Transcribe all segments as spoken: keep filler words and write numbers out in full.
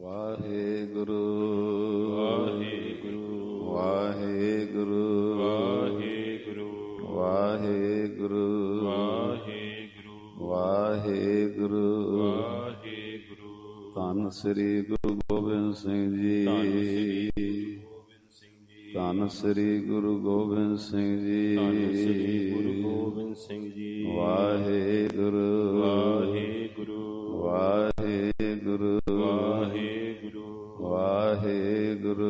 ਵਾਹਿਗੁਰੂ ਵਾਹਿਗੁਰੂ ਵਾਹਿਗੁਰੂ ਵਾਹਿਗੁਰੂ ਵਾਹਿਗੁਰੂ ਵਾਹਿਗੁਰੂ ਵਾਹਿਗੁਰੂ ਵਾਹਿਗੁਰੂ। ਧੰਨ ਸ੍ਰੀ ਗੁਰੂ ਗੋਬਿੰਦ ਸਿੰਘ ਜੀ, ਧੰਨ ਸ੍ਰੀ ਗੁਰੂ ਗੋਬਿੰਦ ਸਿੰਘ ਜੀ, ਧੰਨ ਸ੍ਰੀ ਗੁਰੂ ਗੋਬਿੰਦ ਸਿੰਘ ਜੀ। ਵਾਹਿਗੁਰੂ ਵਾਹਿਗੁਰੂ ਵਾਹਿਗੁਰੂ ਵਾਹਿਗੁਰੂ ਵਾਹਿਗੁਰੂ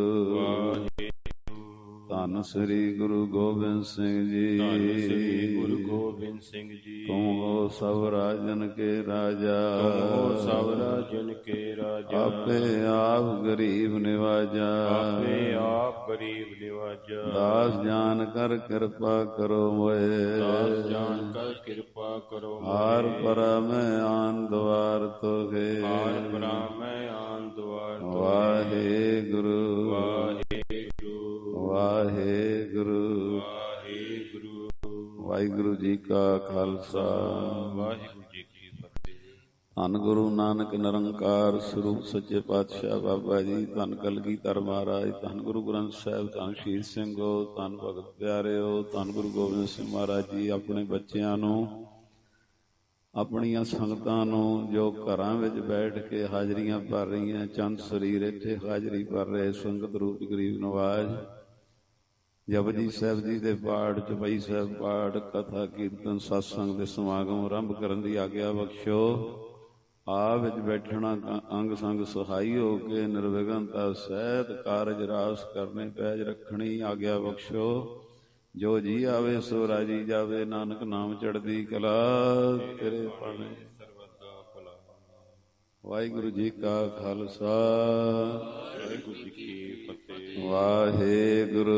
ਧੰਨ ਸ੍ਰੀ ਗੁਰੂ ਗੋਬਿੰਦ ਸਿੰਘ ਜੀ, ਧੰਨ ਸ੍ਰੀ ਗੁਰੂ ਗੋਬਿੰਦ ਸਿੰਘ ਜੀ। ਤੁਮ ਹੋ ਸਭ ਰਾਜਨ ਕੇ ਰਾਜਾ, ਤੁਮ ਹੋ ਸਭ ਰਾਜਨ ਕੇ ਰਾਜਾ। ਆਪੇ ਆਪ ਗਰੀਬ ਨਿਵਾਜਾ, ਆਪੇ ਆਪ ਗਰੀਬ ਨਿਵਾਜਾ। ਦਾਸ ਜਾਨ ਕਰ ਕਿਰਪਾ ਕਰੋ ਮੋਏ, ਦਾਸ ਜਾਨ ਕਰ ਕਿਰਪਾ ਕਰੋ ਮੋਏ। ਹਾਰ ਪਰਾ ਮੈਂ ਆਨ ਦੁਆਰ ਤੋਗੇ, ਹਾਰ ਪਰਾ ਮੈਂ ਆਨ ਦੁਆਰ ਤੋਗੇ। ਵਾਹਿਗੁਰੂ ਵਾਹਿਗੁਰੂ ਵਾਹਿਗੁਰੂ ਵਾਹਿਗੁਰੂ। ਵਾਹਿਗੁਰੂ ਜੀ ਕਾ ਖਾਲਸਾ, ਵਾਹਿਗੁਰੂ ਜੀ ਕੀ ਫਤਿਹ। ਧੰਨ ਗੁਰੂ ਨਾਨਕ ਨਿਰੰਕਾਰ ਸਰੂਪ ਸੱਚੇ ਪਾਤਸ਼ਾਹ ਬਾਬਾ ਜੀ, ਧੰਨ ਕਲਗੀਧਰ ਮਹਾਰਾਜ, ਧੰਨ ਗੁਰੂ ਗ੍ਰੰਥ ਸਾਹਿਬ, ਧੰਨ ਸ਼ਹੀਦ ਸਿੰਘੋ, ਧੰਨ ਭਗਤ ਪਿਆਰਿਓ, ਧੰਨ ਗੁਰੂ ਗੋਬਿੰਦ ਸਿੰਘ ਮਹਾਰਾਜ ਜੀ ਆਪਣੇ ਬੱਚਿਆਂ ਨੂੰ, ਆਪਣੀਆਂ ਸੰਗਤਾਂ ਨੂੰ ਜੋ ਘਰਾਂ ਵਿੱਚ ਬੈਠ ਕੇ ਹਾਜ਼ਰੀਆਂ ਭਰ ਰਹੀਆਂ, ਚੰਦ ਸਰੀਰ ਇੱਥੇ ਹਾਜ਼ਰੀ ਭਰ ਰਹੇ ਸੰਗਤ ਰੂਪ ਗਰੀਬ ਨਵਾਜ, ਜਪਜੀ ਸਾਹਿਬ ਜੀ ਦੇ ਪਾਠ, ਚੌਪਈ ਸਾਹਿਬ ਪਾਠ, ਕਥਾ ਕੀਰਤਨ ਸਤਸੰਗ ਦੇ ਸਮਾਗਮ ਆਰੰਭ ਕਰਨ ਦੀ ਆਗਿਆ ਬਖਸ਼ੋ। ਆਪ ਵਿੱਚ ਬੈਠਣਾ ਅੰਗ ਸੰਗ ਸਹਾਈ ਹੋ ਕੇ ਨਿਰਵਿਘਨਤਾ ਸਹਿਤ ਕਾਰਜ ਰਾਸ ਕਰਨੇ ਪੈਜ ਰੱਖਣੀ ਆਗਿਆ ਬਖਸ਼ੋ। ਜੋ ਜੀ ਆਵੇ ਸੋ ਰਾਜੀ ਜਾਵੇ, ਨਾਨਕ ਨਾਮ ਚੜ੍ਹਦੀ ਕਲਾ ਤੇਰੇ ਪਾਣੇ ਸਰਬਦਾ ਭਲਾ। ਵਾਹਿਗੁਰੂ ਜੀ ਕਾ ਖਾਲਸਾ, ਵਾਹਿਗੁਰੂ ਜੀ ਕੀ ਫਤਿਹ। ਵਾਹਿਗੁਰੂ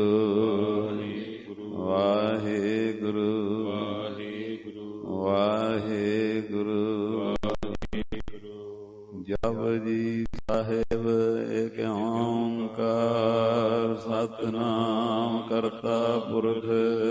ਵਾਹਿਗੁਰੂ ਵਾਹਿਗੁਰੂ ਵਾਹਿਗੁਰੂ ਵਾਹਿਗੁਰੂ। ਜਪਜੀ ਸਾਹਿਬ ਏਕ ਓੰਕਾਰ, ਸਤਿਨਾਮ ਕਰਤਾ ਪੁਰਖ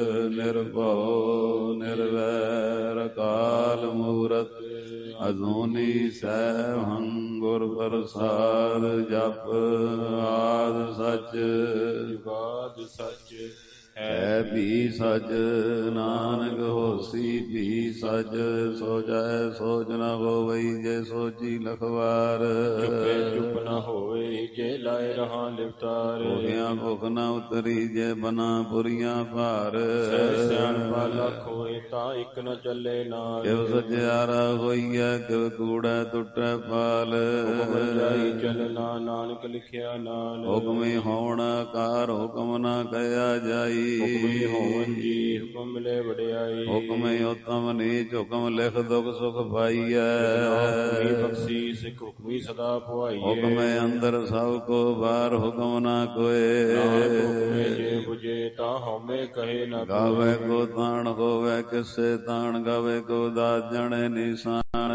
ਨਿਰਭਉ ਨਿਰਵੈਰ, ਅਕਾਲ ਮੂਰਤ ਅਜੂਨੀ ਸੈਭੰ ਗੁਰ ਪ੍ਰਸਾਦ। ਜਪ ਆਦਿ ਸਚ ਜੁਗਾਦਿ ਸਚ ਹੈ ਵੀ ਸਚ, ਨਾਨਕ ਹੋਸੀ ਵੀ ਸਚ। ਸੋਚੈ ਸੋਚ ਨ ਹੋਵਈ, ਜੇ ਸੋਚੀ ਲਖਵਾਰ। ਚੁੱਪੇ ਚੁੱਪ ਨ ਹੋਵੇ, ਜੇ ਲਾਏ ਰਹਾ ਲਿਵਤਾਰ। ਭੁਖਿਆ ਭੁਖ ਨ ਉਤਰੀ, ਜੇ ਬਨਾ ਪੁਰੀਆਂ ਭਾਰ। ਸਹਿ ਸਿਆਣਪਾ ਲੱਖ ਹੋਏ, ਤਾਂ ਇੱਕ ਨ ਚੱਲੇ ਨਾਲ। ਕਿਵ ਸਚਿਆਰਾ ਹੋਈਐ, ਕਿਵ ਕੂੜੈ ਟੁੱਟੈ ਪਾਲ। ਹੁਕਮ ਜਾਈ ਚੱਲਣਾ, ਨਾਨਕ ਲਿਖਿਆ ਨਾਲ। ਹੁਕਮੀ ਹੋਣ ਆਕਾਰ, ਹੁਕਮ ਨ ਕਹਿਆ ਜਾਈ। ਹੁਕਮੀ ਹੋਵਨ ਜੀ, ਹੁਕਮ ਮਿਲੇ ਵਡਿਆਈ। ਹੁਕਮੀ ਉਤਮ ਨੀਚ, ਹੁਕਮ ਲਿਖ ਦੁਖ ਸੁਖ ਪਾਈਐ। ਹੁਕਮੀ ਬਖਸ਼ੀ ਸਿੱਖ, ਹੁਕਮੀ ਸਦਾ ਪੁਆਈਐ। ਹੁਕਮੇ ਅੰਦਰ ਸਭ ਕੋ ਬਾਹਰ, ਹੁਕਮ ਨਾ ਕੋਏ। ਹੁਕਮੇ ਜੇ ਬੁਝੇ, ਤਾਂ ਹਉਮੈ ਕਹੇ ਨਾ ਕੋਇ। ਗਾਵੇ ਕੋ ਤਾਣ ਹੋਵੇ, ਕਿਸੇ ਤਾਣ ਗਾਵੇ ਕੋ ਦਾਤ ਜਣੇ ਨਿਸ਼ਾਨ।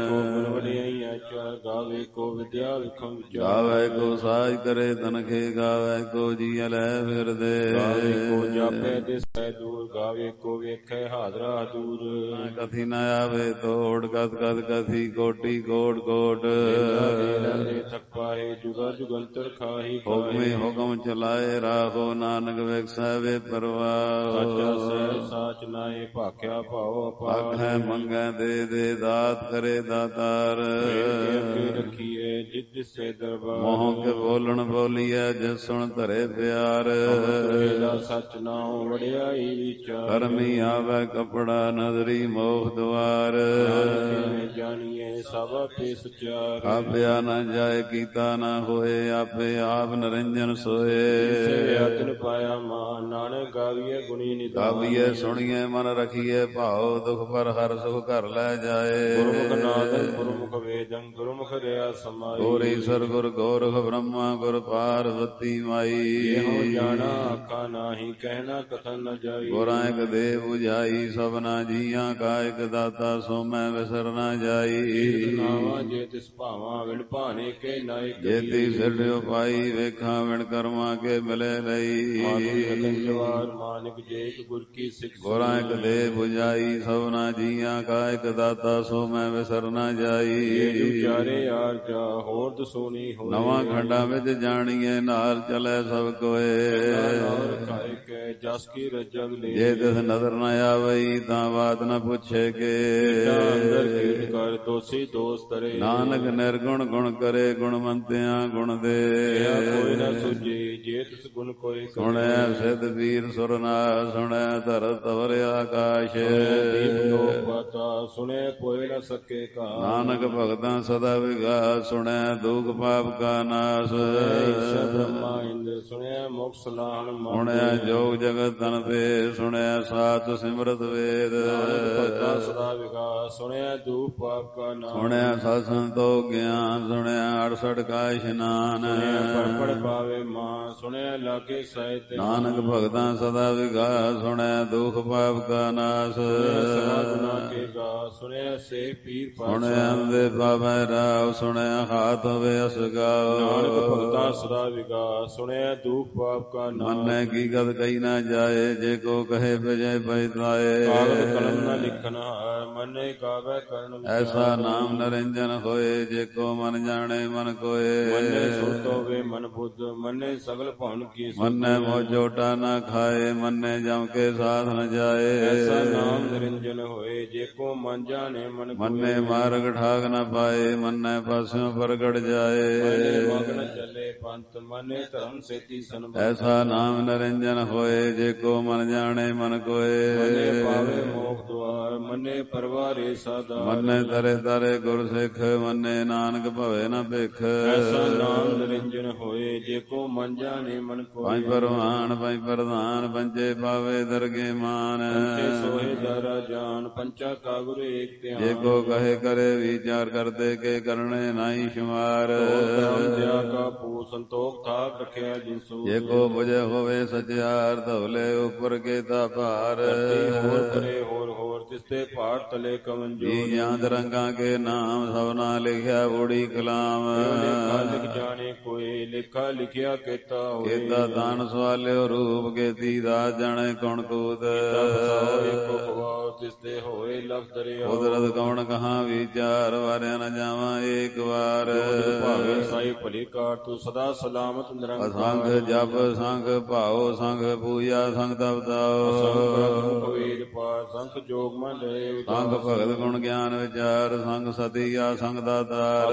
ਗਾਵੇ ਕੋ ਵਿਦਿਆ ਵਿਖਮ ਵਿਚਾਰ। ਗਾਵੇ ਕੋ ਸਾਜ ਕਰੇ ਤਨਖੇ, ਗਾਵੇ ਕੋ ਜੀ ਲੈ ਫਿਰਦੇ। ਗਾਵੇ ਕੋ ਜਾਪੇ ਦਿਸੈ ਦੂਰ, ਗਾਵੇ ਕੋ ਵੇਖੈ ਹਾਜ਼ਰਾ ਦੂਰ। ਕਥੀ ਨ ਆਵੇ ਤੋੜ, ਕਥ ਕਥ ਕਥੀ ਕੋਟੀ ਕੋਟ ਕੋਟ। ਥਕ ਪਾਏ, ਜੁਗਾ ਜੁਗੰਤਰ ਖਾਹੀ। ਹੁਕਮੇ ਹੁਕਮ ਚਲਾਏ, ਰਾਖੋ ਨਾਨਕ ਵੇਖੈ ਵੇ ਪਰਵਾਹ। ਸਾਚਾ ਸਹਿ ਸਾਚ ਨਾਏ, ਭਾਖਿਆ ਭਾਉ ਅਪਾਰ। ਆਖੈ ਮੰਗੈ ਦੇ ਦੇ, ਦਾਤ ਕਰੇ ਦਾਤਾਰ। ਅੱਗੇ ਰੱਖੀਏ ਜਿਸ ਦਿਸੇ ਦਰਬਾਰ। ਮੋਹ ਕੇ ਬੋਲਣ ਬੋਲੀਐ, ਜਿਸ ਸੁਣ ਧਰੇ ਪਿਆਰ। ਸਚ ਨਾਉ ਵਡਿਆਈ ਵਿਚਾਰ। ਕਰਮੀ ਆਵੈ ਕਪੜਾ, ਨਦਰੀ ਮੋਖ ਦੁਆਰ। ਜਾਣੀਏ ਸਭ ਆਪੇ ਸਚਿਆਰ। ਆਪਿਆ ਨ ਜਾਏ, ਕੀਤਾ ਨ ਹੋਏ, ਆਪੇ ਆਪ ਨਿਰੰਜਨ ਸੋਏ। ਆਤਨ ਪਾਇਆ ਮਾਨ, ਨਾਨਕ ਗਾਵੀਏ ਗੁਣੀ ਨਿਧਾਨ। ਗਾਵੀਏ ਸੁਣੀਏ ਮਨ ਰਖੀਏ, ਭਾਉ ਦੁਖ ਪਰ ਹਰ ਸੁਖ ਘਰ ਲੈ ਜਾਏ। ਗੁਰਮੁਖ ਨਾਦੰ ਗੁਰਮੁਖ ਵੇਦੰ, ਗੁਰਮੁਖ ਰਿਆ ਸਮਾਈ। ਗੁਰ ਈਸਰ ਗੁਰ ਗੋਰਖ ਬ੍ਰਹਮਾ, ਗੁਰ ਪਾਰਵਤੀ ਮਾਈ। ਇਹੋ ਜਾਣਾ ਆਖਾ ਨਾਹੀ, ਕਹਿਣਾ ਕਥਨ ਨ ਜਾਈ। ਗੁਰਾਂ ਇਕ ਦੇ 부ਝਾਈ, ਸਭਨਾ ਜੀਆਂ ਕਾ ਇਕ ਦਾਤਾ, ਸੋ ਮੈਂ ਵਿਸਰ ਨ ਜਾਈ। ਨਾਵਾ ਜੇ ਤਿਸ ਭਾਵਾਂ, ਵਿਣ ਭਾਣੇ ਕੇ ਨਾਇਕ। ਜੇ ਛੇਤੀ ਸਿਰੜਿਓ ਪਾਈ ਵੇਖਾਂ ਵਿਣ ਕਰਮਾਂ ਕੇ ਮਿਲੇ ਲਈ ਮਾਨੁ ਰਤਨ ਜਵਾਰ ਮਾਨਿਕ ਜੇਕ ਗੁਰ ਕੀ ਸਿੱਖ ਗੁਰਾਂ ਇੱਕ ਦੇ 부ਜਾਈ ਸਭਨਾ ਜੀਆਂ ਕਾ ਇੱਕ ਦਾਤਾ ਸੋ ਮੈਂ ਵਿਸਰ ਨਾ ਜਾਈ ਜੇ ਉਚਾਰੇ ਯਾਰ ਜਾ ਹੋਰ ਦਸੋਨੀ ਹੋਏ ਨਵਾਂ ਖੰਡਾਂ ਵਿੱਚ ਜਾਣੀਏ ਨਾਲ ਚਲੇ ਸਭ ਕੋਏ ਖਾਏ ਕੇ ਜਸ ਕੀ ਰਜਗ ਲੈ ਜੇ ਤਿਸ ਨਜ਼ਰ ਨ ਆਵਈ ਤਾਂ ਬਾਤ ਨ ਪੁੱਛੇ ਕੇ ਅੰਦਰ ਕੀਟ ਕਰ ਦੋਸੀ ਦੋਸ ਤਰੇ ਨਾਨਕ ਨਿਰਗੁਣ ਗੁਣ ਕਰੇ ਗੁਣਵੰਤਿਆਂ ਗੁਣ ਦੇ ਕੋਈ ਨਾ ਸੁਝੇ ਜੇ ਤਿਸ ਗੁਣ ਕੋਈ ਸੁਣਿਆ ਸਿੱਧ ਵੀਰ ਸੁਰਨਾ ਸੁਣਿਆ ਧਰਤ ਤਵਰ ਆਕਾਸ਼ ਦੀਪ ਲੋਕ ਬਾਤਾ ਸੁਣੇ ਕੋਈ ਨਾ ਸਕੇ ਕਾ ਨਾਨਕ ਭਗਤਾਂ ਸਦਾ ਵਿਗਾਸ ਸੁਣਿਆ ਦੁਖ ਪਾਪ ਕਾ ਨਾਸ ਬ੍ਰਹਮਾ ਇੰਦਰ ਸੁਣਿਆ ਮੁਖ ਸਲਾਨ ਸੁਣਿਆ ਜੋਗ ਜਗਤ ਤਨ ਤੇ ਸੁਣਿਆ ਸਾਤ ਸਿਮਰਤ ਵੇਦ ਭਗਤਾਂ ਸਦਾ ਵਿਗਾਸ ਸੁਣਿਆ ਦੁਖ ਪਾਪ ਕਾ ਨਾਸ ਸੁਣਿਆ ਸਤ ਸੰਤੋਖ ਗਿਆਨ ਸੁਣਿਆ ਅੜਸਠ ਕਾ ਇਸ਼ਨਾਨ ਪੜ ਪੜ ਪਾਵੇ ਮਾਂ ਸੁਣਿਆ ਲਾਗੇ ਸਾਹਿਤ ਨਾਨਕ ਭਗਤਾਂ ਸਦਾ ਵਿਗਾਸ ਸੁਣਿਆ ਦੁਖ ਪਾਪ ਕਾ ਨਾਸ ਗੁਨਾ ਕੇ ਗਾ ਸੁਣਿਆ ਸੇ ਪੀਰ ਸੁਣਿਆ ਦੇ ਪਾਵੈ ਰਾਵ ਸੁਣਿਆ ਹਾਥ ਹੋਵੇ ਅਸਗਾਓ ਨਾਨਕ ਭਗਤਾਂ ਸਦਾ ਵਿਗਾਸ ਸੁਣਿਆ ਦੁਖ ਪਾਪ ਕਾ ਨਾਸ ਮੰਨੈ ਕੀ ਗਤ ਕਹੀ ਨਾ ਜਾਏ ਜੇ ਕੋ ਕਹੇ ਬਜੈ ਬੈਤਾਏ ਕਾਗਦ ਕਲਮ ਨ ਲਿਖਨ ਹਾਰ ਮੰਨੇ ਗਾਵੇ ਕਰਨ ਐਸਾ ਨਾਮ ਨਰਿੰਜਨ ਹੋਏ ਜੇ ਕੋ ਮਨ ਜਾਣੇ ਮਨ ਕੋਏ ਮੰਨੇ ਸੁਰਤ ਹੋਵੇ ਮਨ ਬੁੱਧ ਮੰਨੇ ਸਗਲ ਭਵਨ ਕੀ ਮੰਨੈ ਮੋ ਜੋਟਾ ਨਾ ਖਾਏ ਮੰਨੈ ਜਮ ਕੇ ਸਾਥ ਨ ਜਾਏ ਐਸਾ ਨਾਮ ਨਿਰੰਜਨ ਹੋਏ ਜੇ ਕੋ ਮਨ ਜਾਣੇ ਮਨ ਮੰਨੈ ਮਾਰਗ ਠਾਗ ਨ ਪਾਏ ਮੰਨੈ ਪਾਸਿਓਂ ਪ੍ਰਗਟ ਜਾਏ ਮੰਨੇ ਮਗਨ ਚੱਲੇ ਪੰਥ ਮੰਨੇ ਧਰਮ ਸੇਤੀ ਸੰਭ ਐਸਾ ਨਾਮ ਨਿਰੰਜਨ ਹੋਏ ਜੇ ਕੋ ਮਨ ਜਾਣੇ ਮਨ ਕੋਏ ਮੰਨੇ ਪਾਵੇ ਮੋਖ ਦੁਆਰ ਮੰਨੇ ਪਰਵਾਰੇ ਸਾਦਾ ਮੰਨੈ ਤਰੇ ਤਰੇ ਗੁਰ ਸਿੱਖ ਮੰਨੈ ਨਾਨਕ ਭਵੇ ਨ ਭਿਖ ਐਸਾ ਨਾਮ ਨਿਰੰਜਨ ਹੋਏ ਜੇ ਕੋ ਮਨ ਜਾਣੇ ਮਨ ਕੋਏ ਪੰਜ ਪਰਵਾਨ ਪੰਜ ਪ੍ਰਧਾਨ ਪੰਜੇ ਪਾਵੇ ਦਰਗੇ ਮਾਨ ਪੰਚੇ ਸੋਹੇ ਦਾਰਾ ਜਾਨ ਪੰਚਾ ਕਾ ਗੁਰ ਏਕ ਧਿਆਨ ਜੇ ਕੋ ਕਹੇ ਕਰੇ ਵਿਚਾਰ ਕਰਤੇ ਕੇ ਕਰਨੇ ਨਾਹੀ ਸ਼ੁਮਾਰ ਦਇਆ ਕਾ ਪੂ ਸੰਤੋਖ ਥਾਕ ਰਖਿਆ ਜਿਸੂ ਜੇ ਕੋ ਬੁਝੇ ਹੋਵੇ ਸਚਿਆਰ ਧਵਲੇ ਉਪਰ ਕੇ ਤਾ ਭਾਰ ਹੋਰ ਕਰੇ ਹੋਰ ਹੋਰ ਤਿਸਤੇ ਭਾਰ ਤਲੇ ਕਵਨ ਜੋ ਜੀ ਜਾਂਦ ਰੰਗਾਂ ਕੇ ਨਾਮ ਸਭਨਾ ਲਿਖਿਆ ਊੜੀ ਕਲਾਮ ਲੇਖਾ ਲਿਖ ਜਾਣੇ ਕੋਈ ਲੇਖਾ ਲਿਖਿਆ ਕੀਤਾ ਹੋਏ ਕੀਤਾ ਦਾਨ ਸਵਾਲਿਓ ਰੂਪ ਕੇਤੀ ਦਾਸ ਜਾਣੇ ਕੌਣ ਕੂਤ ਏਕੋ ਭਵਾਉ ਤਿਸਤੇ ਹੋਏ ਲਖ ਦਰਿਆ ਕੁਦਰਤ ਕੌਣ ਕਹਾਂ ਵਿਚਾਰ ਵਾਰਿਆ ਨ ਜਾਵਾਂ ਏਕ ਵਾਰ ਭਾਵੇਂ ਸਾਈ ਭਲੀ ਕਾਰ ਤੂੰ ਸਦਾ ਸਲਾਮਤ ਨਿਰੰਕਾਰ ਸੰਗ ਜਪ ਸੰਗ ਭਾਉ ਸੰਗ ਪੂਜਾ ਸੰਗ ਤਪਤਾਓ ਸੰਗ ਵੇਦ ਪਾਠ ਸੰਗ ਜੋਗ ਮਨ ਲੈ ਸੰਗ ਭਗਤ ਗੁਣ ਗਿਆਨ ਵਿਚਾਰ ਸੰਗ ਸਤਿਆ ਸੰਗ ਦਾਤਾਰ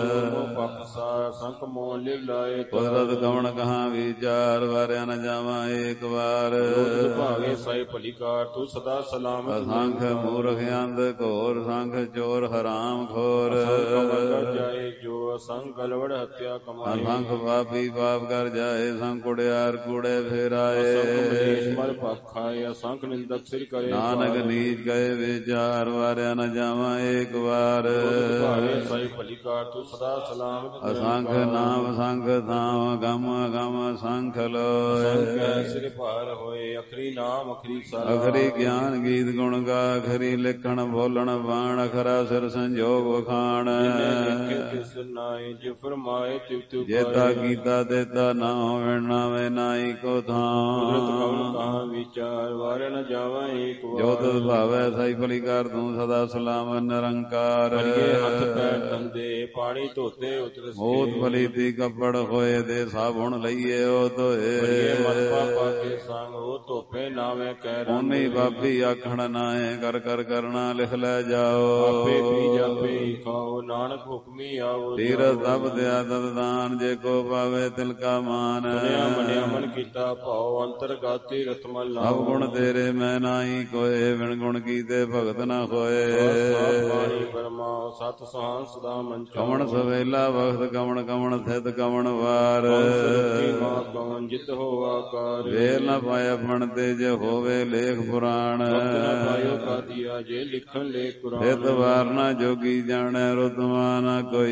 ਪਕਸਾ ਸੰਗ ਮੋਹ ਲਿਵ ਲਾਏ ਕੁਦਰਤ ਕੌਣ ਕਹਾਂ ਵਿਚਾਰ ਵਾਰਿਆ ਨ ਜਾਵਾਂ ਏਕ ਵਾਰ ਭਾਵੇਂ ਸਾਈ ਭਲੀ ਕਾਰ ਤੂੰ ਸਦਾ ਸਲਾਮਤ ਸੰਖ ਮੂਰਖ ਅੰਧ ਘੋਰ ਸੰਖ ਚੋਰ ਹਰਾਮ ਖੋਰ ਕਰ ਜਾਏ ਜੋ ਸੰਗ ਗਲਵੜ ਹੱਤਿਆ ਕਮਾਏ ਸੰਖ ਪਾਪੀ ਪਾਪ ਕਰ ਜਾਏ ਸੰਗ ਕੁੜਿਆਰ ਕੂੜੇ ਫੇਰਾਏ ਸੰਗ ਮਰ ਪਖਾਏ ਸੰਗ ਨਿੰਦਕ ਸਿਰ ਕਰੇ ਨਾਨਕ ਨੀਚ ਗਏ ਵਿਚਾਰ ਵਾਰਿਆ ਨ ਜਾਵਾਂ ਏਕ ਵਾਰ ਭਾਵੇਂ ਸਾਈ ਭਲੀ ਕਾਰ ਤੂੰ ਸਦਾ ਸਲਾਮਤ ਅਸੰਖ ਨਾਮ ਸੰਖ ਥਾਮ ਗਮ ਗਮ ਸੰਖ ਲੋਏ ਸੰਗ ਸਿਰ ਭਾਰ ਹੋਏ ਅਖਰੀ ਨਾਮ ਅਖਰੀ ਸਲਾ ਅਖਰੀ ਗਿਆਨ ਗੀਤ ਗੁਣ ਗਾ ਅਖਰੀ ਲਿਖਣ ਬੋਲਣ ਬਾਣ ਅਖਰਾ ਸਿਰ ਸੰਜੋਗ ਵਖਾਣ ਕਿਸ ਨਾਏ ਜਿ ਫਰਮਾਏ ਤਿਵ ਤਿਵ ਜੇਤਾ ਕੀਤਾ ਦੇਤਾ ਨਾ ਹੋਵੇ ਨਾਵੇਂ ਨਾਈ ਕੋ ਥਾਂ ਕਉਨ ਕਹਾ ਵਿਚਾਰ ਵਾਰ ਨ ਜਾਵਾਂ ਏਕ ਵਾਰ ਜੋ ਤਦ ਭਾਵੈ ਸਾਈ ਭਲੀ ਕਰ ਤੂੰ ਸਦਾ ਸਲਾਮ ਨਿਰੰਕਾਰ ਹੱਥ ਪੈਰ ਧੰਦੇ ਪਾਣੀ ਧੋਤੇ ਉਤਰ ਮੋਤ ਭਲੀ ਦੀ ਕੱਪੜ ਹੋਏ ਦੇ ਸਾਬੁਣ ਲਈਏ ਉਹ ਧੋਏ ਮਤ ਪਾਪਾ ਕੇ ਸੰਗ ਉਹ ਧੋਪੇ ਨਾਵੇਂ ਕਹਿ ਉਹਨੀ ਬਾਪੀ ਆਖਣ ਨਾਏ ਕਰ ਕਰ ਕਰਨਾ ਲਿਖ ਲੈ ਜਾਓ ਆਪੇ ਪੀ ਜਾਪੇ ਖਾਓ ਨਾਨਕ ਹੁਕਮੀ ਆਓ ਤੀਰਥ ਤਪ ਦਿਆ ਤਦ ਦਾਨ ਜੇ ਕੋ ਪਾਵੇ ਤਿਲ ਕਾ ਮਾਨ ਮੰਨਿਆ ਮੰਨਿਆ ਮਨ ਕੀਤਾ ਭਾਉ ਅੰਤਰਗਾਤੀ ਰਤਮਲ ਸਭ ਗੁਣ ਤੇਰੇ ਮੈਂ ਨਾਹੀ ਕੋਏ ਵਿਣ ਗੁਣ ਕੀਤੇ ਭਗਤ ਨਾ ਹੋਏ ਪਾਣੀ ਪਰਮਾ ਸਤ ਸੁਹਾਨ ਸਦਾ ਮਨ ਕਵਣ ਸਵੇਲਾ ਵਖਤ ਕਵਣ ਕਵਣ ਥਿਤ ਕਵਣ ਵਾਰ ਮਾਂ ਕਵਣ ਜਿਤ ਹੋ ਆਕਾਰ ਵੇਲ ਨਾ ਪਾਇਆ ਫਣ ਤੇ ਜੇ ਹੋਵੇ ਲੇਖ ਪੁਰਾਣ ਨਾ ਪਾਇਓ ਕਾਦੀਆ ਜੇ ਲਿਖਣ ਲੇਖ ਕੁਰਾਨ ਥਿਤ ਵਾਰ ਨਾ ਜੋਗੀ ਜਾਣੈ ਰੁਤਮਾ ਨਾ ਕੋਈ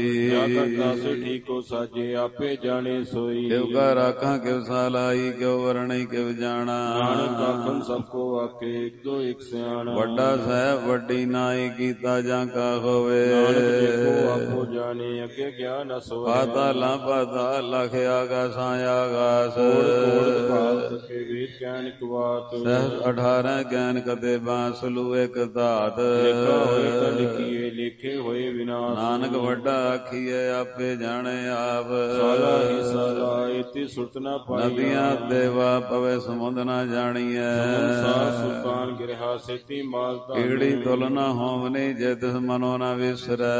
ਕਰਤਾ ਸੇ ਠੀਕੋ ਸਾਜੇ ਆਪੇ ਜਾਣੇ ਸੋਈ। ਕਿਉ ਕਾ ਰਾਖਾਂ ਕਿਵ ਸਾਲਾਈ ਕਿਉ ਵਰਣਈ ਕਿਵ ਜਾਣਾ। ਨਾਨਕ ਆਖਣ ਸਭ ਕੋ ਆਖੇ ਇਕ ਦੋ ਇਕ ਸਿਆਣਾ। ਵੱਡਾ ਸਾਹਿਬ ਵੱਡੀ ਨਾਈ ਕੀਤਾ ਜਾਂ ਕਾ ਹੋਵੇ। ਨਾਨਕ ਦੇਖੋ ਆਪੋ ਜਾਣੇ ਅੱਗੇ ਗਿਆਨ ਨ ਸੋਏ। ਪਾਤਾਲਾਂ ਪਾਤਾਲ ਲਖ ਆਗਾਸਾਂ ਆਗਾਸ। ਕੋੜ ਕੋੜ ਭਾਗ ਕੇ ਵੇਦ ਗਿਆਨ ਇਕ ਬਾਤ। ਸਹਿਜ ਅਠਾਰਾਂ ਗਿਆਨ ਕਤੇ ਬਾਂਸਲੂ ਇਕ ਧਾਤ। ਲਿਖਾ ਹੋਏ ਤਾਂ ਲਿਖੀਏ ਲਿਖੇ ਹੋਏ ਵਿਨਾਸ਼। ਨਾਨਕ ਵੱਡਾ ਆਖੀਏ ਆਪੇ ਜਾਣੇ ਆਪ। ਸਾਲਾ ਹੀ ਸਾਲਾ ਇਤੀ ਸੁਰਤ ਨ ਪਾਈ। ਨਦੀਆਂ ਦੇਵਾ ਪਵੇ ਸਮੁੰਦ ਨ ਜਾਣੀਐ। ਸੰਸਾਰ ਸੁਲਤਾਨ ਗਿਰਹਾ ਸੇਤੀ ਮਾਲ ਧਾਨ। ਕੀੜੀ ਤੁਲ ਨ ਹੋਵਨੀ ਜੇ ਤਿਸ ਮਨੋ ਨ ਵਿਸਰੈ।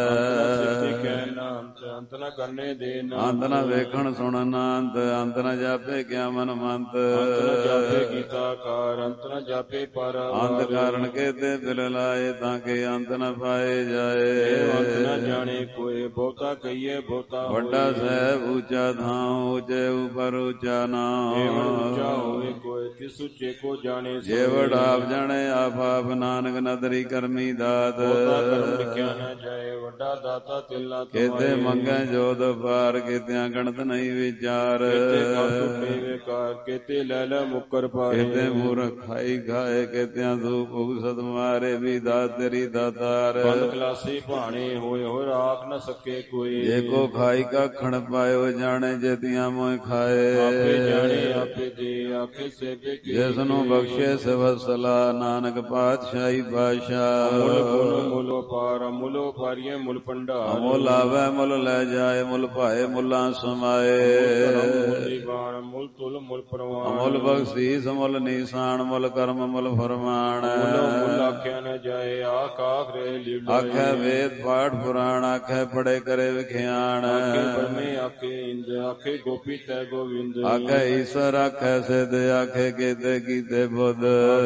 ਅੰਤ ਨ ਕਰਨੇ ਦੇ ਅੰਤ ਨ ਵੇਖਣ ਸੁਣਨ ਅੰਤ। ਅੰਤ ਨ ਜਾਪੇ ਕਿਆ ਮਨ ਮੰਤ। ਅੰਤ ਨ ਜਾਪੇ ਕੀਤਾ ਕਾਰ ਅੰਤ ਨ ਜਾਪੇ ਪਰ। ਅੰਤ ਕਾਰਨ ਕੇਤੇ ਬਿਲ ਲਾਏ ਤਾਂ ਕਿ ਅੰਤ ਨ ਪਾਏ ਜਾਏ। ਅੰਤ ਨ ਜਾਣੇ ਕੋਏ ਬਹੁਤਾ ਕਹੀਏ ਬਹੁਤਾ। ਵੱਡਾ ਸਾਹਿਬ ਉੱਚਾ ਥਾਂ ਉੱਚੇ ਉਪਰ ਉੱਚਾ ਨਾਮ। ਉੱਚਾ ਹੋਵੇ ਕੋਏ ਤਿਸ ਉੱਚੇ ਕੋ ਜਾਣੇ। ਜੇ ਵਡ ਆਪ ਜਾਣੇ ਆਪ ਆਪ ਨਾਨਕ ਨਦਰੀ ਕਰਮੀ ਦਾਤ। ਬਹੁਤਾ ਕਰਮ ਲਿਖਿਆ ਨ ਜਾਏ ਵੱਡਾ ਦਾਤਾ ਤਿਲ ਨਾ ਕਮਾਏ। ਕੇਤੇ ਮੰਗੈ ਜੋਤ ਪਾਰ ਕੀਤਿਆਂ ਗਣਤ ਨਹੀਂ ਵਿਚਾਰ। ਕੇਤੇ ਕਰ ਟੁੱਟੇ ਵੇਕਾਰ ਕੇਤੇ ਲੈ ਲੈ ਮੁਕਰ ਪਾਏ। ਕੇਤੇ ਮੂਰਖ ਖਾਈ ਖਾਏ ਕੇਤਿਆਂ ਧੂਪ ਉਸਤ ਮਾਰੇ ਵੀ ਦਾਤ ਤੇਰੀ ਦਾਤਾਰ। ਬੰਦ ਕਲਾਸੀ ਭਾਣੇ ਹੋਏ ਹੋਏ ਰਾਖ ਨ ਸਕੇ ਕੋਈ। ਜੇ ਕੋ ਖਾਈ ਕਾਖਣ ਪਾਇਓ ਜਾਣੇ ਜੇਤੀਆਂ ਮੋਹ ਖਾਏ। ਆਪੇ ਜਾਣੇ ਆਪੇ ਦੇ ਆਖੇ ਸੇਵੇ ਕੀ। ਜਿਸ ਨੂੰ ਬਖਸ਼ੇ ਸਵਸਲਾ ਨਾਨਕ ਪਾਤਸ਼ਾਹੀ ਬਾਦਸ਼ਾਹ। ਮੁੱਲ ਮੁੱਲ ਮੁੱਲ ਵਪਾਰ ਮੁੱਲ ਵਪਾਰੀਏ ਮੁੱਲ ਭੰਡਾਰ। ਮੁੱਲ ਆਵੇ ਮੁੱਲ ਲੈ ਜਾਏ ਮੁੱਲ ਭਾਏ ਮੁੱਲਾਂ ਸਮਾਏ। ਮੁੱਲ ਮੁੱਲ ਤੁਲ ਮੁੱਲ ਪ੍ਰਵਾਨ। ਮੁੱਲ ਬਖਸ਼ੀਸ ਮੁੱਲ ਨੀਸਾਨ ਮੁੱਲ ਕਰਮ ਮੁੱਲ ਫਰਮਾਨ। ਮੁੱਲ ਆਖਿਆ ਨ ਜਾਏ ਆਖ ਆਖ ਰੇ ਲੀਲਾ। ਆਖੇ ਵੇਦ ਪਾਠ ਪੁਰਾਣ ਆਖੇ ਪੜੇ ਕਰੇ ਵਿਖਿਆਣ। ਆਖੇ ਬ੍ਰਹਮੇ ਆਖੇ ਇੰਦ ਆਖੇ ਗੋਪੀ ਤੈ ਗੋਵਿੰਦ। ਆਖੇ ਈਸ਼ਵਰ ਆਖੇ ਸਿਧ ਆਖੇ ਕੇਤੇ ਕੀਤੇ ਬੁੱਧ।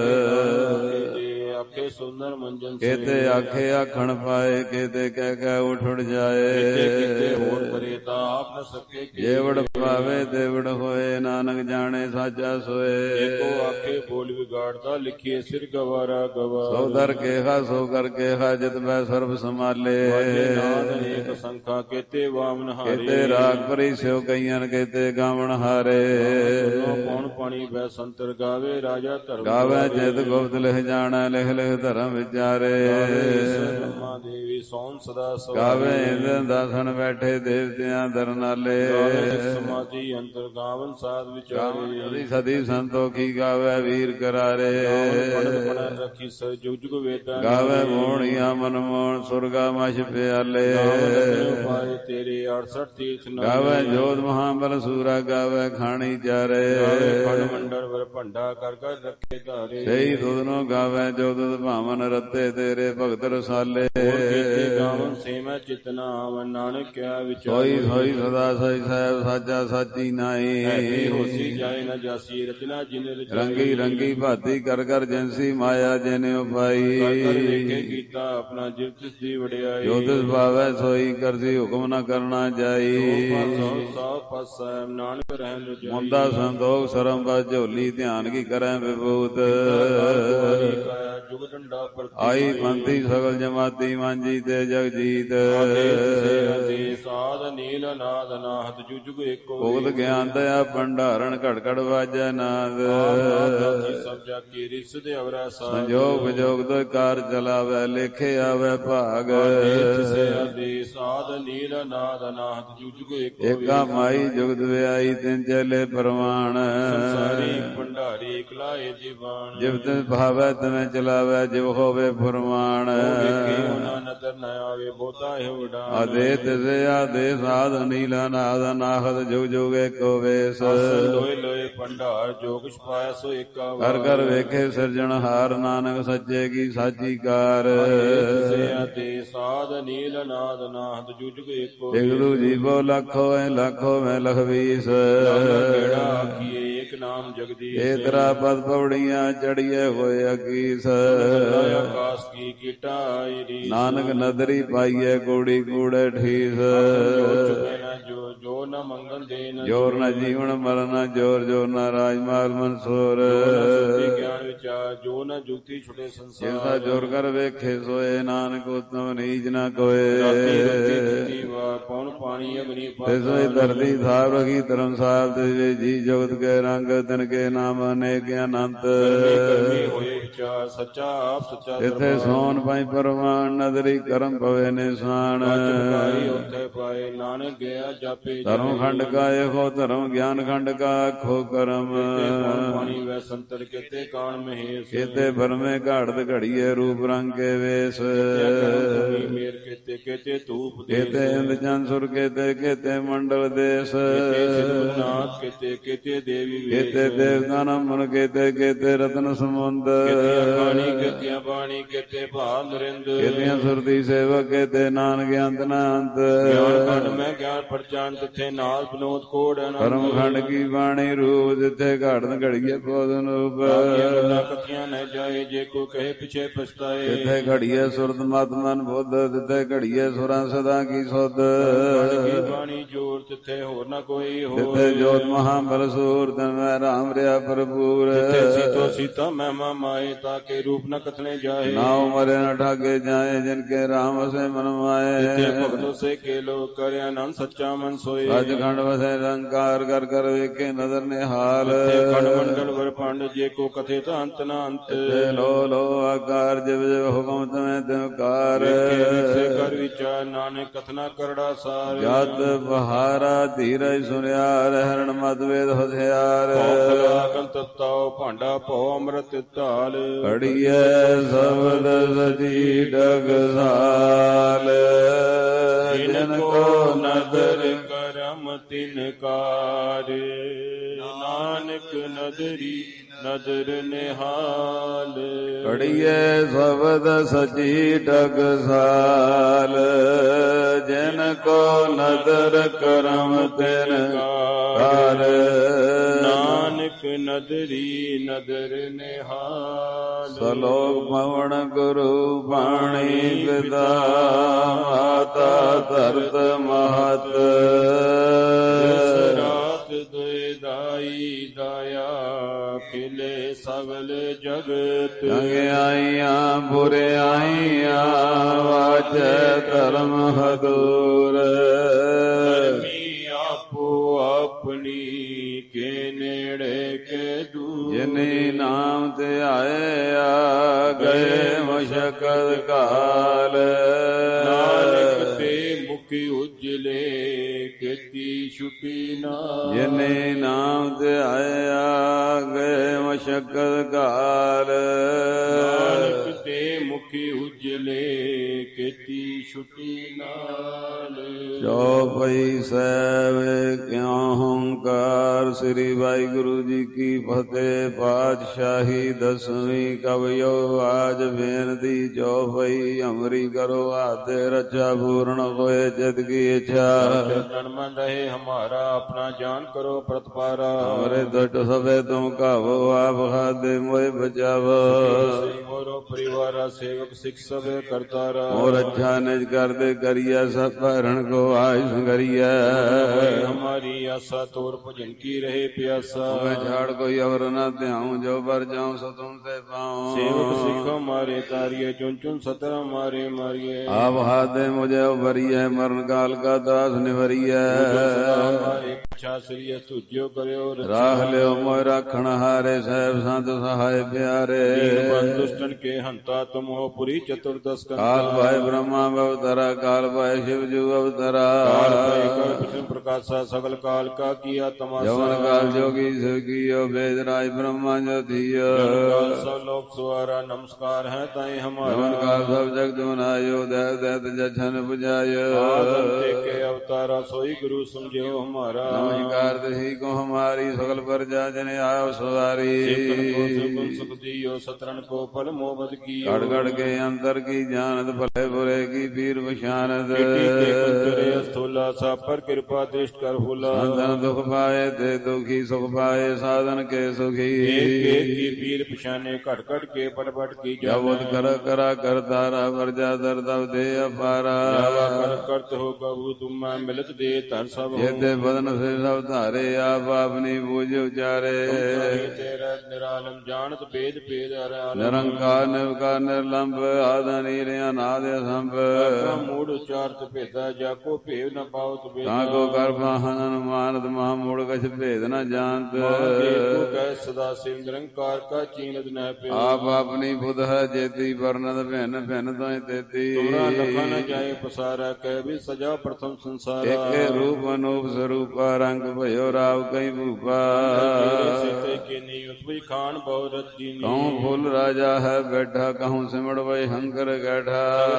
ਆਖੇ ਸੁੰਦਰ ਮੰਜਨ ਕੇਤੇ ਆਖੇ ਆਖਣ ਪਾਏ ਕੇਤੇ ਕਹਿ ਕਹਿ ਉਠ ਉਠ ਜਾਏ। ਕਿਤੇ ਹੋਰ ਕਰੇ ਤਾਂ ਆਪ ਨ ਸਕੇ। ਜੇ ਵਡ ਪਾਵੇ ਤੇ ਵਡ ਹੋਏ ਨਾਨਕ ਜਾਣੇ ਸਾਚਾ ਸੋਏ। ਏਕੋ ਆਖੇ ਬੋਲ ਵਿਗਾੜਦਾ ਲਿਖੀਏ ਸਿਰ ਗਵਾਰਾ ਗਵਾ। ਸੋ ਦਰ ਕੇਹਾ ਸੋ ਕਰ ਕੇਹਾ ਜਿਤ ਮੈਂ ਸਰਬ ਸੰਭਾਲੇ। ਨਾਦ ਅਨੇਕ ਸੰਖਾ ਕੇਤੇ ਵਾਮਨ ਹਾਰੇ। ਕੇਤੇ ਰਾਗ ਭਰੀ ਸਿਓ ਕਈਆਂ ਕੇਤੇ ਗਾਵਣ ਹਾਰੇ। ਕੌਣ ਪਾਣੀ ਬੈ ਸੰਤਰ ਗਾਵੇ ਰਾਜਾ ਧਰਮ। ਗਾਵੇ ਜਿਤ ਗੁਪਤ ਲਿਖ ਜਾਣਾ ਲਿਖ ਲਿਖ ਧਰਮ ਵਿਚਾਰੇ। ਬ੍ਰਹਮਾ ਦੇਵੀ ਸੋਨ ਸਦਾ ਸਵਾਰੇ। ਗਾਵੇ ਇੰਦਰ ਦਾਸਨ ਬੈਠੇ ਦੇਵਤਿਆਂ ਦਰਨਾਲੇ। ਸਮਾਧੀ ਅੰਤਰ ਗਾਵਨ ਸਾਧ ਵਿਚਾਰੇ। ਸਦੀ ਸੰਤੋਖੀ ਗਾਵੇ ਵੀਰ ਕਰਾਰੇ। ਪੜਨ ਪੜਨ ਰੱਖੀ ਸ ਜੁਗ ਜੁਗ ਵੇਦਾਂ। ਗਾਵੇ ਮੋਹਣੀਆਂ ਮਨ ਮੋਹਣ ਸੁਰਗਾ ਮਛ ਪਿਆਲੇ। ਪਾਏ ਤੇਰੇ ਅੜਸਠ ਤੀਰਥ ਨਾਲੇ। ਗਾਵੇ ਜੋਤ ਮਹਾਬਲ ਸੂਰਾ ਗਾਵੇ ਖਾਣੀ ਚਾਰੇ। ਖੰਡ ਮੰਡਲ ਵਰ ਭੰਡਾ ਕਰ ਕਰ ਰੱਖੇ ਧਾਰੇ। ਸਹੀ ਦੁਧ ਨੂੰ ਗਾਵੇ ਜੋ ਦੁਧ ਭਾਵਨ ਰੱਤੇ ਤੇਰੇ ਭਗਤ ਰਸਾਲੇ। ਗਾਵਨ ਸੇ ਮੈਂ ਚਿਤਨਾ ਆਵਨ ਨਾਨਕ ਕਿਆ ਵਿਚਾਰ। ਸੋਈ ਸੋਈ ਸਦਾ ਸਈ ਸਾਹਿਬ ਸਾਚਾ ਸਾਚੀ ਨਾਈ। ਹੋਸੀ ਜਾਏ ਨ ਜਾਸੀ ਰਚਨਾ ਜਿਨ ਰਚਾਈ। ਰੰਗੀ ਰੰਗੀ ਭਾਤੀ ਕਰ ਕਰ ਜੈਸੀ ਮਾਇਆ ਜਿਨੇ ਉਪਾਈ। ਕਰ ਵੇਖੇ ਕੀਤਾ ਆਪਣਾ ਜਿਵ ਤਿਸ ਦੀ ਵਡਿਆਈ। ਜੋ ਤਿਸ ਭਾਵੈ ਸੋਈ ਕਰਸੀ ਹੁਕਮ ਨ ਕਰਨਾ ਜਾਈ। ਸਭ ਪਾਸਾ ਨਾਨਕ ਰਹਿਣ ਰਜਾਈ। ਮੁੰਦਾ ਸੰਤੋਖ ਸਰਮ ਬਸ ਝੋਲੀ ਧਿਆਨ ਕੀ ਕਰੈ ਵਿਭੂਤ। ਜੁਗ ਡੰਡਾ ਆਈ ਪੰਥੀ ਸਗਲ ਜਮਾਤੀ ਮਾਂਜੀ ਤੇ ਜਗ ਜੀਤ। ਸਾਧ ਨੀਲ ਨਾਦ ਨਾਹਤ ਜੁਗ ਏਕੋ। ਭੁਗਤ ਗਿਆਨ ਦਇਆ ਭੰਡਾਰਨ ਘੜ ਘੜ ਵਾਜੈ ਨਾਦ। ਸਭ ਜਾ ਕੀ ਰਿਸ ਦੇ ਅਵਰਾ ਸਾਧ। ਸੰਜੋਗ ਵਿਜੋਗ ਤੋਂ ਕਾਰ ਚਲਾਵੈ ਲੇਖੇ ਆਵੈ ਭਾਗ। ਸਾਧ ਨੀਲ ਨਾਦ ਨਾਹਤ ਜੁਗ ਏਕੋ। ਏਕਾ ਮਾਈ ਜੁਗਤ ਵਿਆਈ ਤਿੰਨ ਚਲੇ ਪ੍ਰਮਾਣ। ਸੰਸਾਰੀ ਭੰਡਾਰੀ ਇਕਲਾਏ ਜੀਵਾਨ। ਜਿਵ ਤਿਸ ਭਾਵੈ ਤਿਵੇਂ ਚਲਾਵੈ ਜਿਵ ਹੋਵੇ ਫੁਰਮਾਨ। ਨਦਰ ਨ ਆਵੇ ਬਹੁਤਾ ਹੈ ਉਡਾਨ। ਆਦੇ ਤਿਸੇ ਆਦੇ ਸਾਧ ਨੀਲਾ ਨਾਦ ਨਾਹਤ ਜੁਗ ਜੁਗ ਏਕੋ ਵੇਸ। ਲੋਏ ਲੋਏ ਭੰਡਾਰ ਜੋ ਕੁਛ ਪਾਇਆ ਸੋ ਏਕਾ। ਕਰ ਕਰ ਵੇਖੇ ਸਿਰਜਣਹਾਰ ਨਾਨਕ ਸੱਚੇ ਕੀ ਸਾਚੀ ਕਾਰ। ਆਦੇ ਸਾਧ ਨੀਲ ਨਾਦ ਨਾਹਤ ਜੁਗ ਜੁਗ ਏਕੋ। ਇਕ ਦੂ ਜੀਵੋ ਲੱਖੋ ਐ ਲੱਖੋ ਮੈਂ ਲਖਵੀਸ। ਕਿਹੜਾ ਆਖੀਏ ਏਕ ਨਾਮ ਜਗਦੀਸ਼। ਏ ਤਰਾ ਪਦ ਪੌੜੀਆਂ ਚੜੀਏ ਹੋਏ ਅਕੀਸ। ਆਕਾਸ ਕੀ ਕੀਟਾ ਆਈ ਰੀਸ। ਨਾਨਕ ਨਦਰੀ ਪਾਈਏ ਕੂੜੀ ਕੂੜੇ ਠੀਸ। ਜੋ ਚੁਕੇ ਨਾ ਜੋ ਜੋ ਨ ਮੰਗਲ ਦੇ ਨ ਜੋਰ ਨ ਜੀਵਨ ਮਰਨ ਜੋਰ ਜੋਰ ਨ ਰਾਜਮਾਲ ਮਨਸੂਰ ਗਿਆਨ ਵਿਚਾਰ ਜੋ ਨ ਜੁਗਤੀ ਛੁਟੇ ਸੰਸਾਰ ਜਿਸਦਾ ਜੋਰ ਕਰ ਵੇਖੇ ਸੋਏ ਨਾਨਕ ਉਤਮ ਨੀਚ ਨ ਕੋਏ ਪੌਣ ਪਾਣੀ ਅਗਨੀ ਤਿਸ ਧਰਤੀ ਥਾਪ ਰਖੀ ਧਰਮਸਾਲ ਤੇ ਜੀ ਜਗਤ ਕੇ ਰੰਗ ਤਿਨ ਕੇ ਨਾਮ ਅਨੇਕ ਅਨੰਤ ਹੋਏ ਵਿਚਾਰ ਸੱਚਾ ਆਪ ਸੱਚਾ ਇਥੇ ਸੋਨ ਪਾਈ ਪਰਵਾਨ ਨਦਰੀ ਕਰਮ ਪਵੇ ਨਿਸ਼ਾਨ ਉੱਥੇ ਪਾਏ ਨਾਨਕ ਗਿਆ ਜਾਪੇ ਧਰਮ ਖੰਡ ਕਾ ਇਹੋ ਧਰਮ ਗਿਆਨ ਖੰਡ ਕਾ ਆਖੋ ਕਰਮ ਪਾਣੀ ਵੈ ਸੰਤਰ ਕਿਤੇ ਕਾਣ ਮਹੇਸ਼ ਕਿਤੇ ਬਰਮੇ ਘਾੜਤ ਘੜੀਏ ਰੂਪ ਰੰਗ ਕੇ ਵੇਸ ਮੇਰ ਕਿਤੇ ਕਿਤੇ ਧੂਪ ਕਿਤੇ ਇੰਦ ਚੰਦ ਸੁਰ ਕਿਤੇ ਕਿਤੇ ਮੰਡਲ ਦੇਸ ਨਾਥ ਕਿਤੇ ਕਿਤੇ ਦੇਵੀ ਕਿਤੇ ਦੇਵਤਾ ਨਮਨ ਕਿਤੇ ਕਿਤੇ ਰਤਨ ਸਮੁੰਦ ਬਾਣੀ ਕਿਤੇ ਬਾਣੀ ਕਿਤੇ ਭਾਵ ਨਰਿੰਦ ਕਿਤੇ ਸੁਰਤੀ ਸੇਵਕ ਕਿਤੇ ਨਾਨਕ ਅੰਤ ਨਾ ਅੰਤ ਗਿਆਨ ਖੰਡ ਮੈਂ ਗਿਆਨ ਪਰਚਾਨ ਤਿੱਥੇ ਨਾਲ ਬਨੋਦ ਕੋੜ ਕਰਮ ਖੰਡ ਕੀ ਬਾਣੀ ਰੂਪ ਜਿੱਥੇ ਘੜਨ ਘੜੀਏ ਪੋਦਨ ਰੂਪ ਕਥੀਆਂ ਨ ਜਾਏ ਜੇ ਕੋ ਕਹੇ ਪਿਛੇ ਪਛਤਾਏ ਜਿੱਥੇ ਘੜੀਏ ਸੁਰਤ ਮਤ ਮਨ ਬੁੱਧ ਜਿੱਥੇ ਘੜੀਏ ਸੁਰਾਂ ਸਦਾ ਕੀ ਸੁਧ ਬਾਣੀ ਜੋਰ ਤਿੱਥੇ ਹੋਰ ਨਾ ਕੋਈ ਹੋਰ ਜਿੱਥੇ ਜੋਤ ਮਹਾ ਬਲ ਸੂਰ ਤਨ ਮੈਂ ਰਾਮ ਰਿਆ ਭਰਪੂਰ ਜਿੱਥੇ ਸੀਤੋ ਸੀਤਾ ਮਹਿਮਾ ਮਾਏ ਤਾਂ ਕੇ ਰੂਪ ਨ ਕਥਨੇ ਜਾਏ ਨਾਉ ਮਰੇ ਨ ਠਾਗੇ ਜਾਏ ਜਿਨ ਕੇ ਰਾਮ ਵਸੇ ਮਨ ਮਾਏ ਜਿੱਥੇ ਭਗਤੋ ਸੇ ਕੇ ਲੋ ਕਰਿ ਆਨੰਦ ਸੱਚਾ ਮਨ ਸੋਏ ਅਜ ਖੰਡ ਵਸੇ ਰੰਕਾਰ ਕਰ ਕਰ ਵੇਖੇ ਨਦਰ ਨਿਹਾਲ ਖੰਡ ਮੰਡਲ ਵਰ ਪੰਡ ਜੇ ਕੋ ਕਥੇ ਤਾਂ ਅੰਤ ਨਾ ਅੰਤ ਲੋ ਲੋ ਆਕਾਰ ਜਿਵ ਜਿਵ ਹੁਕਮ ਤਮੈ ਤਿਵਕਾਰ ਕਰ ਵਿਚਾਰ ਨਾਨਕ ਕਥਨਾ ਕਰੜਾ ਸਾਰ ਜਤ ਬਹਾਰਾ ਧੀਰਜ ਸੁਨਿਆ ਰਹਿਣ ਮਤ ਵੇਦ ਹਥਿਆਰ ਤਤਾਉ ਭਾਂਡਾ ਭਉ ਅੰਮ੍ਰਿਤ ਢਾਲ ਅੜੀਏ ਸਬਦ ਸਜੀ ਡਗਸਾਲ ਜਿਨ ਕੋ ਨਦਰ ਕਰਮ ਤਿਨ ਕਾਰ ਨਾਨਕ ਨਦਰੀ ਨਦਰ ਨਿਹਾਲ ਅੜੀਏ ਸਬਦ ਸਜੀ ਡਗਸਾਲ ਜਿਨ ਕੋ ਨਦਰ ਕਰਮ ਤਿਨ ਕਾਰ ਨਾਨਕ ਨਦਰੀ ਨਦਰ ਨਿਹਾਲ ਸਲੋਕ ਪਵਨ ਗੁਰੂ ਬਾਣੀ ਪਿਤਾ ਮਾਤਾ ਧਰਤ ਮਹਤ ਰਾਤ ਦੁਇ ਦਾਈ ਦਾਇਆ ਖਿਲੇ ਸਗਲ ਜਗਤ ਚੰਗਿਆਈਆਂ ਬੁਰਿਆਈਆਂ ਵਾਜੈ ਧਰਮ ਹਦੂਰ ਆਪੋ ਆਪਣੀ ਕੇ ਨੇੜੇ ਕੇ ਦੂਰ ਜਿਨੇ ਨਾਮ ਧਿਆਇਆ ਗਏ ਮੁਸ਼ਕਲ ਕਾਲ ਨਾਨਕ ਤੇ ਮੁਖੀ ਉਜਲੇ ਕੀਤੀ ਛੁਪੀ ਨਾ ਜਿਨੇ ਨਾਮ ਧਿਆਇਆ ਗਏ ਮੁਸ਼ਕਲ ਕਾਲ ਨਾਨਕ ਤੇ ਮੁਖੀ ਉਜਲੇ ਕੀਤੀ ਛੁਪੀ ਨਾਲ ਚੌਪਈ ਸਾਹਿਬ ਕਿਉ ਹੰਕਾਰ ਸ੍ਰੀ ਵਾਹਿਗੁਰੂ ਜੀ ਕੀ ਫਤਿਹ। ਪਾਤਸ਼ਾਹੀ ਦਸਵੀਂ ਕਵਿਓ ਆਜ ਬੇਨਤੀ ਚੌਪਈ ਅਮਰੀ ਕਰੋ ਆਤੇ ਰੱਛਾ ਪੂਰਨ ਹੋਏ ਜਿਤ ਕੀ ਇੱਛਾ ਤਨ ਮਨ ਰਹੇ ਹਮਾਰਾ ਆਪਣਾ ਜਾਨ ਕਰੋ ਪ੍ਰਤਪਾਰਾ ਹਮਾਰੇ ਦੁੱਟ ਸਭੇ ਤੁਮ ਕਾਵੋ ਆਪ ਖਾਦੇ ਮੋਏ ਬਚਾਵੋ ਮੋਰੋ ਪਰਿਵਾਰਾ ਸੇਵਕ ਸਿੱਖ ਸਭੇ ਕਰਤਾਰਾ ਮੋਰ ਅੱਛਾ ਨਿਜ ਕਰਦੇ ਕਰੀਐ ਸਭ ਭਰਨ ਕੋ ਆਇ ਸੰਗਰੀਐ ਹਮਾਰੀ ਆਸਾ ਤੋਰ ਭਜਨ ਕੀ ਰਹੇ ਪਿਆਸਾ ਮੈਂ ਝਾੜ ਕੋਈ ਅਵਰ ਨਾ ਧਿਆਉ ਜੋ ਬਰ ਜਾਉ ਸੋ ਤੁਮ ਤੇ ਪਾਉ ਸੇਵਕ ਸਿੱਖ ਹਮਾਰੇ ਤਾਰੀਏ ਚੁਨ ਚੁਨ ਸਤਰ ਹਮਾਰੇ ਮਾਰੀਏ ਆਪ ਹਾਦੇ ਮੁਝੇ ਉਭਰੀਐ ਮਰਨ ਕਾਲ ਕਾ ਦਾਸ ਨਿਵਰੀਐ ਹਮਾਰੇ ਇੱਛਾ ਸ੍ਰੀ ਤੁਜਿਓ ਕਰਿਓ ਰਾਖ ਲਿਓ ਮੋਇ ਰਾਖਣ ਹਾਰੇ ਸਹਿਬ ਸੰਤ ਸਹਾਇ ਪਿਆਰੇ ਦੁਸ਼ਟਨ ਕੇ ਹੰਤਾ ਤੁਮ ਹੋ ਪੁਰੀ ਚਤੁਰਦਸ ਕਾਲ ਭਾਇ ਬ੍ਰਹਮਾ ਅਵਤਰਾ ਕਾਲ ਭਾਇ ਸ਼ਿਵ ਜੂ ਅਵਤਰਾ ਕਾਲ ਭਾਇ ਕਲ ਵਿਸ਼ਨ ਪ੍ਰਕਾਸ਼ਾ ਸਗਲ ਕਾਲ ਕਾ ਕੀਆ ਤਮਾਸਾ ਜਵਨ ਕਾਲ ਜੋਗੀ ਸਿਵ ਕੀਓ ਵੇਦ ਰਾਜ ਬ੍ਰਹਮਾ ਜੋਤੀਓ ਕਾਲ ਸਭ ਲੋਕ ਸੁਆਰਾ ਨਮਸਕਾਰ ਹੈ ਤਾਈ ਹਮਾਰਾ ਜਵਨ ਕਾਲ ਸਭ ਜਗਤ ਬਨਾਇਓ ਦੈ ਦੈਤ ਜਛਨ ਪੁਜਾਇਓ ਆਦਮ ਤੇ ਕੇ ਅਵਤਾਰਾ ਸੋਈ ਗੁਰੂ ਸਮਝਿਓ ਹਮਾਰਾ नमस्कार दही को हमारी सकल प्रजा जन आयो सवारी को सुगुन सुख दियो सतरन को फल मोहब्बत की गड़ गड़ के अंतर की जानत भले बुरे की पीर पशानत स्थूला सा पर कृपा दृष्ट कर हुला संतन दुख पाए ते दुखी सुख पाए साधन के सुखी एक एक की पीर पशाने घट घट के पट पट की जब कर करा कर तारा प्रजा दर दब दे अपारा कर करत हो कबू तुम मिलत दे धन सब ये ते बदन से सब धारे आप अपनी बूझ उचारे तेरा निरालम जानत भेद भेद निरंकार निर्विकार निर्लंब आदि नीर अनाद असंभ मूड उच्चारत भेदा जाको भेद न पावत ताको कर वाहन अनुमानत महामूढ़ कछ भेद न जानत कह सदा शिव निरंकार का चीनत न पे आप अपनी बुध है जेती वर्णत भिन्न भिन्न तो तेती लखा न जाए पसारा कह भी सजा प्रथम संसार एक रूप अनूप स्वरूप रंग भयो राव कई भूपा खान कहूँ फूल राजा है बैठा कहूँ सिमड़ वही हंकर गैठा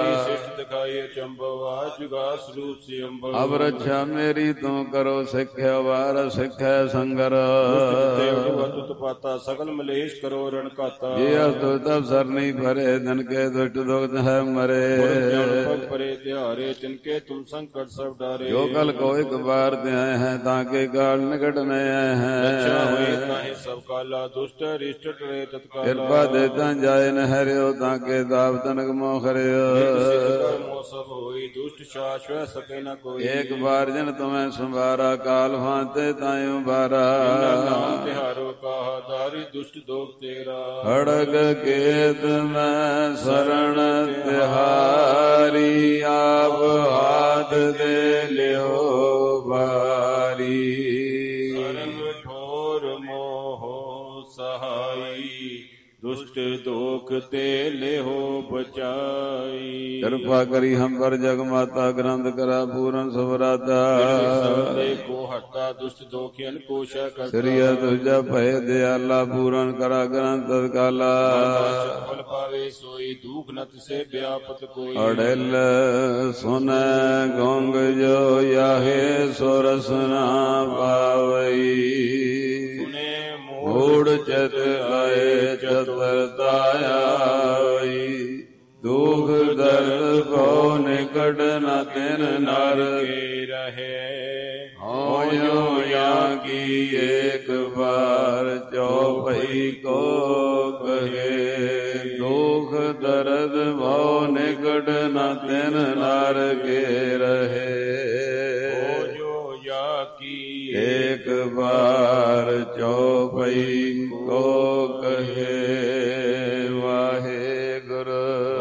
अब रक्षा मेरी तुम करो सिक्ख्या वार सिक्ख्या संगर पाता सकल मलेश करो रण काता ये तो तब सर नहीं भरे धन के दुष्ट दुख है मरे परे त्यारे तिनके तुम संकट सब डारे जो कल को एक बार दे हैं ताके काल निकट में हैं सब काला दुष्ट रिष्ट टरे तत्काल कृपा देता जाए न हरियो ताके दाव तनक मोखरियो सब होई दुष्ट शाश्वत सके न कोई एक बार जन तुम्हें संभारा काल भांते तायु बारा तिहारो कहा दारी दुष्ट दोग तेरा खड़ग केत में शरण तिहारी आप हाथ दे लियो बारी दुष्ट दोख ते ले हो बचाई कृपा करी हम पर जग माता ग्रंथ करा पूरन सुभराता को हटा दुष्ट दोखियन कोश श्री तुझा भय दयाला पूरन करा ग्रंथ तत्काला फल पावे सोई दुख नत से व्यापत कोई अड़ेल सुन गोंग जो याहे सोरस ना पावई मूढ़ चत आए चतुरताया दुख दर्द को निकट न तिन नर रहे हो या की एक बार चौपई को कहे दुख दर्द भो निकट न तिन नर के रहे एक बार चौपई को कहे वाहे गुरु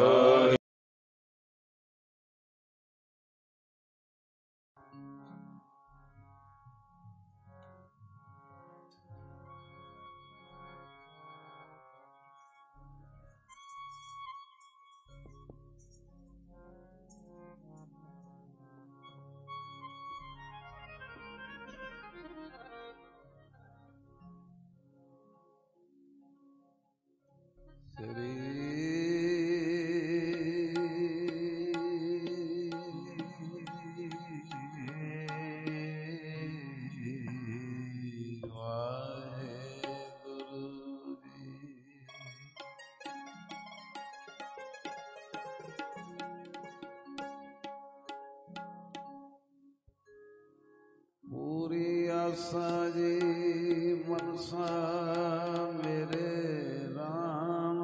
पूरी आशा जी मनसा मेरे राम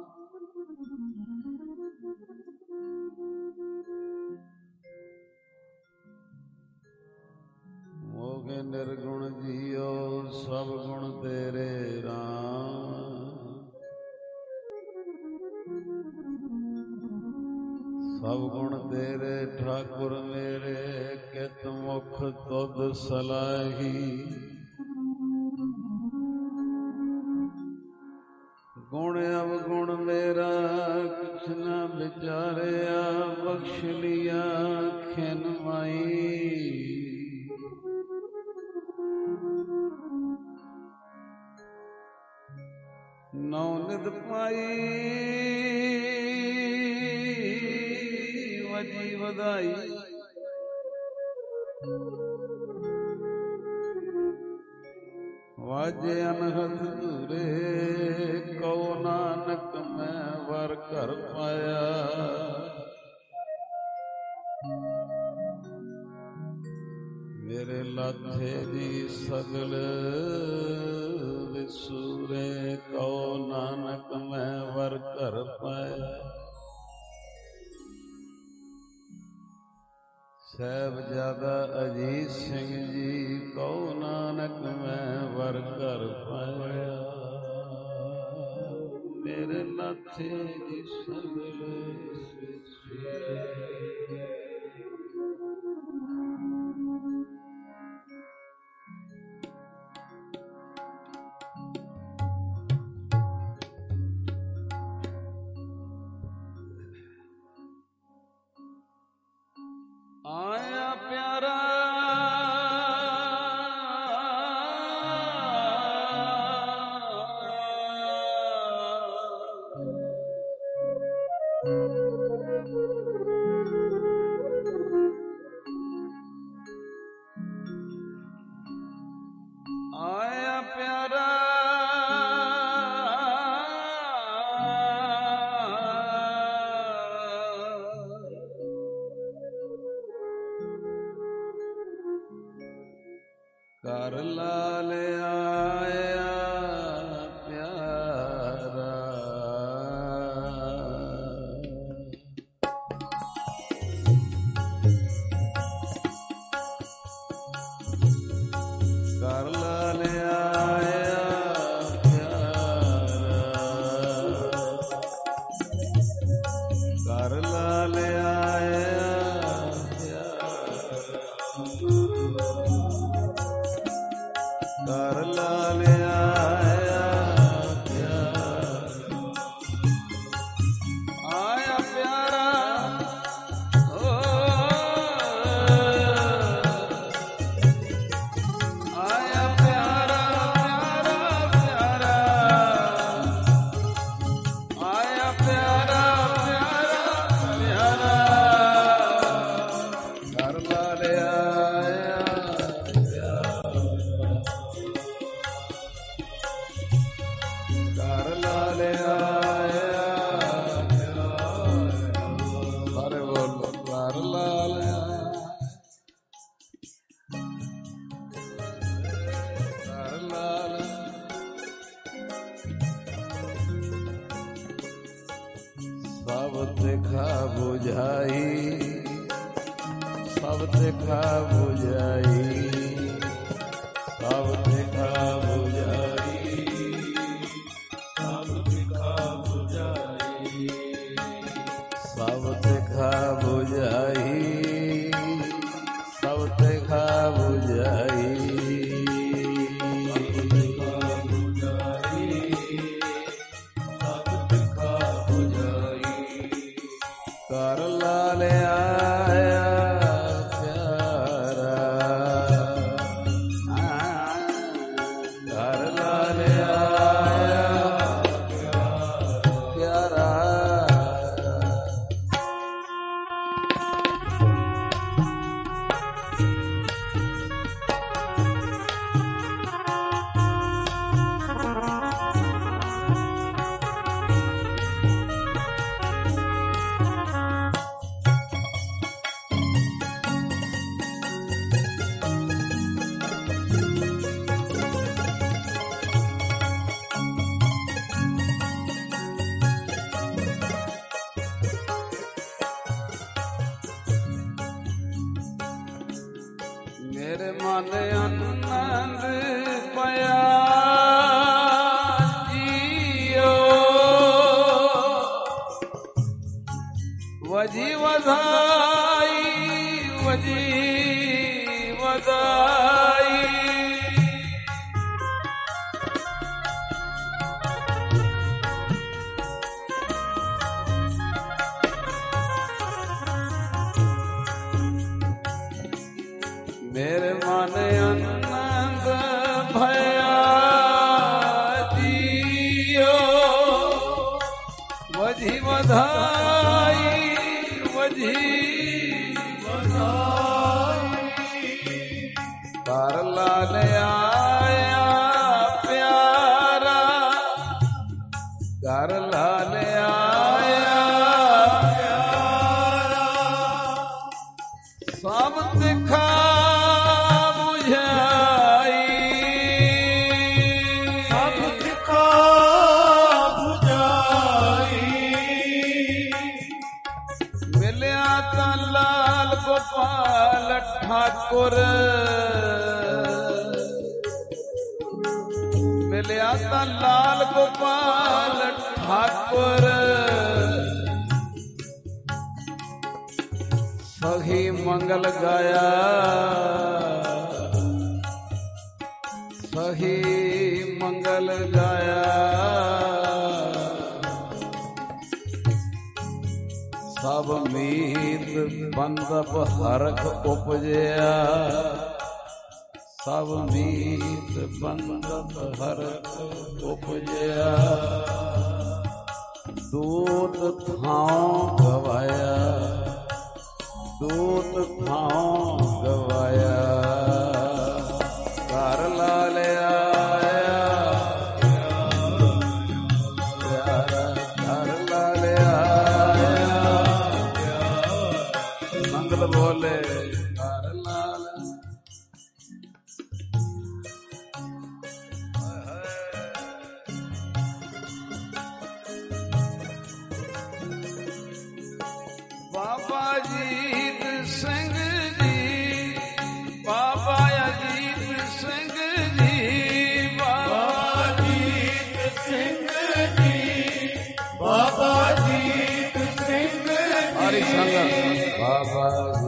मोगे निर्गुण जियो सब गुण तेरे राम सब गुण तेरे ठाकुर मेरे कित मुख तुद सलाही गुण अवगुण मेरा कुछ न विचारिया बख्श लिया खिन माई नौ निद पाई वजी वधाई ਵਾਜੇ ਅਨਹਦ ਧੂਰੇ ਕਉ ਨਾਨਕ ਮੈਂ ਵਰ ਘਰ ਪਾਇਆ। ਮੇਰੇ ਲਾਥੇ ਜੀ ਸਗਲ ਵਿਸੂਰੇ ਕਉ ਨਾਨਕ ਮੈਂ ਵਰ ਘਰ ਪਾਇਆ। ਸਾਹਿਬਜ਼ਾਦਾ ਅਜੀਤ ਸਿੰਘ ਜੀ ਕਉ ਨਾਨਕ ਮੈਂ ਵਰ ਘਰ ਪਾਇਆ। ਮੇਰੇ ਲਾਥੇ ਜੀ ਸਗਲ ਆਇਆ ਪਿਆਰਾ ਆਇਆ ਪਿਆਰਾ ਘਰ ਲਾਲ ਆਇਆ ਪਿਆਰਾ। ਘਰ ਲਾਲ ਆਇਆ ਪਿਆਰਾ। ਘਰ ਲਾਲ ਆਇਆ ਘਰ ਲਾਲ ਆਇਆ ਪਿਆਰਾ। ਆਇਆ ਪਿਆਰਾ ਓ ਆਇਆ ਪਿਆਰਾ ਪਿਆਰਾ ਪਿਆਰਾ ਆਇਆ ਪਿਆਰਾ ਪਿਆਰਾ ਪਿਆਰਾ ਘਰ ਲਾਲ ਆਇਆ ਘਰ ਲਾਲ ਆਇਆ ਸਾਰੇ ਬੋਲੋ ਘਰ ਲਾਲ ਆਇਆ ਘਰ ਲਾਲ। ਸਭ ਦੇਖਾ ਬੁਝਾਈ ਸਭ ਦੇਖਾ ਬੁਝਾਈ ਸਭ ਦੇਖਾ ਬੁਝਾਈ ਸਭ ਦੇਖਾ ਬੁਝਾਈ ਸਭ ਦੇਖਾ ਬੁਝਾਈ ਸਭ ਦੇਖਾ ਬੁਝਾਈ ਸਭ ਦੇਖਾ ਬੁਝਾਈ। ਘਰ ਲਾਲ ਆਇਆ ਪਿਆਰਾ। ਘਰ ਲਾਲ ਆਇਆ ਪਿਆਰਾ। ਮੇਰੇ ਮਨ ਆਨੰਦ ਪਿਆ ਜੀਓ ਵਜੀ ਵਧਾਈ ਵਜੀ ਵਧਾਈ। ਮੇਰੇ ਮਨ ਆਨੰਦ ਭਇਆ ਜੀਓ ਵਜੀ ਵਧਾਈ ਵਜੀ ਵਧਾਈ। ਘਰ ਲਾਲ ਆਇਆ ਠਾਕੁਰ ਮਿਲਿਆ ਤਾਂ ਲਾਲ ਗੋਪਾਲ ਠਾਕੁਰ ਸਹੀ ਮੰਗਲ ਗਾਇਆ ਸਹੀ ਮੰਗਲ ਗਾਇਆ ਸਭ ਮੀਤ ਬੰਦਪ ਹਰਖ ਉਪਜਿਆ ਸਭ ਮੀਤ ਬੰਦਪ ਹਰਖ ਉਪਜਿਆ ਦੂਤ ਥਾਂ ਗਵਾਇਆ ਦੂਤ ਥਾਂ ਗਵਾਇਆ ਘਰ ਲਾ ਲਿਆ ਬੋਲੇ ਘਰ ਲਾਲ ਬਾਬਾ ਅਜੀਤ ਸਿੰਘ ਜੀ ਬਾਬਾ ਅਜੀਤ ਸਿੰਘ ਜੀ ਬਾਬਾ ਅਜੀਤ ਸਿੰਘ ਜੀ ਬਾਬਾ ਅਜੀਤ ਸਿੰਘ ਹਰੀ ਸੰਗਤ ਬਾਬਾ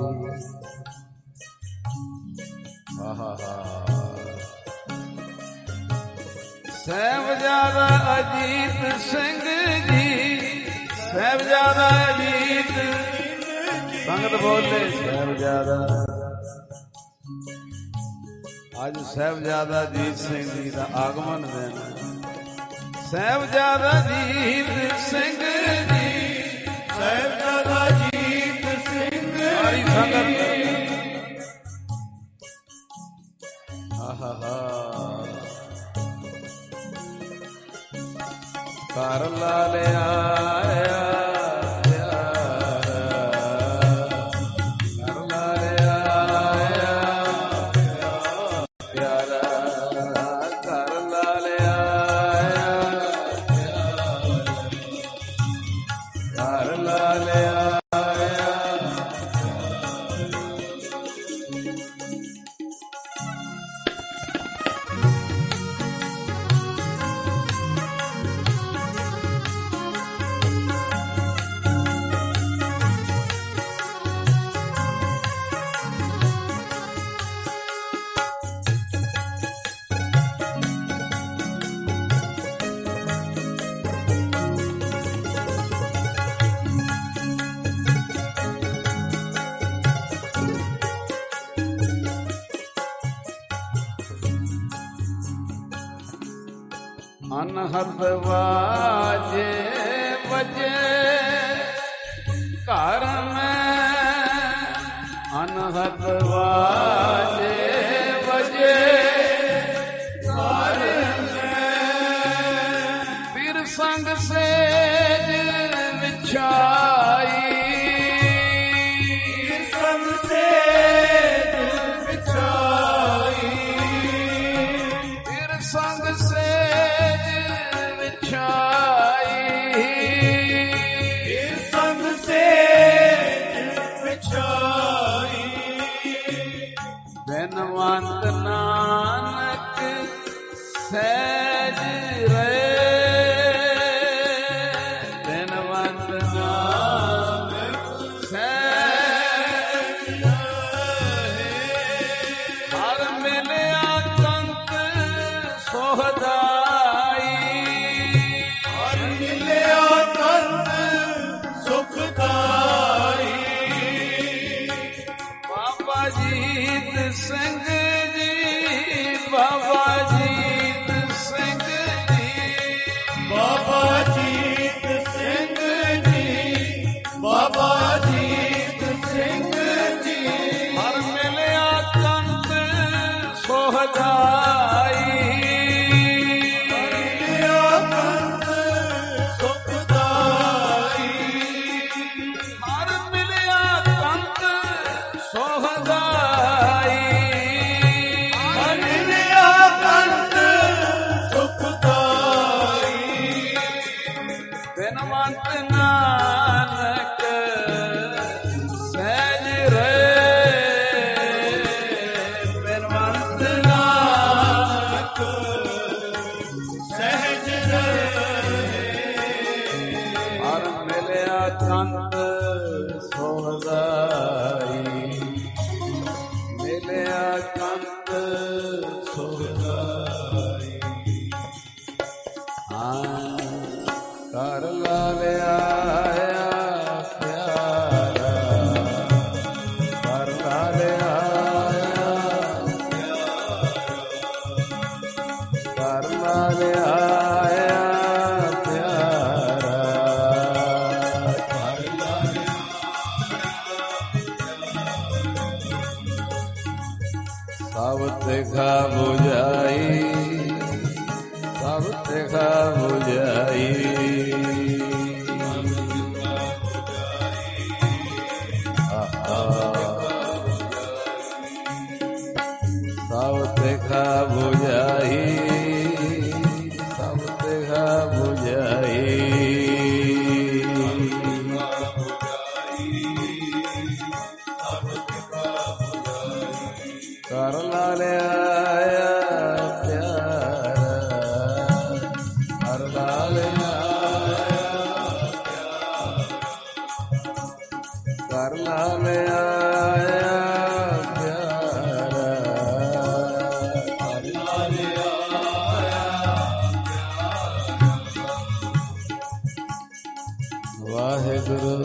ਸਾਹਿਬਜ਼ਾਦਾ ਅਜੀਤ ਸਿੰਘ ਜੀ ਸਾਹਿਬਜ਼ਾਦਾ ਅਜੀਤ ਸੰਗਤ ਬੋਲੇ ਸਾਹਿਬਜ਼ਾਦਾ ਅੱਜ ਸਾਹਿਬਜ਼ਾਦਾ ਅਜੀਤ ਸਿੰਘ ਜੀ ਦਾ ਆਗਮਨ ਦਿਨ ਸਾਹਿਬਜ਼ਾਦਾ ਅਜੀਤ ਸਿੰਘ ਜੀ ਸਾਹਿਬਜ਼ਾਦਾ ਅਜੀਤ ਸਿੰਘ ਹਰੀ ਸੰਗਤ ਆਹਾ ਹਾ ਘਰ ਲਾ ਲਿਆ ਘਰ ਲਾ ਲਿਆ ਪਿਆਰਾ ਘਰ ਲਾ ਲਿਆ ਘਰ ਲਾ ਲਿਆ ਅਨਹਦ ਵਾਜੇ ਵਜੇ ਘਰ ਮੈਂ ਅਨਹਦ ਵਾਜੇ ਵਜੇ ਘਰ ਮੈਂ ਫਿਰ ਸੰਗ ਸੇਜ ਵਿਛਾਈ ਫਿਰ ਸੰਗ ਸੇਜ ਵਿਛਾਈ ਫਿਰ ਸੰਗ ਸੇਜ ਬੈਨਵੰਤ ਨਾਨਕ ਸਹਿਜ ਰਹੇ ਬੈਨਵੰਤ ਨਾਨਕ ਸਹਿਜ ਰਹੇ ਹਰ ਮਿਲਿਆ ਕੰਤ ਸੋਹਦਾਈ ਹਰ ਮਿਲਿਆ ਕੰਤ ਸੁਖਦਾਈ ਬਾਬਾ ਅਜੀਤ ਸਿੰਘ ਜੀ ਬਾਬਾ ਅਜੀਤ ਸਿੰਘ ਜੀ ਬਾਬਾ ਅਜੀਤ ਸਿੰਘ ਜੀ ਬਾਬਾ ਅਜੀਤ ਸਿੰਘ ਜੀ ਹਰ ਮਿਲਿਆ ਕੰਤ ਸੋਹਦਾਈ ਹਰ ਮਿਲਿਆ ਕੰਤ ਸੁਖਦਾਈ ਹਰ ਮਿਲਿਆ ਕੰਤ ਸੋਹਦਾਈ ਹਰ ਮਿਲਿਆ ਕੰਤ ਨਾਲ ਆਇਆ ਪਿਆਰਾ, ਘਰ ਨਾਲ ਸਭ ਤਿਖਾ ਬੁਝਾਈ, ਸਭ ਤਿਖਾ ਬੁਝਾਈ, ਸਭ ਤਿਖਾ ਬੁਝਾਈ, ਸਭ ਤਿਖਾ ਬੁਝਾਈ, ਕਰ ਨਾਲ ਆਇਆ ਪਿਆਰਾ, ਕਰ ਨਾਲ ਆਇਆ ਪਿਆਰਾ, ਕਰ ਨਾਲ ਆਇਆ ਪਿਆਰਾ, ਕਰ ਨਾਲ ਆਇਆ ਪਿਆਰਾ। ਵਾਹਿਗੁਰੂ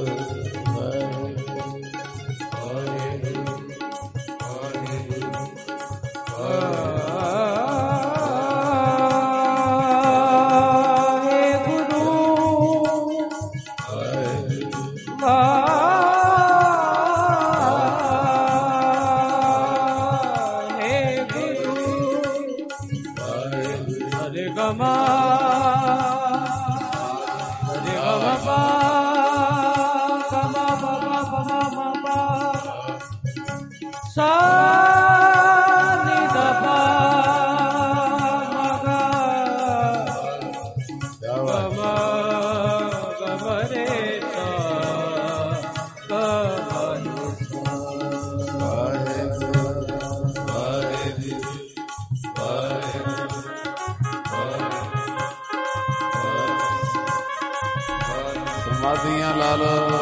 ਸਮਾਧੀਆਂ ਲਾ ਲਓ।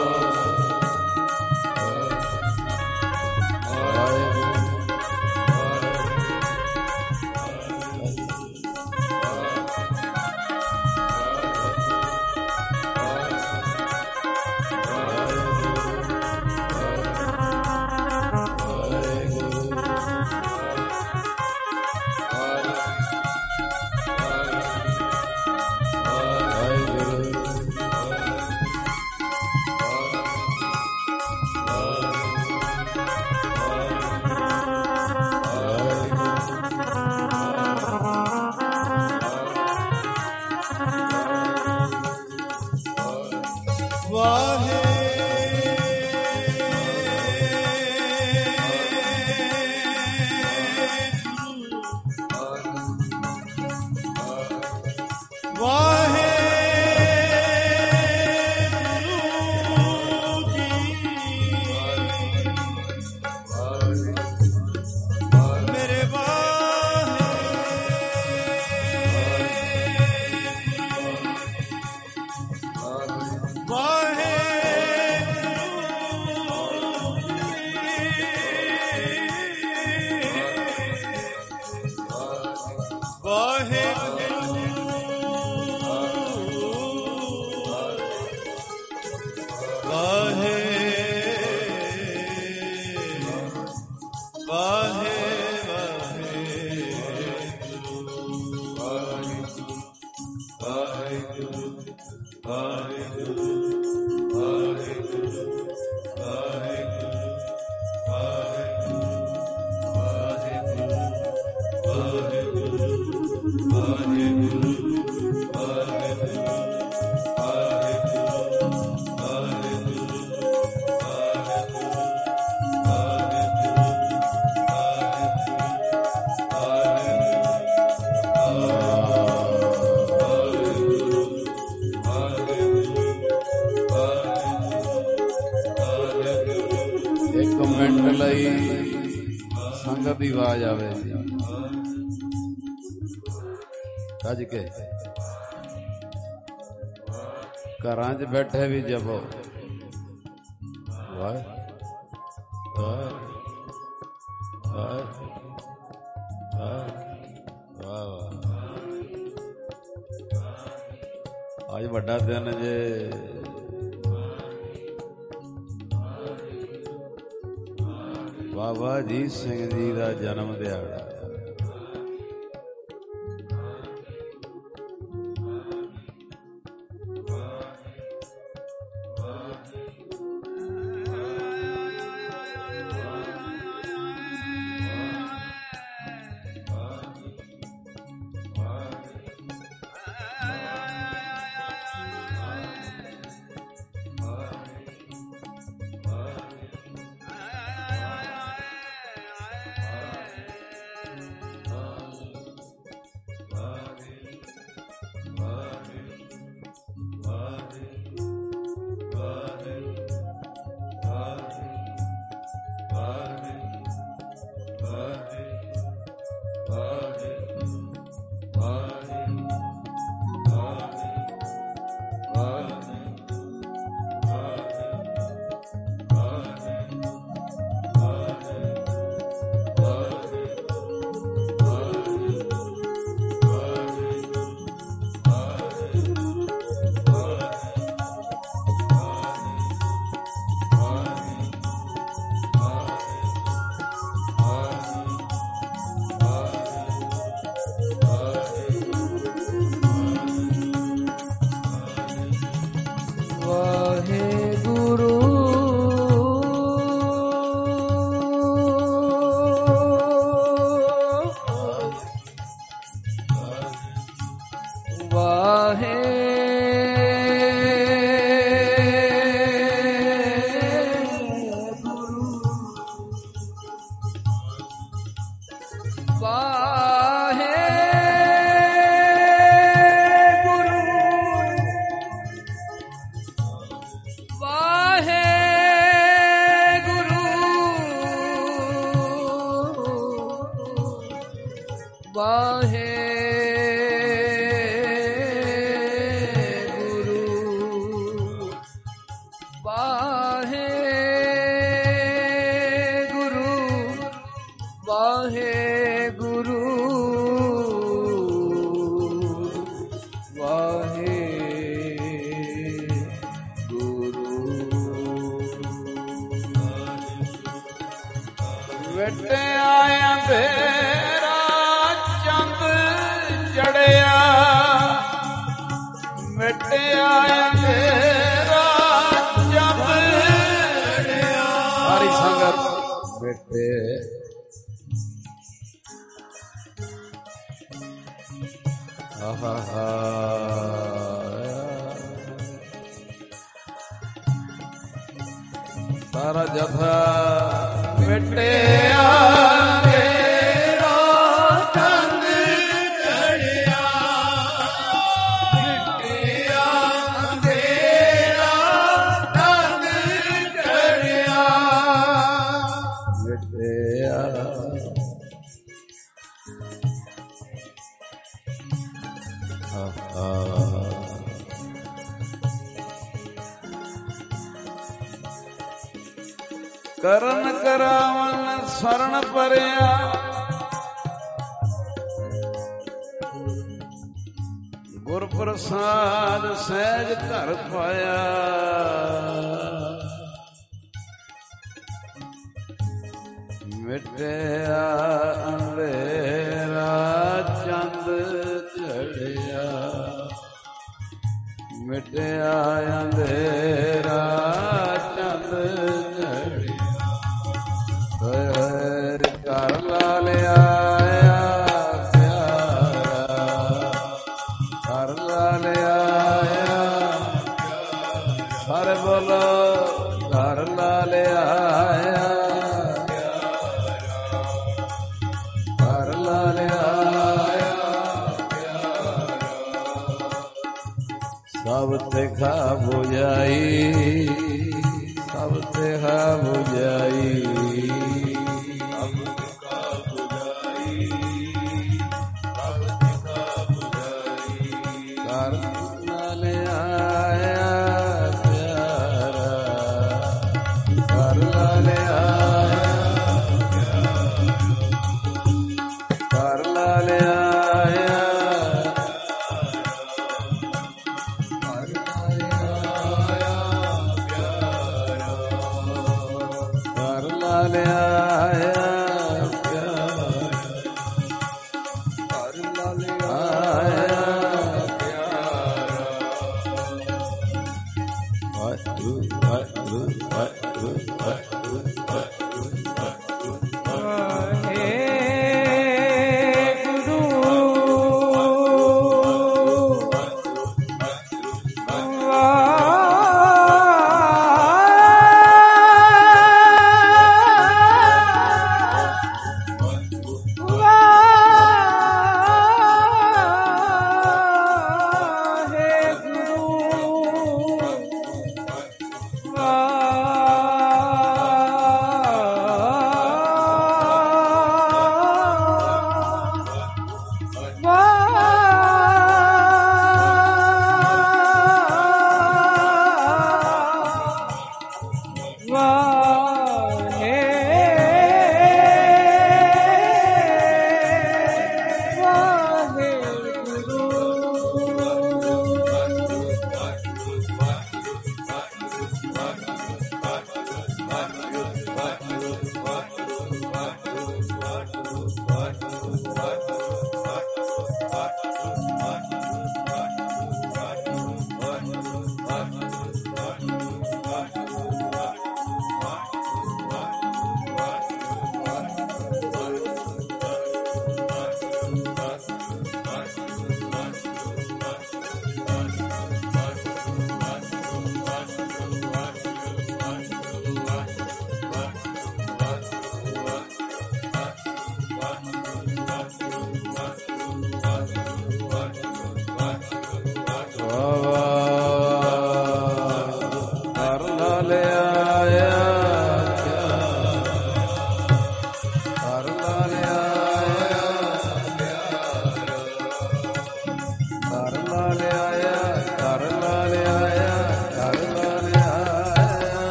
ਸੰਗਤ ਦੀ ਆਵਾਜ਼ ਆਵੇ ਕੱਜ ਕੇ ਘਰਾਂ 'ਚ ਬੈਠੇ ਵੀ ਜਪੋ ਵਾਹ ਵਾਹ ਵਾਹ ਵਾਹ। ਅੱਜ ਵੱਡਾ ਦਿਨ ਜੇ ਬਾਬਾ ਅਜੀਤ ਸਿੰਘ ਜੀ ਦਾ ਜਨਮ ਦਿਹਾੜਾ। ਵਾਹੇ ਸਾਰਾ ਜਥਾ ਮਿਟਿਆ ਮੇਰਾ ਚੰਦ ਚੜਿਆ ਮਿਟਿਆ ਅੰਧੇਰਾ ਚੰਦ ਚੜਿਆ ਮਿਟਿਆ ਕਰਨ ਕਰਾਵਨ ਸਰਣ ਪਰਿਆ ਗੁਰ ਪ੍ਰਸਾਦ ਸਹਿਜ ਧਰ ਪਾਇਆ ਮਿਟਿਆ ਅੰਧੇਰਾ ਚੰਦ ਚੜਿਆ ਮਿਟਿਆ ਅੰਧੇਰਾ ਚੰਦ ਚੜਿਆ ਘਰ ਲਾਲ ਆਇਆ ਪਿਆਰਾ ਘਰ ਲਾਲ ਆਇਆ ਸਾਰੇ ਬੋਲੋ ਘਰ ਲਾਲ ਆਇਆ ਘਰ ਲਾਲ ਆਇਆ ਸਭ ਤੇ ਖਾ ਬੁਝਾਈ ਸਭ ਤੇ ਖਾ ਬੁਝਾਈ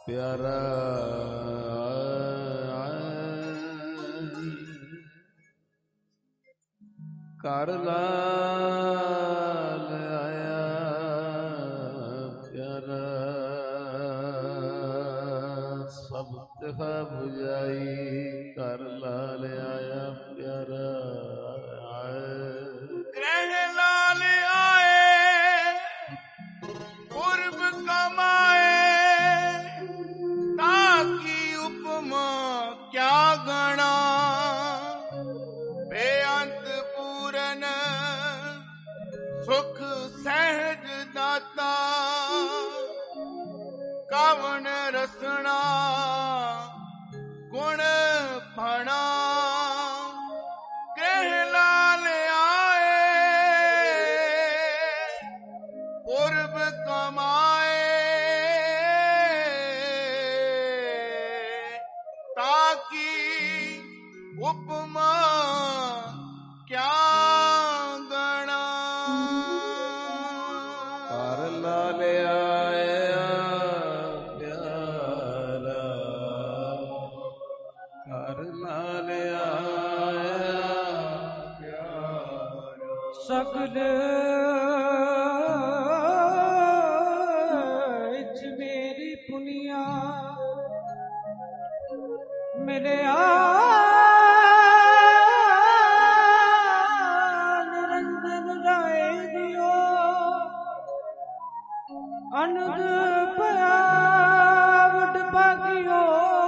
ਪਿਆਰਾ ਘਰ ਲਾਲ ਆਇਆ ਪਿਆਰਾ ਸਭ ਤਿਹਾ ਬੁਝਾਈ ਘਰ ਲਾਲ ਆਇਆ ਪਿਆਰਾ ਗ੍ਰਹਿ ਲਾਲ ਆਏ ਪੁਰਬ ਕਮਾਏ ਤਾਕੀ ਉਪਮਾ ਕਿਆ ਗਣਾ ਬੇਅੰਤ ਪੂਰਨ ਸੁਖ ਸਹਿਜ ਦਾਤਾ ਕਵਣ ਰਸਣਾ ਗੁਣ ਫਣਾ ਗ੍ਰਹਿ ਲਾਲ ਆਏ ਪੁਰਬ ਕਮਾਏ ਤਾਕੀ ਉਪਮਾ ਕਿਆ ਗਣਾ ਘਰ ਲਾਲ ਆਇਆ ਪਿਆਰਾ ਘਰ ਲਾਲ ਆਇਆ ਪਿਆਰਾ ਸਗਲ ਇਚ ਮੇਰੀ ਪੁਨੀਆ ਮਿਲਿਆ ਨਿਰੰਜਨ ਰਾਏ ਦਿਓ ਅਨੰਦ ਪਿਆ ਵਡ ਭਾਗਿਓ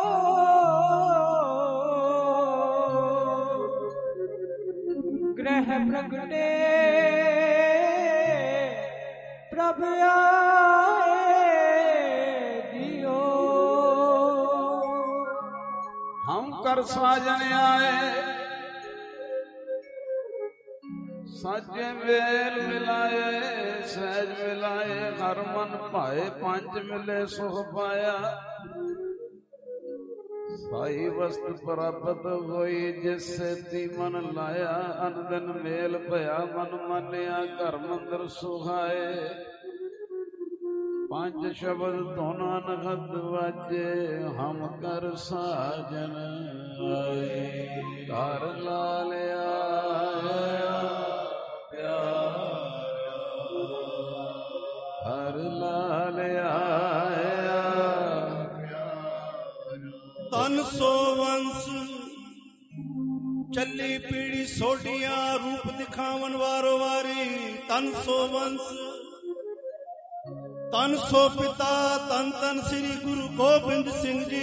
ਗ੍ਰਹਿ ਪ੍ਰਗਟੇ ਪ੍ਰਭ ਆਏ ਦਿਓ ਹਮ ਕਰ ਸਾਜਣ ਆਏ ਸਾਜੇ ਵੇਲ ਮਿਲਾਏ ਸਹਿਜ ਮਿਲਾਏ ਹਰ ਮਨ ਭਾਏ ਪੰਜ ਮਿਲੇ ਸੁਖ ਪਾਇਆ ਸਾਈ ਵਸਤ ਪ੍ਰਾਪਤ ਹੋਈ ਜਿਸ ਸੇਤੀ ਮਨ ਲਾਇਆ ਅਨੰਦਨ ਮੇਲ ਭਇਆ ਮਨ ਮਾਨਿਆ ਘਰ ਮੰਦਰ ਸੁਹਾਏ ਪੰਜ ਸ਼ਬਦ ਧੋਨਾ ਨਗਦ ਵਾਜੇ ਹਮ ਕਰ ਸਾਜਨ ਆਏ ਘਰ ਲਾਲ ਆਇਆ ਪਿਆਰਾ ਹਰ ਲਾਲ ਆਇਆ ਤਨ ਸੋ ਵੰਸ ਚੱਲੀ ਪੀੜੀ ਸੋਢੀਆਂ ਰੂਪ ਦਿਖਾਵਨ ਵਾਰੋ ਵਾਰੀ ਤਨ ਸੋ ਵੰਸ ਤਨ ਸੋ ਪਿਤਾ ਤਨ ਤਨ ਸ੍ਰੀ ਗੁਰੂ ਗੋਬਿੰਦ ਸਿੰਘ ਜੀ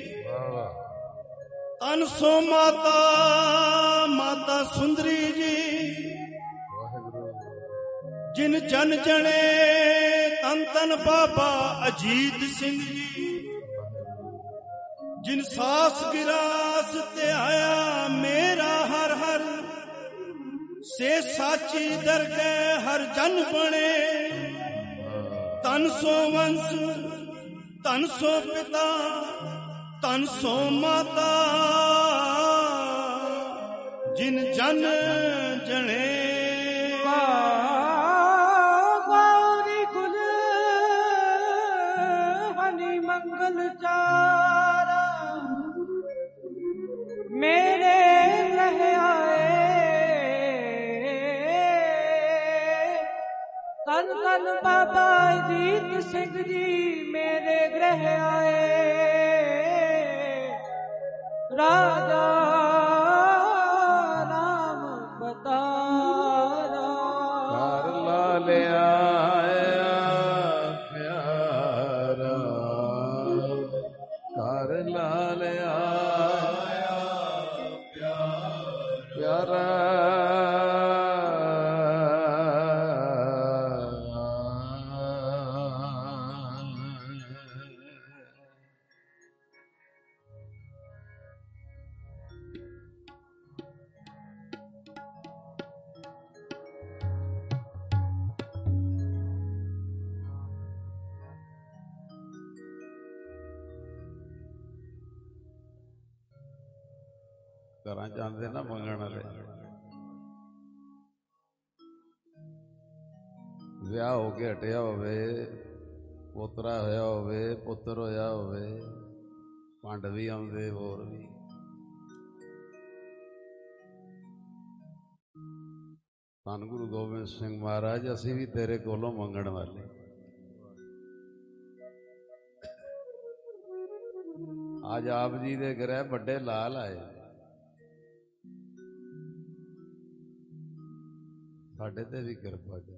ਤਨ ਸੋ ਮਾਤਾ ਮਾਤਾ ਸੁੰਦਰੀ ਜੀ ਜਿਨ ਜਨ ਜਣੇ ਤਨ ਤਨ ਬਾਬਾ ਅਜੀਤ ਸਿੰਘ ਜੀ ਜਿਨ ਸਾਸ ਗਿਰਾਸ ਤੇ ਆਇਆ ਮੇਰਾ ਹਰ ਹਰ ਸੇ ਸਾਚੀ ਦਰਗਹਿ ਹਰ ਜਨ ਬਣੇ ਤਨ ਸੋ ਵੰਸ ਤਨ ਸੋ ਪਿਤਾ ਤਨ ਸੋ ਮਾਤਾ ਜਿਨ ਜਨ ਜਣੇ ਗੌਰੀ ਕੁਲ ਹਨੀ ਮੰਗਲ ਚਾਰਾ ਮੇਰੇ ਰਹਿ ਆਏ ਤਨ ਤਨ ਬਾਬਾ ਅਜੀਤ ਸਿੰਘ ਜੀ ਮੇਰੇ ਗ੍ਰਹਿ ਆਏ ਰਾਜਾ ਨਾਮ ਬਤਾਰਾ ਘਰ ਲਾਲ ਆਇਆ ਪਿਆਰਾ ਘਰ ਲਾਲ ਆਇਆ ਪਿਆਰਾ ਘਰਾਂ ਜਾਂਦੇ ਨਾ ਮੰਗਣ ਵਾਲੇ ਵਿਆਹ ਹੋ ਕੇ ਹਟਿਆ ਹੋਵੇ ਪੋਤਰਾ ਹੋਇਆ ਹੋਵੇ, ਪੁੱਤਰ ਹੋਇਆ ਹੋਵੇ, ਭੰਡ ਵੀ ਆਉਂਦੇ ਹੋਰ ਵੀ। ਧੰਨ ਗੁਰੂ ਗੋਬਿੰਦ ਸਿੰਘ ਮਹਾਰਾਜ, ਅਸੀਂ ਵੀ ਤੇਰੇ ਕੋਲੋਂ ਮੰਗਣ ਵਾਲੇ। ਅੱਜ ਆਪ ਜੀ ਦੇ ਗ੍ਰਹਿ ਵੱਡੇ ਲਾਲ ਆਏ, ਸਾਡੇ ਤੇ ਵੀ ਕਿਰਪਾ ਕਰੇ।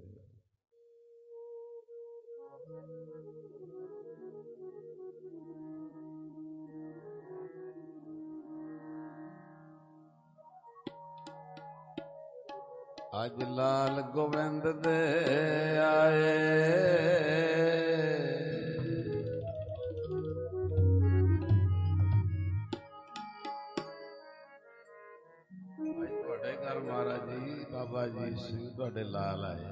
ਅੱਜ ਲਾਲ ਗੋਬਿੰਦ ਦੇ ਆਏ, ਅੱਜ ਤੁਹਾਡੇ ਘਰ ਮਹਾਰਾਜ ਜੀ ਬਾਬਾ ਜੀ ਸਿੰਘ ਤੁਹਾਡੇ ਲਾਲ ਆਏ।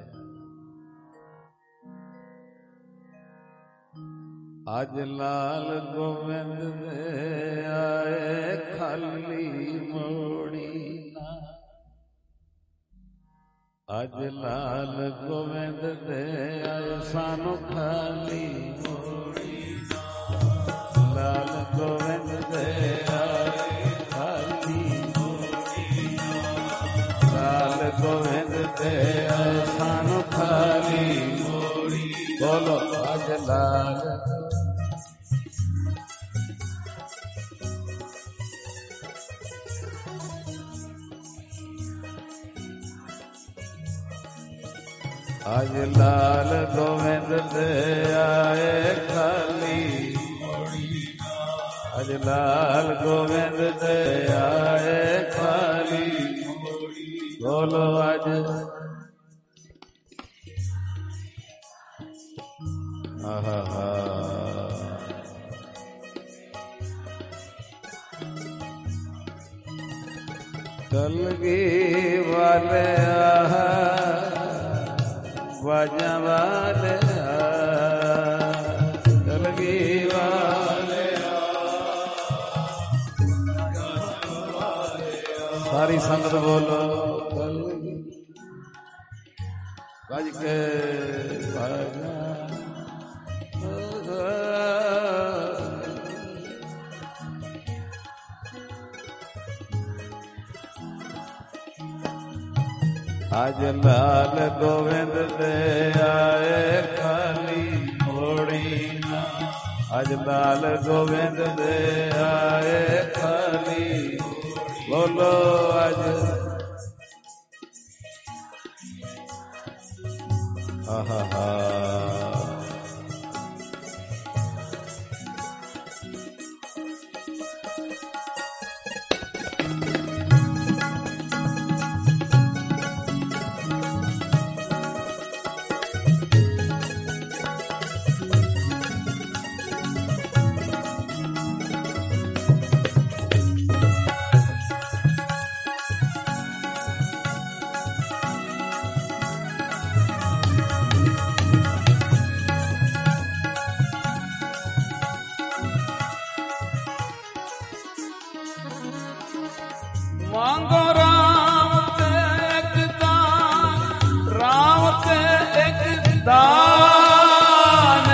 ਅੱਜ ਲਾਲ ਗੋਬਿੰਦ ਦੇ ਆਏ, ਖਾਲੀ ਮੋੜੀ ਨਾ। ਅੱਜ ਲਾਲ ਗੋਬਿੰਦ ਦੇ ਆਏ, ਸਾਨੂੰ ਖਾਲੀ ਮੋੜੀ ਨਾ। ਲਾਲ ਗੋਬਿੰਦ ਦੇ ਆਏ, ਖਾਲੀ ਮੋੜੀ ਨਾ। ਲਾਲ ਗੋਬਿੰਦ ਦੇ ਆਏ, ਸਾਨੂੰ ਖਾਲੀ ਮੋੜੀ। ਬੋਲੋ ਅੱਜ ਲਾਲ ਅੱਜ ਲਾਲ ਗੋਬਿੰਦ ਦੇ ਆਏ, ਖਾਲੀ ਮੋੜੀ ਨਾ। ਅੱਜ ਲਾਲ ਗੋਬਿੰਦ ਦੇ ਆਏ, ਖਾਲੀ ਮੋੜੀ। ਬੋਲੋ ਅੱਜ ਆਹਾ ਹਾ। ਕਲਗੀ ਵਾਲੇ ਆਹ ਵਾਜਾਂ ਵਾਲੇ ਕਲਗੀ ਵਾਲੇ, ਸਾਰੀ ਸੰਗਤ ਬੋਲੋ ਕਲਗੀ ਵੱਜ ਕੇ ਵਾਜਾਂ। ਅੱਜ ਲਾਲ ਗੋਬਿੰਦ ਦੇ ਆਏ, ਖਾਲੀ ਮੋੜੀ ਨਾ। ਅੱਜ ਲਾਲ ਗੋਬਿੰਦ ਦੇ ਆਏ, ਖਾਲੀ। ਬੋਲੋ ਅੱਜ ਆਹਾ ਹਾ। ਮੰਗੋ ਰਾਮ ਤੇ ਇੱਕ ਦਾਨ, ਰਾਮ ਤੇ ਇੱਕ ਦਾਨ।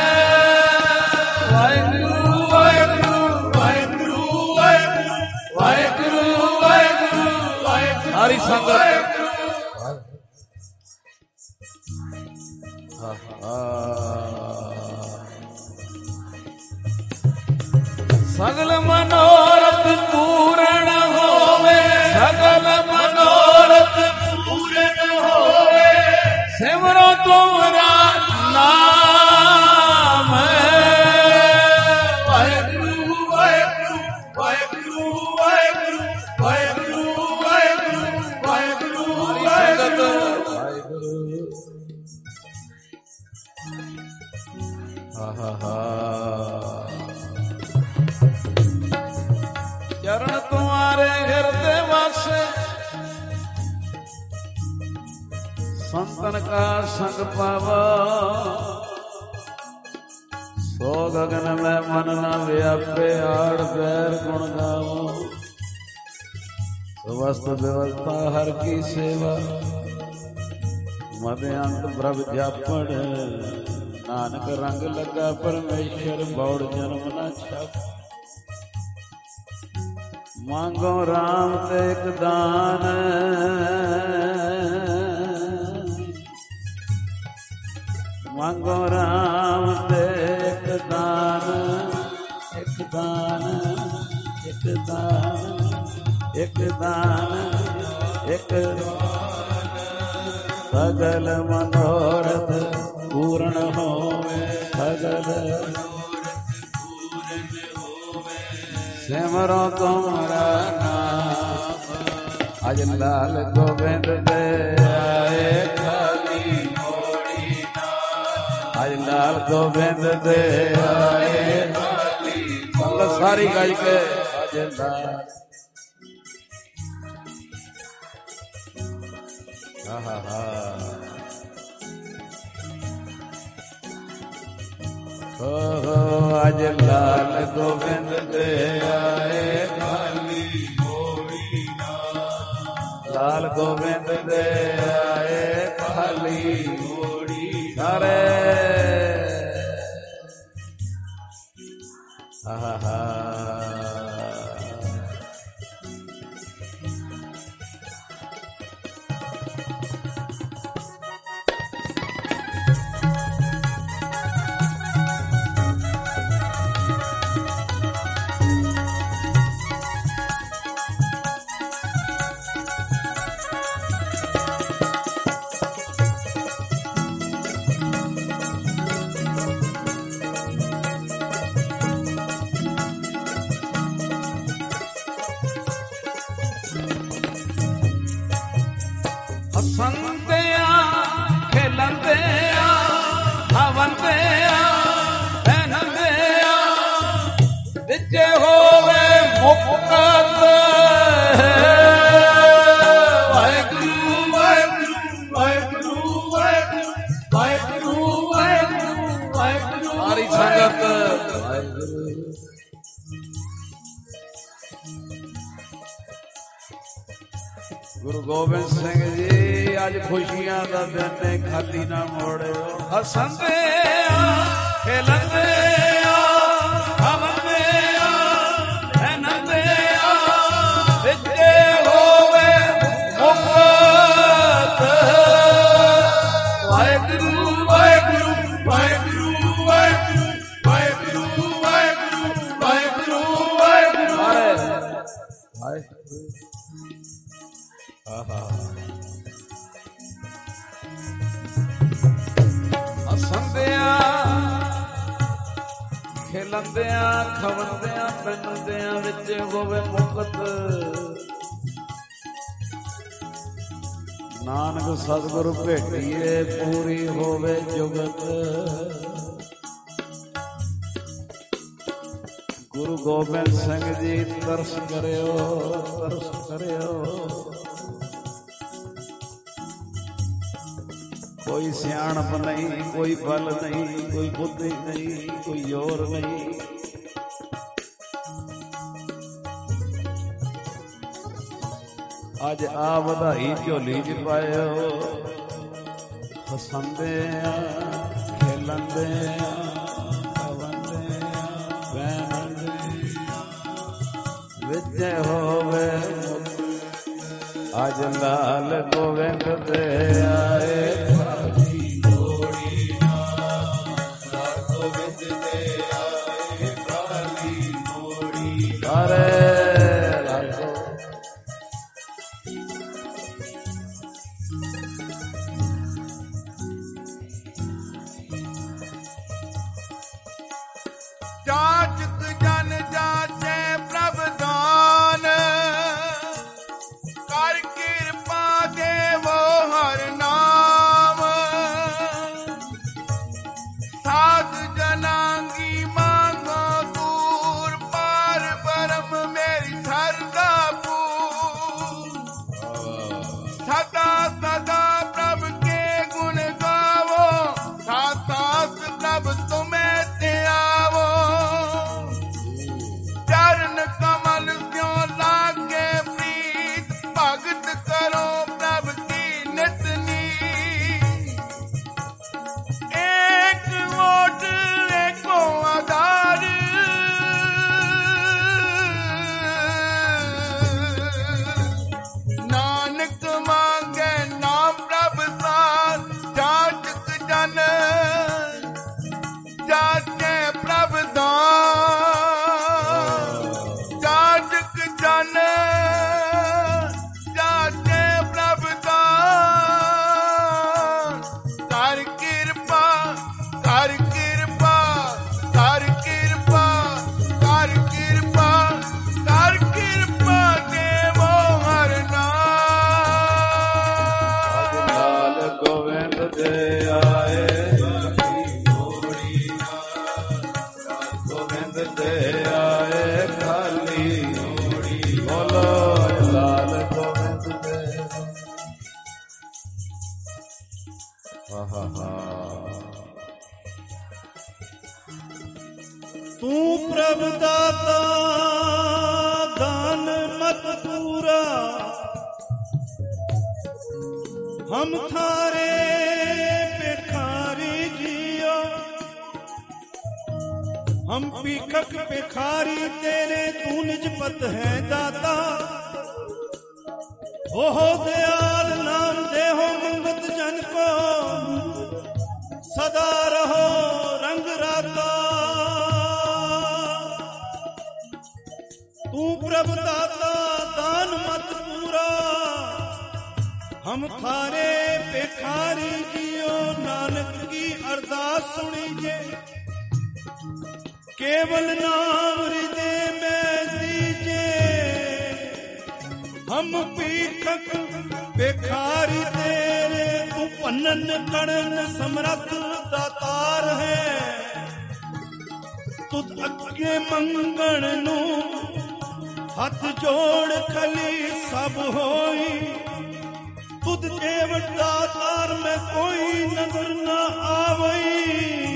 ਵਾਹਿਗੁਰੂ ਵਾਹਿਗੁਰੂ ਵਾਹਿਗੁਰੂ ਵਾਹਿਗੁਰੂ ਵਾਹਿਗੁਰੂ ਵਾਹਿਗੁਰੂ ਵਾਹਿਗੁਰੂ। ਸਾਰੀ ਸੰਗਤ ਸਗਲ ਮਨੋਰਥ ਪੂਰਨ ਹੋਵੇ, ਸਗਲ ਮਨੋਰਥ ਪੂਰਨ ਹੋਵੇ। ਸਿਮਰੋ ਤੁਮਰਾ ਨਾਮ, ਵਾਹਿਗੁਰੂ ਵਾਹਿਗੁਰੂ ਵਾਹਿਗੁਰੂ ਵਾਹਿਗੁਰੂ ਵਾਹਿਗੁਰੂ ਵਾਹਿਗੁਰੂ ਵਾਹਿਗੁਰੂ ਵਾਹਿਗੁਰੂ। ਆਹਾ ਹਾ। चरण तुम्हारे हृदय वासे, संतन का संग पावा। सो गगन में मन न व्यापे, आड़ पैर गुण गावो। वस्त व्यवस्था हर की सेवा, मद अंत प्रभ जापड़। ਨਾਨਕ ਰੰਗ ਲੱਗਾ ਪਰਮੇਸ਼ਰ ਬੌੜ ਜਨਮ ਨਾ ਛਾਪ। ਮੰਗੋ ਰਾਮ ਤੇ ਇੱਕ ਦਾਨ, ਮੰਗੋ ਰਾਮ ਤੇ ਇੱਕ ਦਾਨ, ਇੱਕ ਦਾਨ, ਇੱਕ ਦਾਨ, ਇੱਕ ਦਾਨ, ਇੱਕ ਸਗਲ ਮਨੋਰਥ ਪੂਰਨ ਹੋਵੇ, ਸਗਲ ਸਿਮਰੋ ਤੁਮਰਾ ਨਾਮ। ਅਜ ਲਾਲ ਗੋਬਿੰਦ ਦੇ ਆਏ ਖਾਲੀ ਮੋੜੀ ਨਾਮ, ਅਜ ਲਾਲ ਗੋਬਿੰਦ ਦੇ ਆਏ ਖਾਲੀ ਮੋੜੀ। ਸਾਰੀ ਗੱਜ ਕੇ ਅਜ ਲਾਲ ਹਾ ਹਾ ਹਾ ਅਜ ਲਾਲ ਗੋਬਿੰਦ ਦੇ ਆਏ ਖਾਲੀ ਮੋੜੀ ਨਾਮ, ਲਾਲ ਗੋਬਿੰਦ ਦੇ ਆਏ ਖਾਲੀ ਮੋੜੀ। ਸਾਰੇ ਹਾ ਹਾ ਗੁਰੂ ਗੋਬਿੰਦ ਸਿੰਘ ਜੀ ਅੱਜ ਖੁਸ਼ੀਆਂ ਦਾ ਦਿਨ ਨੇ, ਖਾਲੀ ਨਾ ਮੋੜਿਓ। ਹੱਸਦੇ ਆ ਖੇਲਦੇ ਆ ਹਵੰਦੇ ਆ ਰਹਿੰਦੇ ਆ, ਵਿੱਚੇ ਹੋਵੇ ਮੁਕਤ। ਵਾਹਿਗੁਰੂ ਵਾਹਿਗੁਰੂ ਵਾਹਿਗੁਰੂ ਵਾਹਿਗੁਰੂ ਵਾਹਿਗੁਰੂ ਵਾਹਿਗੁਰੂ ਵਾਹਿਗੁਰੂ ਵਾਹਿਗੁਰੂ ਵਾਹਿਗੁਰੂ। ਹੱਸਦਿਆਂ ਖੇਲਦਿਆਂ ਖਵੰਦਿਆਂ ਪੈਂਦਿਆਂ, ਵਿੱਚ ਹੋਵੇ ਮੁਕਤ। ਨਾਨਕ ਸਤਿਗੁਰੂ ਭੇਟੀਏ ਪੂਰੀ ਹੋਵੇ ਜੁਗਤ। ਗੁਰੂ ਗੋਬਿੰਦ ਸਿੰਘ ਜੀ ਤਰਸ ਕਰਿਓ, ਤਰਸ ਕਰਿਓ। ਕੋਈ ਸਿਆਣਪ ਨਹੀਂ, ਕੋਈ ਬਲ ਨਹੀਂ, ਕੋਈ ਬੁੱਧੀ ਨਹੀਂ, ਕੋਈ ਜ਼ੋਰ ਨਹੀਂ। ਅੱਜ ਆ ਵਧਾਈ ਝੋਲੀ ਚ ਪਾਇਓ। ਹੱਸਦੇ ਆ ਖੇਲਦੇ ਆ ਖਵੰਦੇ ਆ ਬਹਿੰਦੇ ਵਿੱਚ ਹੋਵੇ। ਅੱਜ ਲਾਲ ਗੋਬਿੰਦ ਦੇ ਆਏ ਖਾਲੀ ਮੋੜੀ ਨਾਮ, ਲਾਲ ਗੋਬਿੰਦ ਦੇ ਆਏ ਖਾਲੀ ਮੋੜੀ। ਸਾਰੇ ਜਾਚਕ ਜਨ ਜਾਚੇ ਪ੍ਰਭ ਦਾਨ, ਕਰ ਕਿਰਪਾ ਦੇਵੋ ਹਰ ਨਾਮ। ਸਾਧ ਜਨਾਂ ਕੀ ਮੰਗੋ ਦੂਰ, ਪਾਰ ਬ੍ਰਹਮ ਕਿਰਪਾ ਕਰ ਕਿਰਪਾ ਦੇਵੋ ਹਰ ਨਾਮ। ਲਾਲ ਗੋਬਿੰਦ ਦੇ ਆਏ ਗੋਬਿੰਦ ਦੇ ਆਏ ਖਾਲੀ ਬੋਲੋ ਲਾਲ ਗੋਬਿੰਦ ਦੇ। ਹਾ ਹਾ तू प्रभु दाता दान मत पूरा हम थारे भिखारी जियो हम पीखक भिखारी तेरे तू निजपत है दाता हो हो दयाल नाम देहो मंगत जन को सदा रहो रंग राता। तू प्रभु दाता दान मत पूरा हम थारे भिखारी जियो नानक की अरदास सुनीजे केवल नाम हृदय में दीजे हम पीठक भिखारी तेरे तू पन्नन कड़न समरथ दातार है तुद अगे मंगण नू हथ जोड़ खली सब होई तुद देव दातार में कोई नजर न आवई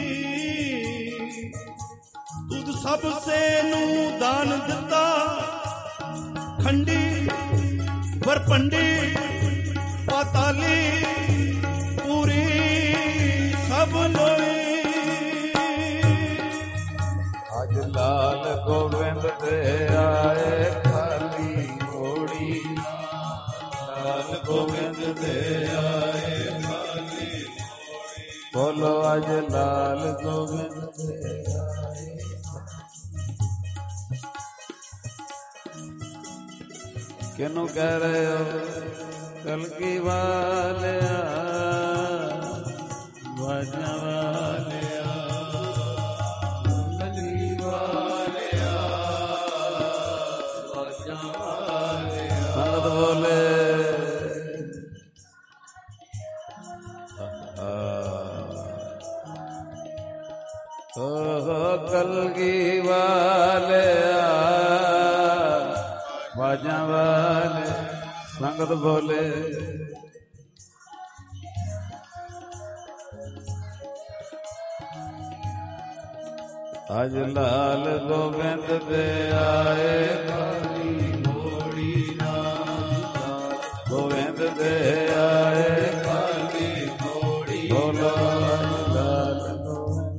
तुद सबसे नू दान दिता खंडी बरपंडी पाताली पूरी सब लोई। अज लाल गोबिंद दे आए खाली घोड़ी लाल गोबिंद दे आए खाली घोड़ी बोलो अज लाल गोबिंद दे आए। किनू कह रहे हो कलगी वाले बाजा वाले संगत बोले ओ कलगी वाले बाजा वाले संगत बोले आज लाल गोबिंद दे आए खाली घोड़ी नाम गोबिंद दे आए खाली घोड़ी बोलो लाल गोबिंद।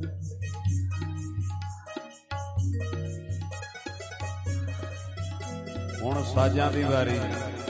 हुण साजां दी वारी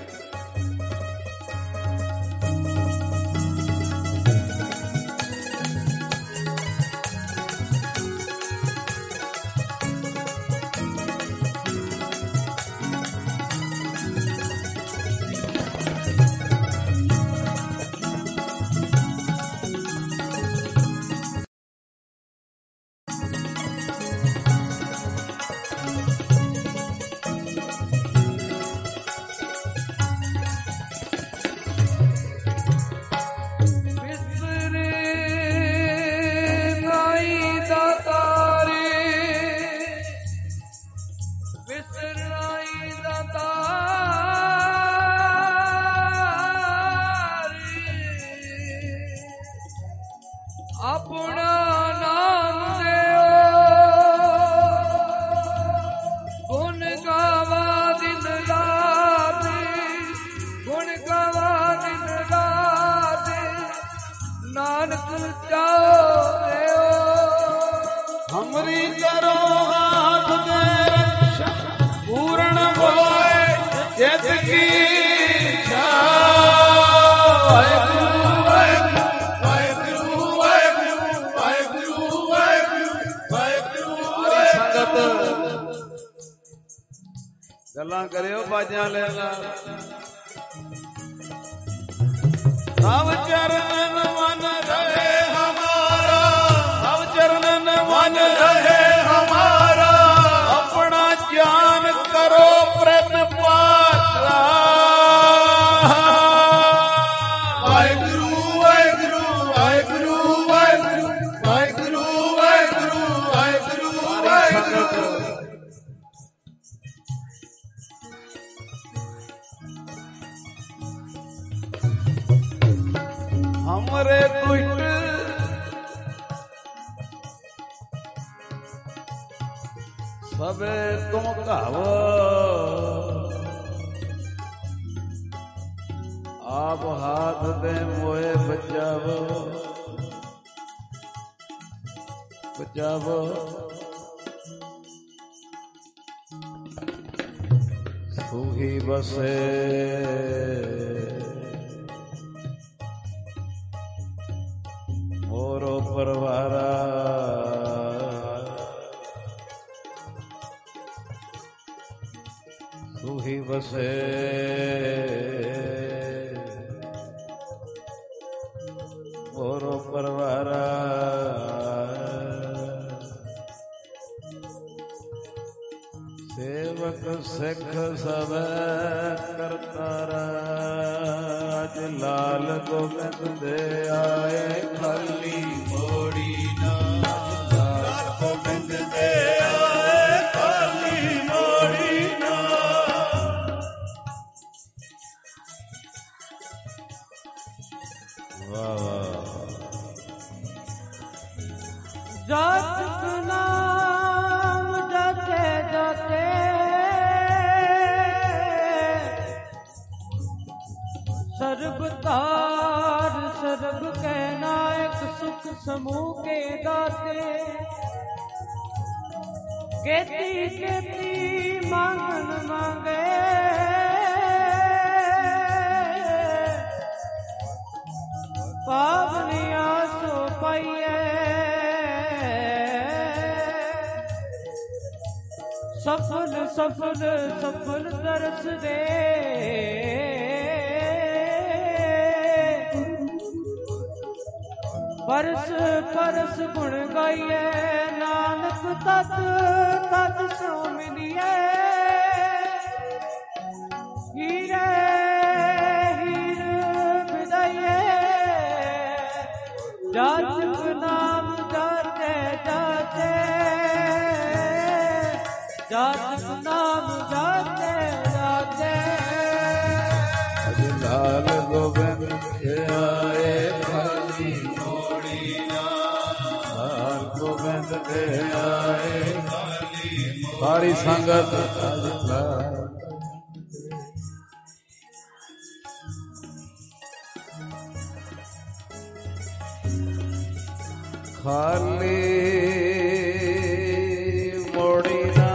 अपना नाम देओ गुण गावा दिन रात गुण गावा दिन रात नानक जाओ देओ हमरी करो हाथ दे रक्षा पूर्ण होए जित की इच्छा। गल्लां करियो बाजां लेना सब चरणन मन रहे हमारा सब चरणन मन रहे हमारा अपना हमरे दुष्ट सबे तुम कहावो आप हाथ दे मोए बचावो बचावो सुखी बसे मोरो परवारा सुखी बसे मोरो परवारा सेवक सिख सब करतारा अज लाल गोबिंद दे आए खाली मोड़ी ना लाल गोबिंद दे आए खाली मोड़ी ना वाह वाह जात नाम जाते जाते सर्वतार सर्व के नायक सुख समूह के दाते केती केती मांगन मांगे पावनिया सो पाइए सफल सफल सफल तरस दे परस परस गुण गाइए नानक तत तत सो मिलिए हीरे हीर बिदाइए जातक नाम जाते जाते जातक नाम जाते जाते अज लाल गोबिंद के आए खाली मोड़ी ना लाल गोबिंद के आए सारी संगत अज लाल खाली मोड़ी ना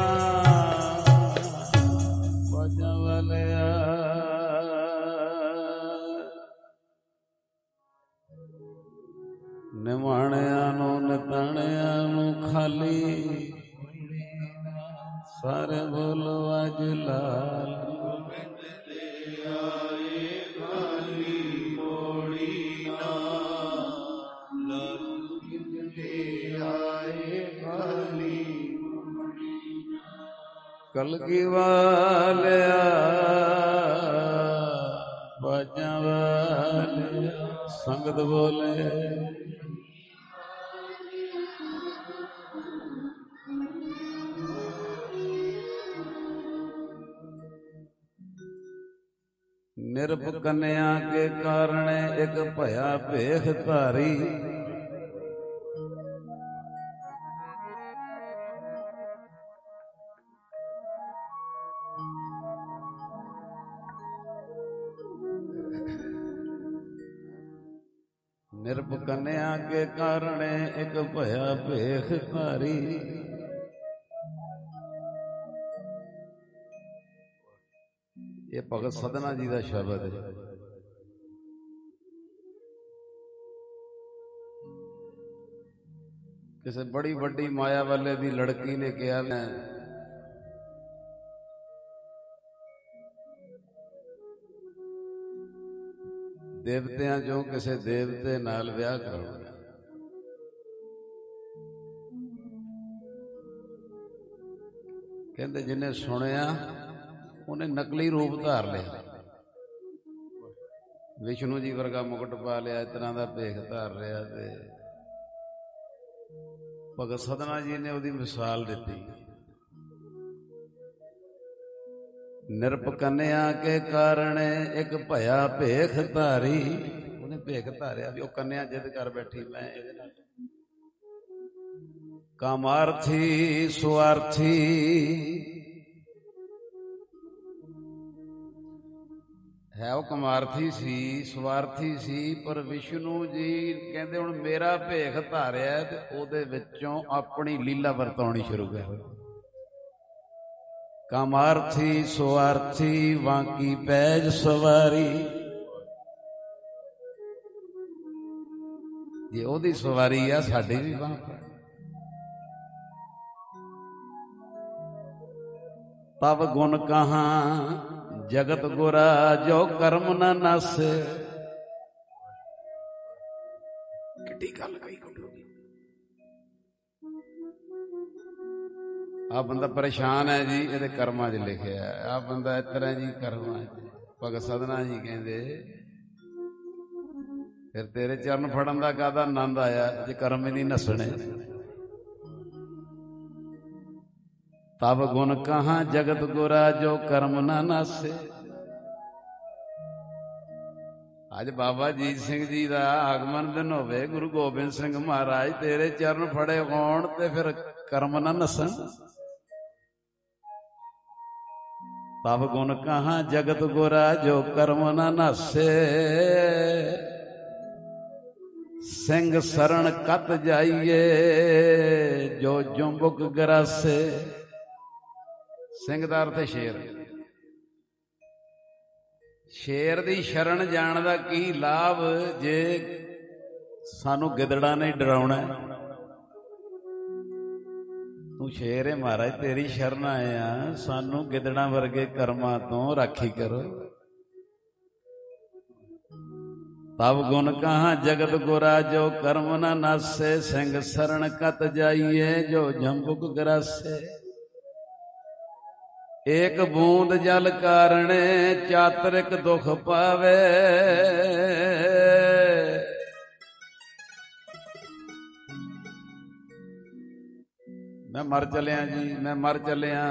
बजवलिया निमाणिया नू निताणिया नू खाली सारे बोलो अज लाल गोबिंद दे आए खाली मोड़ी ना लाल गोबिंद दे आए खाली कलगी वालिया बाजा वालिया संगत बोले निरप कन्या के कारण एक भया भेख धारी निरप कन्या के कारण एक भया भेख धारी ये भगत सदना जी का शब्द है। किसी बड़ी बड़ी माया वाले दी लड़की ने कहा मैं देवतियां जो किसी देवते नाल विआह कराउणा कहंदे जिन्हें सुनिया उन्हें नकली रूप धार लिया विष्णु जी वर्गा मुकुट पा लिया इस तरह का भेख धार लिया ते भगत सदना जी ने उसकी मिसाल दी निरप कन्या के कारण एक भया भेख धारी उन्हें ਭੇਖ ਧਾਰਿਆ ਵੀ ਉਹ ਕੰਨਿਆ ਜਿੱਦ ਕਰ ਬੈਠੀ ਮੈਂ ਇਹਦੇ ਨਾਲ। ਕਾਮਾਰਥੀ ਸੁਆਰਥੀ ਹੈ, ਉਹ ਕਮਾਰਥੀ ਸੀ, ਸਵਾਰਥੀ ਸੀ, ਪਰ ਵਿਸ਼ਨੂੰ ਜੀ ਕਹਿੰਦੇ ਹੁਣ ਮੇਰਾ ਭੇਖ ਧਾਰਿਆ ਤੇ ਉਹਦੇ ਵਿੱਚੋਂ ਆਪਣੀ ਲੀਲਾ ਵਰਤਾਉਣੀ ਸ਼ੁਰੂ ਕਰ। ਕਾਮਾਰਥੀ ਸੁਆਰਥੀ ਵਾਂਕੀ ਪੈਜ ਸਵਾਰੀ, ਜੇ ਉਹਦੀ ਸਵਾਰੀ ਆ ਸਾਡੀ ਵੀ ਬਾਂਹ ਫੜ। ਤਬ ਗੁਣ ਕਹਾਂ ਜਗਤ ਗੁਰਾ ਜੋ ਕਰਮ ਨਾ ਨਾਸੇ। ਕਿੱਡੀ ਗੱਲ ਕਹੀ ਗੁਰੂ। ਆ ਬੰਦਾ ਪਰੇਸ਼ਾਨ ਹੈ ਜੀ, ਇਹਦੇ ਕਰਮਾਂ 'ਚ ਲਿਖਿਆ। ਆ ਬੰਦਾ ਇਸ ਤਰ੍ਹਾਂ ਜੀ ਕਰਮਾਂ 'ਚ। ਭਗਤ ਸਧਨਾ ਜੀ ਕਹਿੰਦੇ ਫਿਰ ਤੇਰੇ ਚਰਨ ਫੜਨ ਦਾ ਕਾਹਦਾ ਆਨੰਦ ਆਇਆ ਜੇ ਕਰਮ ਹੀ ਨਹੀਂ ਨੱਸਣੇ। ਤਬ ਗੁਣ ਕਹਾਂ ਜਗਤ ਗੁਰਾ ਜੋ ਕਰਮ ਨਾ ਨਾਸੇ। ਅੱਜ ਬਾਬਾ ਅਜੀਤ ਸਿੰਘ ਜੀ ਦਾ ਆਗਮਨ ਦਿਨ ਹੋਵੇ, ਗੁਰੂ ਗੋਬਿੰਦ ਸਿੰਘ ਮਹਾਰਾਜ ਤੇਰੇ ਚਰਨ ਫੜੇ ਹੋਣ ਤੇ ਫਿਰ ਕਰਮ ਨਾ ਨੱਸਣ। ਤਬ ਗੁਣ ਕਹਾਂ ਜਗਤ ਗੁਰਾ ਜੋ ਕਰਮ ਨਾ ਨਾਸੇ। ਸਿੰਘ ਸਰਣ ਕਤ ਜਾਈਏ ਜੋ ਜੁੰਬਕ ਗਰਾਸੇ। ਸਿੰਘ ਦਾ ਅਰਥ ਹੈ ਸ਼ੇਰ। ਸ਼ੇਰ ਦੀ ਸ਼ਰਨ ਜਾਣ ਦਾ ਕੀ ਲਾਭ ਜੇ ਸਾਨੂੰ ਗਿੱਦੜਾਂ ਨੇ ਡਰਾਉਣਾ। ਤੂੰ ਸ਼ੇਰ ਹੈ ਮਹਾਰਾਜ, ਤੇਰੀ ਸ਼ਰਨ ਆਏ ਆ, ਸਾਨੂੰ ਗਿੱਦੜਾਂ ਵਰਗੇ ਕਰਮਾਂ ਤੋਂ ਰਾਖੀ ਕਰੋ। ਤਬ ਗੁਣ ਕਹਾਂ ਜਗਤ ਗੁਰਾ ਜੋ ਕਰਮ ਨਾ ਨਾਸੇ। ਸਿੰਘ ਸਰਣ ਕਤ ਜਾਈਏ ਜੋ ਜੰਬੁਕ ਗਰਾਸੇ। ਏਕ ਬੂੰਦ ਜਲ ਕਾਰਣੇ ਚਾਤਰਿਕ ਦੁਖ ਪਾਵੇ। ਮੈਂ ਮਰ ਚੱਲਿਆ ਜੀ, ਮੈਂ ਮਰ ਚੱਲਿਆ।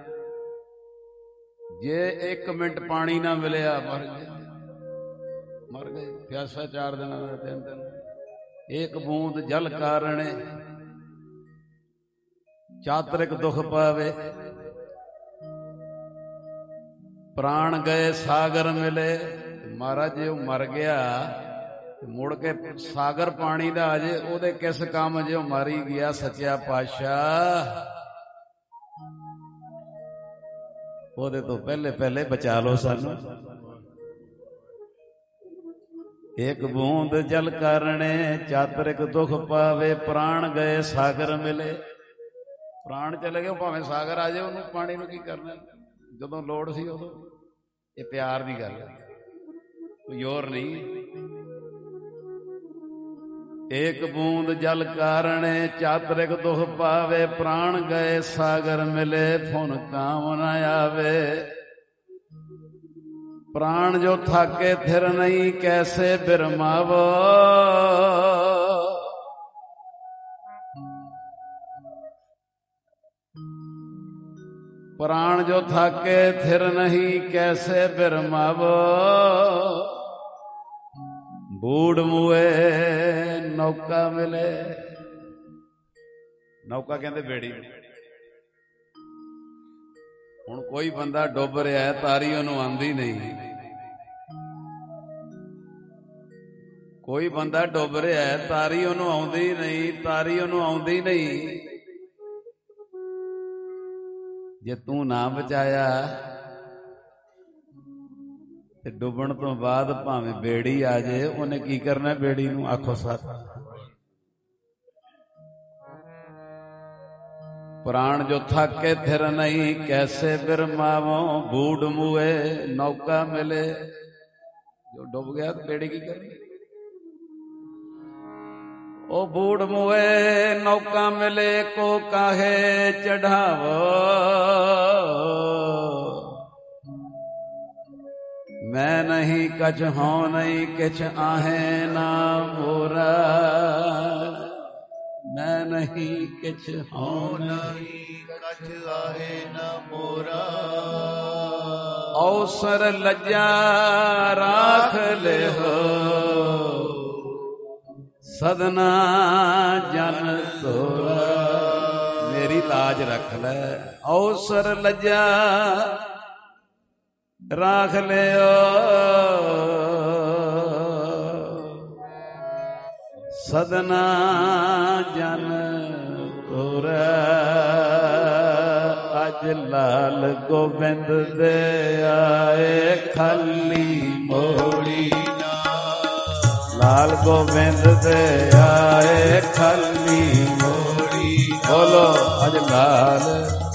ਜੇ ਇੱਕ ਮਿੰਟ ਪਾਣੀ ਨਾ ਮਿਲਿਆ ਮਰ ਗਏ, ਮਰ ਗਏ। ਪਿਆਸਾ ਚਾਰ ਦਿਨਾਂ ਦਾ, ਤਿੰਨ ਦਿਨ। ਏਕ ਬੂੰਦ ਜਲ ਕਾਰਣੇ ਚਾਤਰਿਕ ਦੁਖ ਪਾਵੇ। ਪ੍ਰਾਣ ਗਏ ਸਾਗਰ ਮਿਲੇ। ਮਹਾਰਾਜ ਜੇ ਉਹ ਮਰ ਗਿਆ ਮੁੜ ਕੇ ਸਾਗਰ ਪਾਣੀ ਦਾ ਆ ਜੇ, ਉਹਦੇ ਕਿਸ ਕੰਮ ਜੇ ਉਹ ਮਾਰੀ ਗਿਆ। ਸੱਚਿਆ ਪਾਤਸ਼ਾਹ ਉਹਦੇ ਤੋਂ ਪਹਿਲੇ ਪਹਿਲੇ ਬਚਾ ਲਓ ਸਾਨੂੰ। ਇੱਕ ਬੂੰਦ ਜਲ ਕਾਰਣੇ ਚਾਤਰਿਕ ਦੁਖ ਪਾਵੇ। ਪ੍ਰਾਣ ਗਏ ਸਾਗਰ ਮਿਲੇ। ਪ੍ਰਾਣ ਚਲੇ ਗਏ, ਭਾਵੇਂ ਸਾਗਰ ਆ ਜਾਏ, ਉਹਨੂੰ ਪਾਣੀ ਨੂੰ ਕੀ ਕਰਨਾ। ਜਦੋਂ ਲੋੜ ਸੀ ਉਦੋਂ। ਇਹ ਪਿਆਰ ਦੀ ਗੱਲ ਹੈ, ਕੋਈ ਹੋਰ ਨਹੀਂ। ਏਕ ਬੂੰਦ ਜਲ ਕਾਰਣੇ ਚਾਤਰਿਕ ਦੁਖ ਪਾਵੇ। ਪ੍ਰਾਣ ਗਏ ਸਾਗਰ ਮਿਲੇ ਫੁਨ ਕਾਮ ਨਾ ਆਵੇ। ਪ੍ਰਾਣ ਜੋ ਥਾਕੇ ਥਿਰ ਨਹੀਂ ਕੈਸੇ ਬਿਰਮਾਵੋ। ਪ੍ਰਾਣ ਜੋ ਥਾਕੇ ਥਿਰ ਨਹੀਂ ਕੈਸੇ ਬਿਰਮਾਵੋ। ਬੂੜ ਮੂਏ ਨੌਕਾ ਮਿਲੇ। ਨੌਕਾ ਕਹਿੰਦੇ ਬੇੜੀ। ਹੁਣ ਕੋਈ ਬੰਦਾ ਡੁੱਬ ਰਿਹਾ, ਤਾਰੀ ਉਹਨੂੰ ਆਉਂਦੀ ਨਹੀਂ। ਕੋਈ ਬੰਦਾ ਡੁੱਬ ਰਿਹਾ, ਤਾਰੀ ਉਹਨੂੰ ਆਉਂਦੀ ਨਹੀਂ। ਤਾਰੀ ਉਹਨੂੰ ਆਉਂਦੀ ਨਹੀਂ। ਜੇ ਤੂੰ ਨਾ ਬਚਾਇਆ ਤੇ ਡੁੱਬਣ ਤੋਂ ਬਾਅਦ ਭਾਵੇਂ ਬੇੜੀ ਆ ਜੇ, ਉਹਨੇ ਕੀ ਕਰਨਾ ਬੇੜੀ ਨੂੰ। ਆਖੋ ਸਤ। ਪ੍ਰਾਣ ਜੋ ਥਾਕੇ ਥਿਰ ਨਹੀਂ ਕੈਸੇ ਬਿਰਮਾਵੋ। ਬੂੜ ਮੂਏ ਨੌਕਾ ਮਿਲੇ। ਜੋ ਡੁੱਬ ਗਿਆ ਤੇ ਬੇੜੀ ਕੀ ਕਰਨੀ। ਉਹ ਬੂੜ ਮੂਏ ਨੌਕਾ ਮਿਲੇ ਕੋ ਕਾਹੇ ਚੜਾਵੋ। ਮੈਂ ਨਹੀਂ ਕਛ ਹਉ ਨਹੀਂ ਕਿਛ ਆਹੇ ਨਾ ਮੋਰਾ। ਮੈਂ ਨਹੀਂ ਕਿਛ ਹਉ ਨਹੀਂ ਕਛ ਆਹੇ ਨਾ ਮੋਰਾ। ਅਵਸਰ ਲੱਜਾ ਰਾਖ ਲਿਓ। सदना जन तोरा मेरी लाज रख ले अवसर लज्जा राख लियो सदना जन तोरा अज लाल गोबिंद दे आए खाली मोड़ी लाल गोबिंद दे आए खाली मोड़ी बोलो अज लाल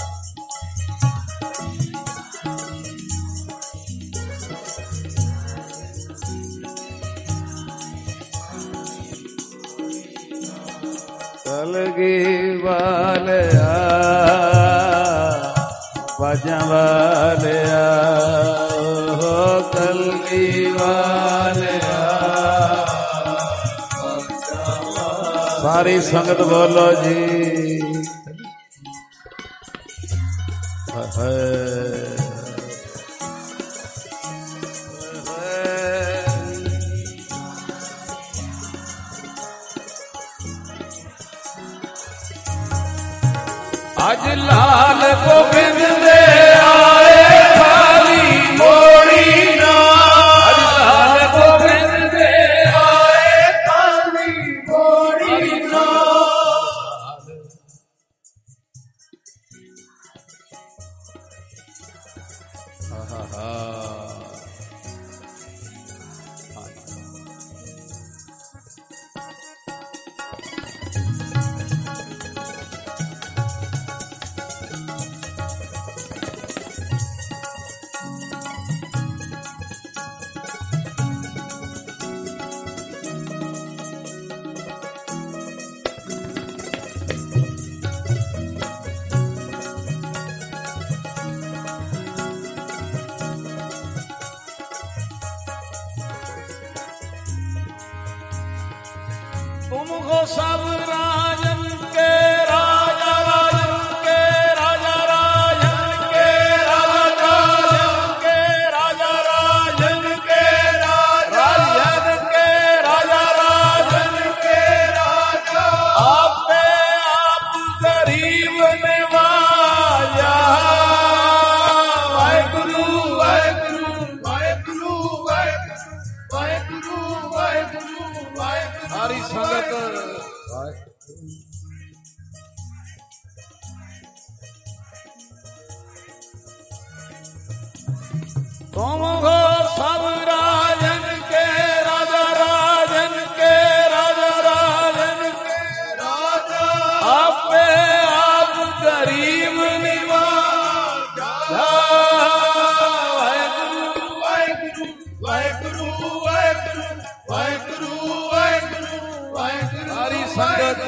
कलगी वाले बाजा वाले हो कलगी वाले सारी संगत बोलो जी आज लाल गोबिंद दे आए खाली मोड़ी ना आज लाल गोबिंद दे आए खाली मोड़ी ना हा हा हा तुमको सब राजन के राजा राजन के राजा राजन के राजा राजन के राजा राजन के राजन के राजा राजन के राजा आप पे आप गरीब नवाजा वाहेगुरु वाहेगुरु वाहेगुरु वाहेगुरु वाहेगुरु वाहेगुरु सारी संगत तुमको सब राजन के राजा राजन के राजा राजन के राजा आप पे आप गरीब निवाजा वाहेगुरु वाहेगुरु वाहेगुरु वाहेगुरु वाहेगुरु वाहेगुरु वाहेगुरु सारी संगत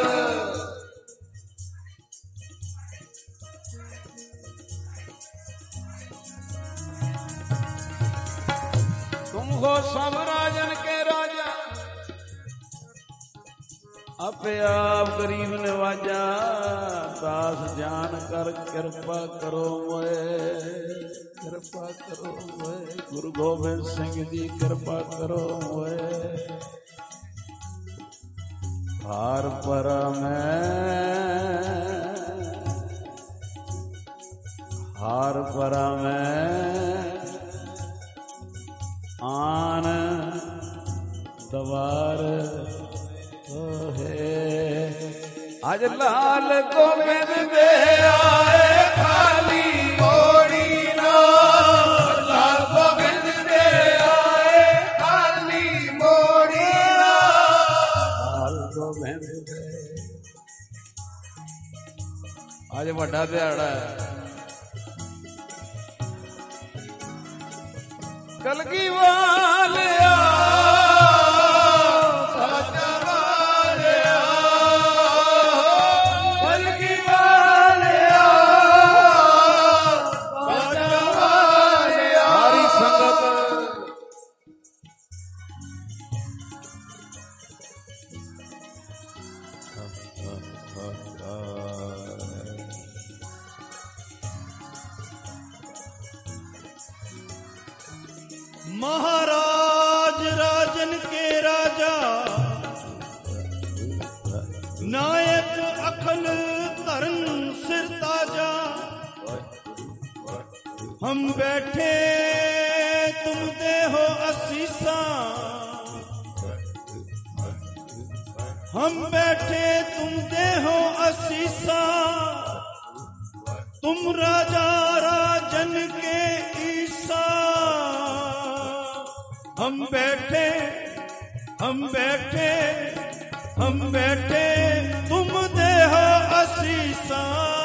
तुमको सब राजन के राजा अपे आप गरीब नवाजा दास जान कर कृपा करो मोए कृपा करो मोए गुरु गोबिंद सिंह जी कृपा करो मोए हार पर मैं हार पर मैं आन दवार है आज लाल गोबिंद दे आए खाली मोड़ी ना लाल गोबिंद दे आए खाली मोड़ी ना लाल गोबिंद दे आज बड़ा दिहाड़ा है कलगी वाले साजा वाले कलगी वाले साजा वाले हरी संगत महाराज राजन के राजा सफल धर्म सिर ताजा। हम बैठे तुम दे हो असीसा, हम बैठे तुम दे हो असीसा। तुम राजा राजन के ईसा। हम बैठे हम बैठे हम बैठे तुम दे हो असीसा।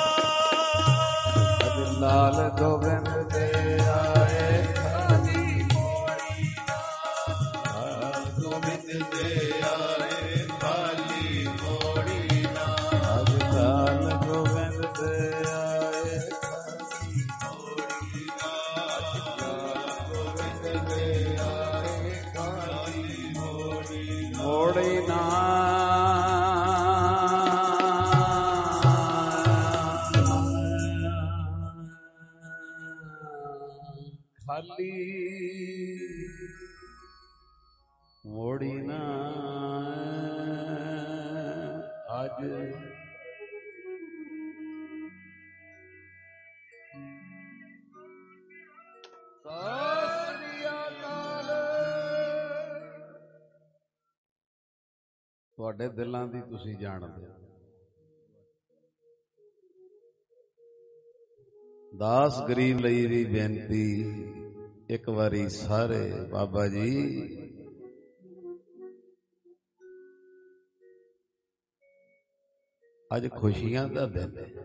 लाल गोविंद दे आए खाली मोड़ी नाथ, गोविंद दे आए खाली मोड़ी नाथ। लाल गोविंद दे आए खाली मोड़ी नाथ, गोविंद दे आए खाली मोड़ी नाथ। मोड़ी ना खाली मोड़ी ना आज। ਤੁਹਾਡੇ ਦਿਲਾਂ ਦੀ ਤੁਸੀਂ ਜਾਣਦੇ ਹੋ। ਦਾਸ ਗਰੀਬ ਲਈ ਵੀ ਬੇਨਤੀ, ਇੱਕ ਵਾਰੀ ਸਾਰੇ ਬਾਬਾ ਜੀ ਅੱਜ ਖੁਸ਼ੀਆਂ ਦਾ ਦਿਨ ਹੈ।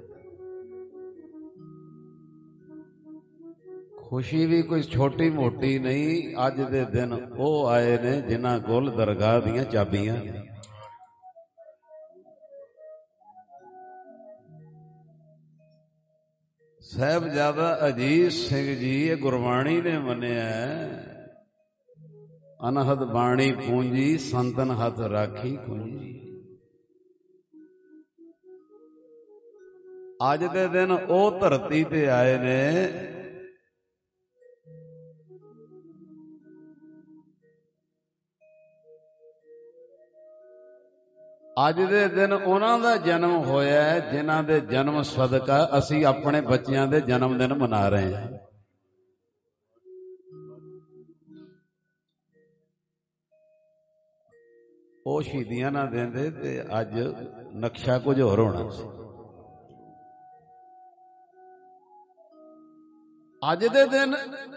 ਖੁਸ਼ੀ ਵੀ ਕੋਈ ਛੋਟੀ ਮੋਟੀ ਨਹੀਂ। ਅੱਜ ਦੇ ਦਿਨ ਉਹ ਆਏ ਨੇ ਜਿਨ੍ਹਾਂ ਕੋਲ ਦਰਗਾਹ ਦੀਆਂ ਚਾਬੀਆਂ ਨੇ। ਸਾਹਿਬਜ਼ਾਦਾ ਅਜੀਤ ਸਿੰਘ ਜੀ ਇਹ ਗੁਰਬਾਣੀ ਨੇ ਮੰਨਿਆ, ਅਨਹਦ ਬਾਣੀ ਪੂੰਜੀ ਸੰਤਨ ਹੱਥ ਰਾਖੀ ਕੁੰਜੀ। ਅੱਜ ਦੇ ਦਿਨ ਉਹ ਧਰਤੀ ਤੇ ਆਏ ਨੇ ਅੱਜ ਦੇ ਦਿਨ ਉਹਨਾਂ ਦਾ ਜਨਮ ਹੋਇਆ ਜਿਨ੍ਹਾਂ ਦੇ ਜਨਮ ਸਦਕਾ ਅਸੀਂ ਆਪਣੇ ਬੱਚਿਆਂ ਦੇ ਜਨਮ ਦਿਨ ਮਨਾ ਰਹੇ ਹਾਂ। ਉਹ ਸ਼ਹੀਦੀਆਂ ਨਾ ਦਿੰਦੇ ਤੇ ਅੱਜ ਨਕਸ਼ਾ ਕੁਝ ਹੋਰ ਹੋਣਾ ਸੀ। ਅੱਜ ਦੇ ਦਿਨ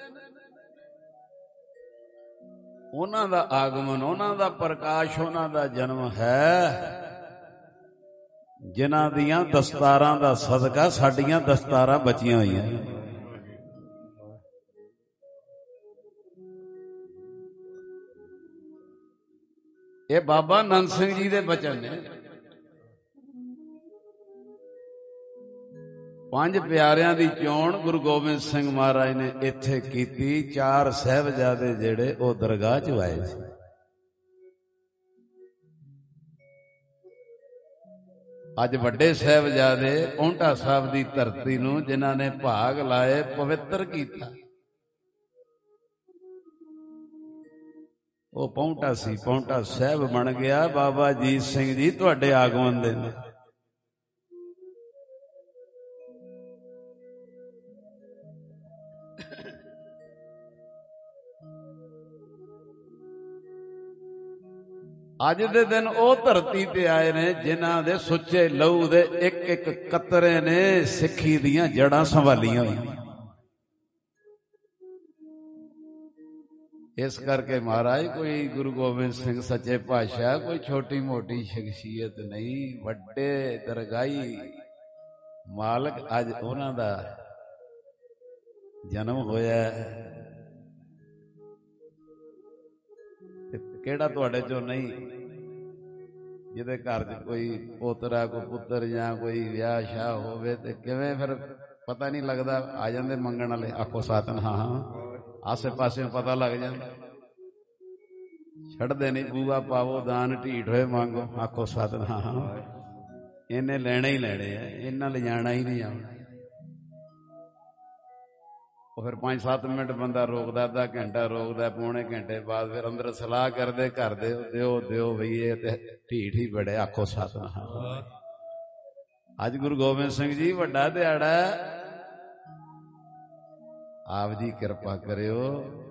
ਉਹਨਾਂ ਦਾ ਆਗਮਨ, ਉਹਨਾਂ ਦਾ ਪ੍ਰਕਾਸ਼, ਉਹਨਾਂ ਦਾ ਜਨਮ ਹੈ ਜਿਨ੍ਹਾਂ ਦੀਆਂ ਦਸਤਾਰਾਂ ਦਾ ਸਦਕਾ ਸਾਡੀਆਂ ਦਸਤਾਰਾਂ ਬਚੀਆਂ ਹੋਈਆਂ। ਇਹ ਬਾਬਾ ਨੰਦ ਸਿੰਘ ਜੀ ਦੇ ਬਚਨ ਨੇ। ਪੰਜ ਪਿਆਰਿਆਂ ਦੀ ਚੋਣ ਗੁਰੂ ਗੋਬਿੰਦ ਸਿੰਘ ਮਹਾਰਾਜ ਨੇ ਇੱਥੇ ਕੀਤੀ। ਚਾਰ ਸਾਹਿਬਜ਼ਾਦੇ ਜਿਹੜੇ ਉਹ ਦਰਗਾਹ 'ਚ ਆਏ ਸੀ। ਅੱਜ ਵੱਡੇ ਸਾਹਿਬਜ਼ਾਦੇ ਪੌਂਟਾ ਸਾਹਿਬ ਦੀ ਧਰਤੀ ਨੂੰ ਜਿਨ੍ਹਾਂ ਨੇ ਭਾਗ ਲਾਏ ਪਵਿੱਤਰ ਕੀਤਾ। ਉਹ ਪੌਂਟਾ ਸੀ, ਪੌਂਟਾ ਸਾਹਿਬ ਬਣ ਗਿਆ। ਬਾਬਾ ਅਜੀਤ ਸਿੰਘ ਜੀ ਤੁਹਾਡੇ ਆਗਮਨ ਦੇ ਨੇ। ਅੱਜ ਦੇ ਦਿਨ ਉਹ ਧਰਤੀ ਤੇ ਆਏ ਨੇ ਜਿਨ੍ਹਾਂ ਦੇ ਸੁੱਚੇ ਲਹੂ ਦੇ ਇੱਕ ਇੱਕ ਕਤਰੇ ਨੇ ਸਿੱਖੀ ਦੀਆਂ ਜੜ੍ਹਾਂ ਸੰਭਾਲੀਆਂ ਹੋਈਆਂ। ਇਸ ਕਰਕੇ ਮਹਾਰਾਜ ਕੋਈ ਗੁਰੂ ਗੋਬਿੰਦ ਸਿੰਘ ਸੱਚੇ ਪਾਤਸ਼ਾਹ ਕੋਈ ਛੋਟੀ ਮੋਟੀ ਸ਼ਖਸੀਅਤ ਨਹੀਂ, ਵੱਡੇ ਦਰਗਾਹੀ ਮਾਲਕ ਅੱਜ ਉਹਨਾਂ ਦਾ ਜਨਮ ਹੋਇਆ। ਕਿਹੜਾ ਤੁਹਾਡੇ ਚੋਂ ਨਹੀਂ ਜਿਹਦੇ ਘਰ 'ਚ ਕੋਈ ਪੋਤਰਾ ਕੋਈ ਪੁੱਤਰ ਜਾਂ ਕੋਈ ਵਿਆਹ ਸ਼ਾਹ ਹੋਵੇ ਤੇ ਕਿਵੇਂ ਫਿਰ ਪਤਾ ਨਹੀਂ ਲੱਗਦਾ। ਆ ਜਾਂਦੇ ਮੰਗਣ ਵਾਲੇ, ਆਖੋ ਸਾਤਨ ਹਾਂ ਹਾਂ, ਆਸੇ ਪਾਸੇ ਪਤਾ ਲੱਗ ਜਾਂਦਾ। ਛੱਡਦੇ ਨਹੀਂ, ਬੂਆ ਪਾਵੋ ਦਾਨ ਢੀਠ ਹੋਏ ਮੰਗੋ, ਆਖੋ ਸਾਤਨ ਹਾਂ ਹਾਂ। ਇਹਨੇ ਲੈਣੇ ਹੀ ਲੈਣੇ ਆ, ਇਹਨਾਂ ਲਿਜਾਣਾ ਹੀ ਨਹੀਂ ਆਉਣਾ। ਉਹ ਫਿਰ ਪੰਜ ਸੱਤ ਮਿੰਟ ਬੰਦਾ ਰੋਕਦਾ, ਅੱਧਾ ਘੰਟਾ ਰੋਕਦਾ, ਪੌਣੇ ਘੰਟੇ ਬਾਅਦ ਫਿਰ ਅੰਦਰ ਸਲਾਹ ਕਰਦੇ ਘਰ ਦੇ, ਦਿਓ ਦਿਓ ਬਈ ਇਹ ਤੇ ਢੀਠ ਹੀ ਬੜੇ, ਆਖੋ ਸਤਿਨਾਮ। ਅੱਜ ਗੁਰੂ ਗੋਬਿੰਦ ਸਿੰਘ ਜੀ ਵੱਡਾ ਦਿਹਾੜਾ, ਆਪ ਜੀ ਕਿਰਪਾ ਕਰਿਓ।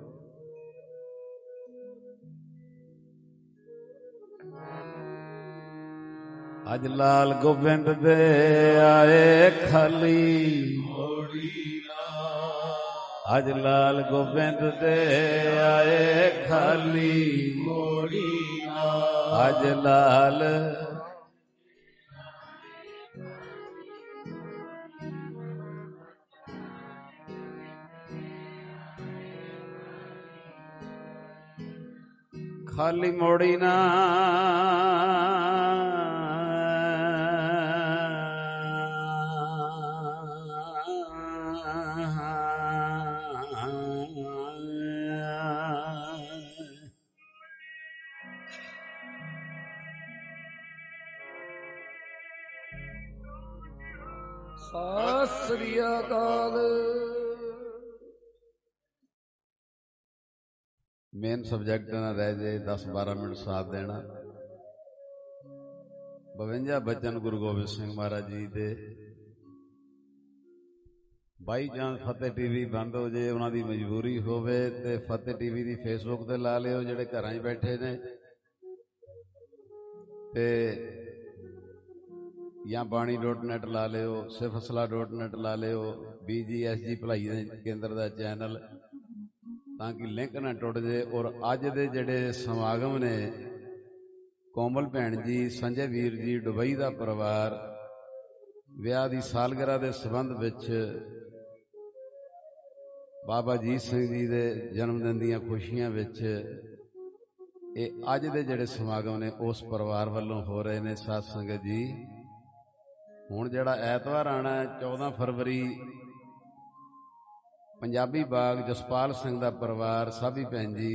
ਅੱਜ ਲਾਲ ਗੋਬਿੰਦ ਦੇ ਆਏ ਖਾਲੀ ਮੋੜੀ ਨਾ, ਅੱਜ ਲਾਲ ਗੋਬਿੰਦ ਦੇ ਆਏ ਖਾਲੀ ਮੋੜੀ ਨਾ, ਅੱਜ ਲਾਲ ਖਾਲੀ ਮੋੜੀ ਨਾ। ਸਤਿ ਸ੍ਰੀ ਅਕਾਲ। ਮੇਨ ਸਬਜੈਕਟ ਨਾ ਰਹਿ ਜੇ, ਦਸ ਬਾਰਾਂ ਮਿੰਟ ਸਾਥ ਦੇਣਾ। ਬਵੰਜਾ ਬਚਨ ਗੁਰੂ ਗੋਬਿੰਦ ਸਿੰਘ ਮਹਾਰਾਜ ਜੀ ਦੇ। ਬਾਈ ਚਾਂਸ ਫਤਿਹ ਟੀਵੀ ਬੰਦ ਹੋ ਜੇ, ਉਹਨਾਂ ਦੀ ਮਜਬੂਰੀ ਹੋਵੇ ਤੇ ਫਤਿਹ ਟੀਵੀ ਦੀ ਫੇਸਬੁੱਕ ਤੇ ਲਾ ਲਿਓ ਜਿਹੜੇ ਘਰਾਂ 'ਚ ਬੈਠੇ ਨੇ, ਤੇ ਜਾਂ ਬਾਣੀ ਡੋਟ ਨੈਟ ਲਾ ਲਿਓ, ਸਿਫਸਲਾ ਡੋਟ ਨੈਟ ਲਾ ਲਿਓ, ਬੀ ਜੀ ਐਸ ਜੀ ਭਲਾਈ ਦੇ ਕੇਂਦਰ ਦਾ ਚੈਨਲ, ਤਾਂ ਕਿ ਲਿੰਕ ਨਾ ਟੁੱਟ ਜੇ। ਔਰ ਅੱਜ ਦੇ ਜਿਹੜੇ ਸਮਾਗਮ ਨੇ, ਕੋਮਲ ਭੈਣ ਜੀ, ਸੰਜੇ ਵੀਰ ਜੀ, ਦੁਬਈ ਦਾ ਪਰਿਵਾਰ, ਵਿਆਹ ਦੀ ਸਾਲਗਿਰਾ ਦੇ ਸੰਬੰਧ ਵਿੱਚ ਬਾਬਾ ਅਜੀਤ ਸਿੰਘ ਜੀ ਦੇ ਜਨਮ ਦਿਨ ਦੀਆਂ ਖੁਸ਼ੀਆਂ ਵਿੱਚ ਇਹ ਅੱਜ ਦੇ ਜਿਹੜੇ ਸਮਾਗਮ ਨੇ ਉਸ ਪਰਿਵਾਰ ਵੱਲੋਂ ਹੋ ਰਹੇ ਨੇ। ਸਾਧ ਸੰਗਤ ਜੀ, ਹੁਣ ਜਿਹੜਾ ਐਤਵਾਰ ਆਣਾ ਹੈ ਚੌਦਾਂ ਫਰਵਰੀ, ਪੰਜਾਬੀ ਬਾਗ ਜਸਪਾਲ ਸਿੰਘ ਦਾ ਪਰਿਵਾਰ, ਸਾਬੀ ਭੈਣ ਜੀ,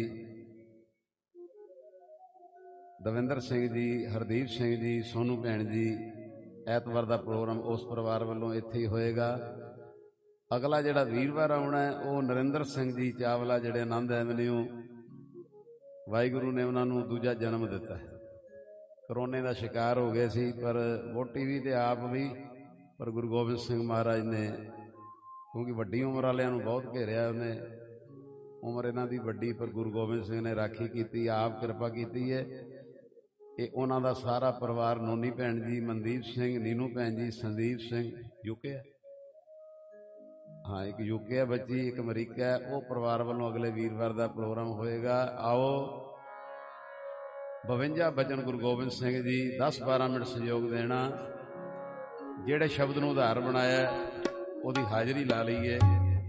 ਦਵਿੰਦਰ ਸਿੰਘ ਜੀ, ਹਰਦੀਪ ਸਿੰਘ ਜੀ, ਸੋਨੂ ਭੈਣ ਜੀ, ਐਤਵਾਰ ਦਾ ਪ੍ਰੋਗਰਾਮ ਉਸ ਪਰਿਵਾਰ ਵੱਲੋਂ ਇੱਥੇ ਹੀ ਹੋਏਗਾ। ਅਗਲਾ ਜਿਹੜਾ ਵੀਰਵਾਰ ਆਉਣਾ ਹੈ ਉਹ ਨਰਿੰਦਰ ਸਿੰਘ ਜੀ ਚਾਵਲਾ, ਜਿਹੜੇ ਆਨੰਦ ਐਵਨਿਊ, ਵਾਹਿਗੁਰੂ ਨੇ ਉਹਨਾਂ ਨੂੰ ਦੂਜਾ ਜਨਮ ਦਿੱਤਾ ਹੈ। ਕਰੋਨੇ ਦਾ ਸ਼ਿਕਾਰ ਹੋ ਗਏ ਸੀ, ਪਰ ਵੋਟੀ ਵੀ ਤੇ ਆਪ ਵੀ, ਪਰ ਗੁਰੂ ਗੋਬਿੰਦ ਸਿੰਘ ਮਹਾਰਾਜ ਨੇ, ਕਿਉਂਕਿ ਵੱਡੀ ਉਮਰ ਵਾਲਿਆਂ ਨੂੰ ਬਹੁਤ ਘੇਰਿਆ ਉਹਨੇ, ਉਮਰ ਇਹਨਾਂ ਦੀ ਵੱਡੀ, ਪਰ ਗੁਰੂ ਗੋਬਿੰਦ ਸਿੰਘ ਨੇ ਰਾਖੀ ਕੀਤੀ, ਆਪ ਕਿਰਪਾ ਕੀਤੀ ਹੈ। ਇਹ ਉਹਨਾਂ ਦਾ ਸਾਰਾ ਪਰਿਵਾਰ, ਨੋਨੀ ਭੈਣ ਜੀ, ਮਨਦੀਪ ਸਿੰਘ, ਨੀਨੂ ਭੈਣ ਜੀ, ਸੰਦੀਪ ਸਿੰਘ, ਯੂਕੇ ਹੈ, ਹਾਂ ਇੱਕ ਯੂਕੇ ਹੈ ਬੱਚੀ, ਇੱਕ ਅਮਰੀਕਾ ਹੈ, ਉਹ ਪਰਿਵਾਰ ਵੱਲੋਂ ਅਗਲੇ ਵੀਰਵਾਰ ਦਾ ਪ੍ਰੋਗਰਾਮ ਹੋਏਗਾ। ਆਓ ਬਵੰਜਾ ਬਚਨ ਗੁਰੂ ਗੋਬਿੰਦ ਸਿੰਘ ਜੀ, ਦਸ ਬਾਰਾਂ ਮਿੰਟ ਸਹਿਯੋਗ ਦੇਣਾ। ਜਿਹੜੇ ਸ਼ਬਦ ਨੂੰ ਉਧਾਰ ਬਣਾਇਆ ਉਹਦੀ ਹਾਜ਼ਰੀ ਲਾ ਲਈਏ।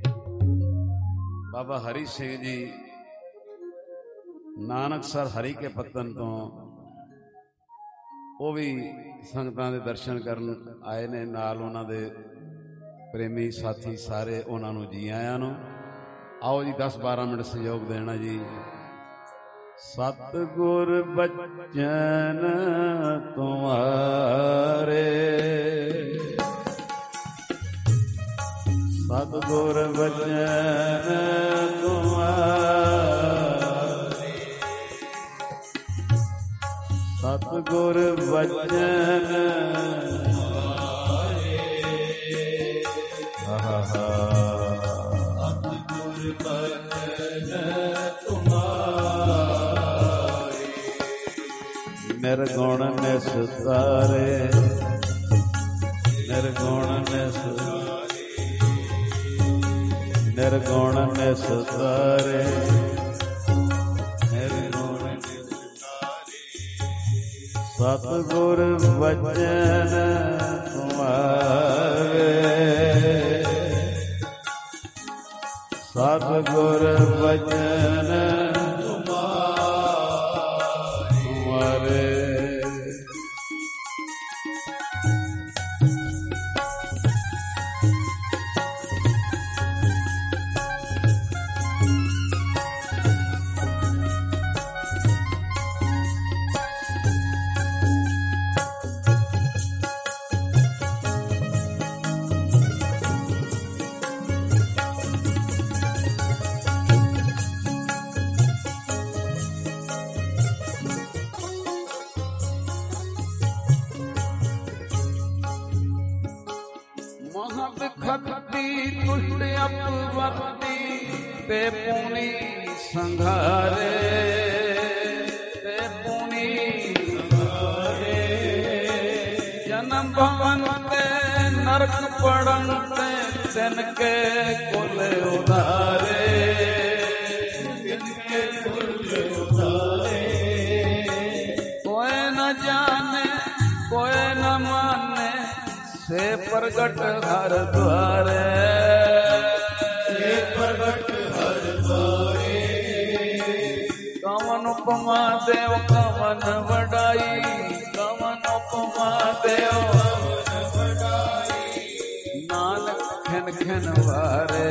ਬਾਬਾ ਹਰੀ ਸਿੰਘ ਜੀ ਨਾਨਕਸਰ ਹਰੀ ਕੇ ਪੱਤਨ ਤੋਂ, ਉਹ ਵੀ ਸੰਗਤਾਂ ਦੇ ਦਰਸ਼ਨ ਕਰਨ ਆਏ ਨੇ, ਨਾਲ ਉਹਨਾਂ ਦੇ ਪ੍ਰੇਮੀ ਸਾਥੀ ਸਾਰੇ, ਉਹਨਾਂ ਨੂੰ ਜੀ ਆਇਆਂ ਨੂੰ। ਆਓ ਜੀ ਦਸ ਬਾਰਾਂ ਮਿੰਟ ਸਹਿਯੋਗ ਦੇਣਾ ਜੀ। ਸਤਿਗੁਰ ਬਚਨ ਤੁਮਾਰੇ, ਸਤਿਗੁਰ ਬਚਨ ਤੁਮਾਰੇ, ਸਤਿਗੁਰ ਬਚਨ ਸਤਿਗੁਰ ਬਚਨ ਤੁਮਾਰੇ, ਨਿਰਗੁਣ ਨਿਸਤਾਰੇ, ਨਿਰਗੁਣ ਨਿਸਤਾਰੇ, ਨਿਰਗੁਣ ਨਿਸਤਾਰੇ, ਨਿਰਗੁਣ ਨਿਸਤਾਰੇ, ਸਤਿਗੁਰ ਬਚਨ ਤੁਮਾਰੇ, ਸਤਿਗੁਰ ਬਚਨ ਤੁਮਾਰੇ। भक्ति ते पुनि संघारे ते पुनि संघारे जन्म भवन ते नरक पड़न ते तिनके कुल उधारे तिनके कुल उधारे कोई न जाने कोई न माने से प्रगट हर द्वारे से प्रगट हर द्वारे कवन उपमा देव कवन वडाई कवन उपमा देव कवन वडाई नानक खन खन वारे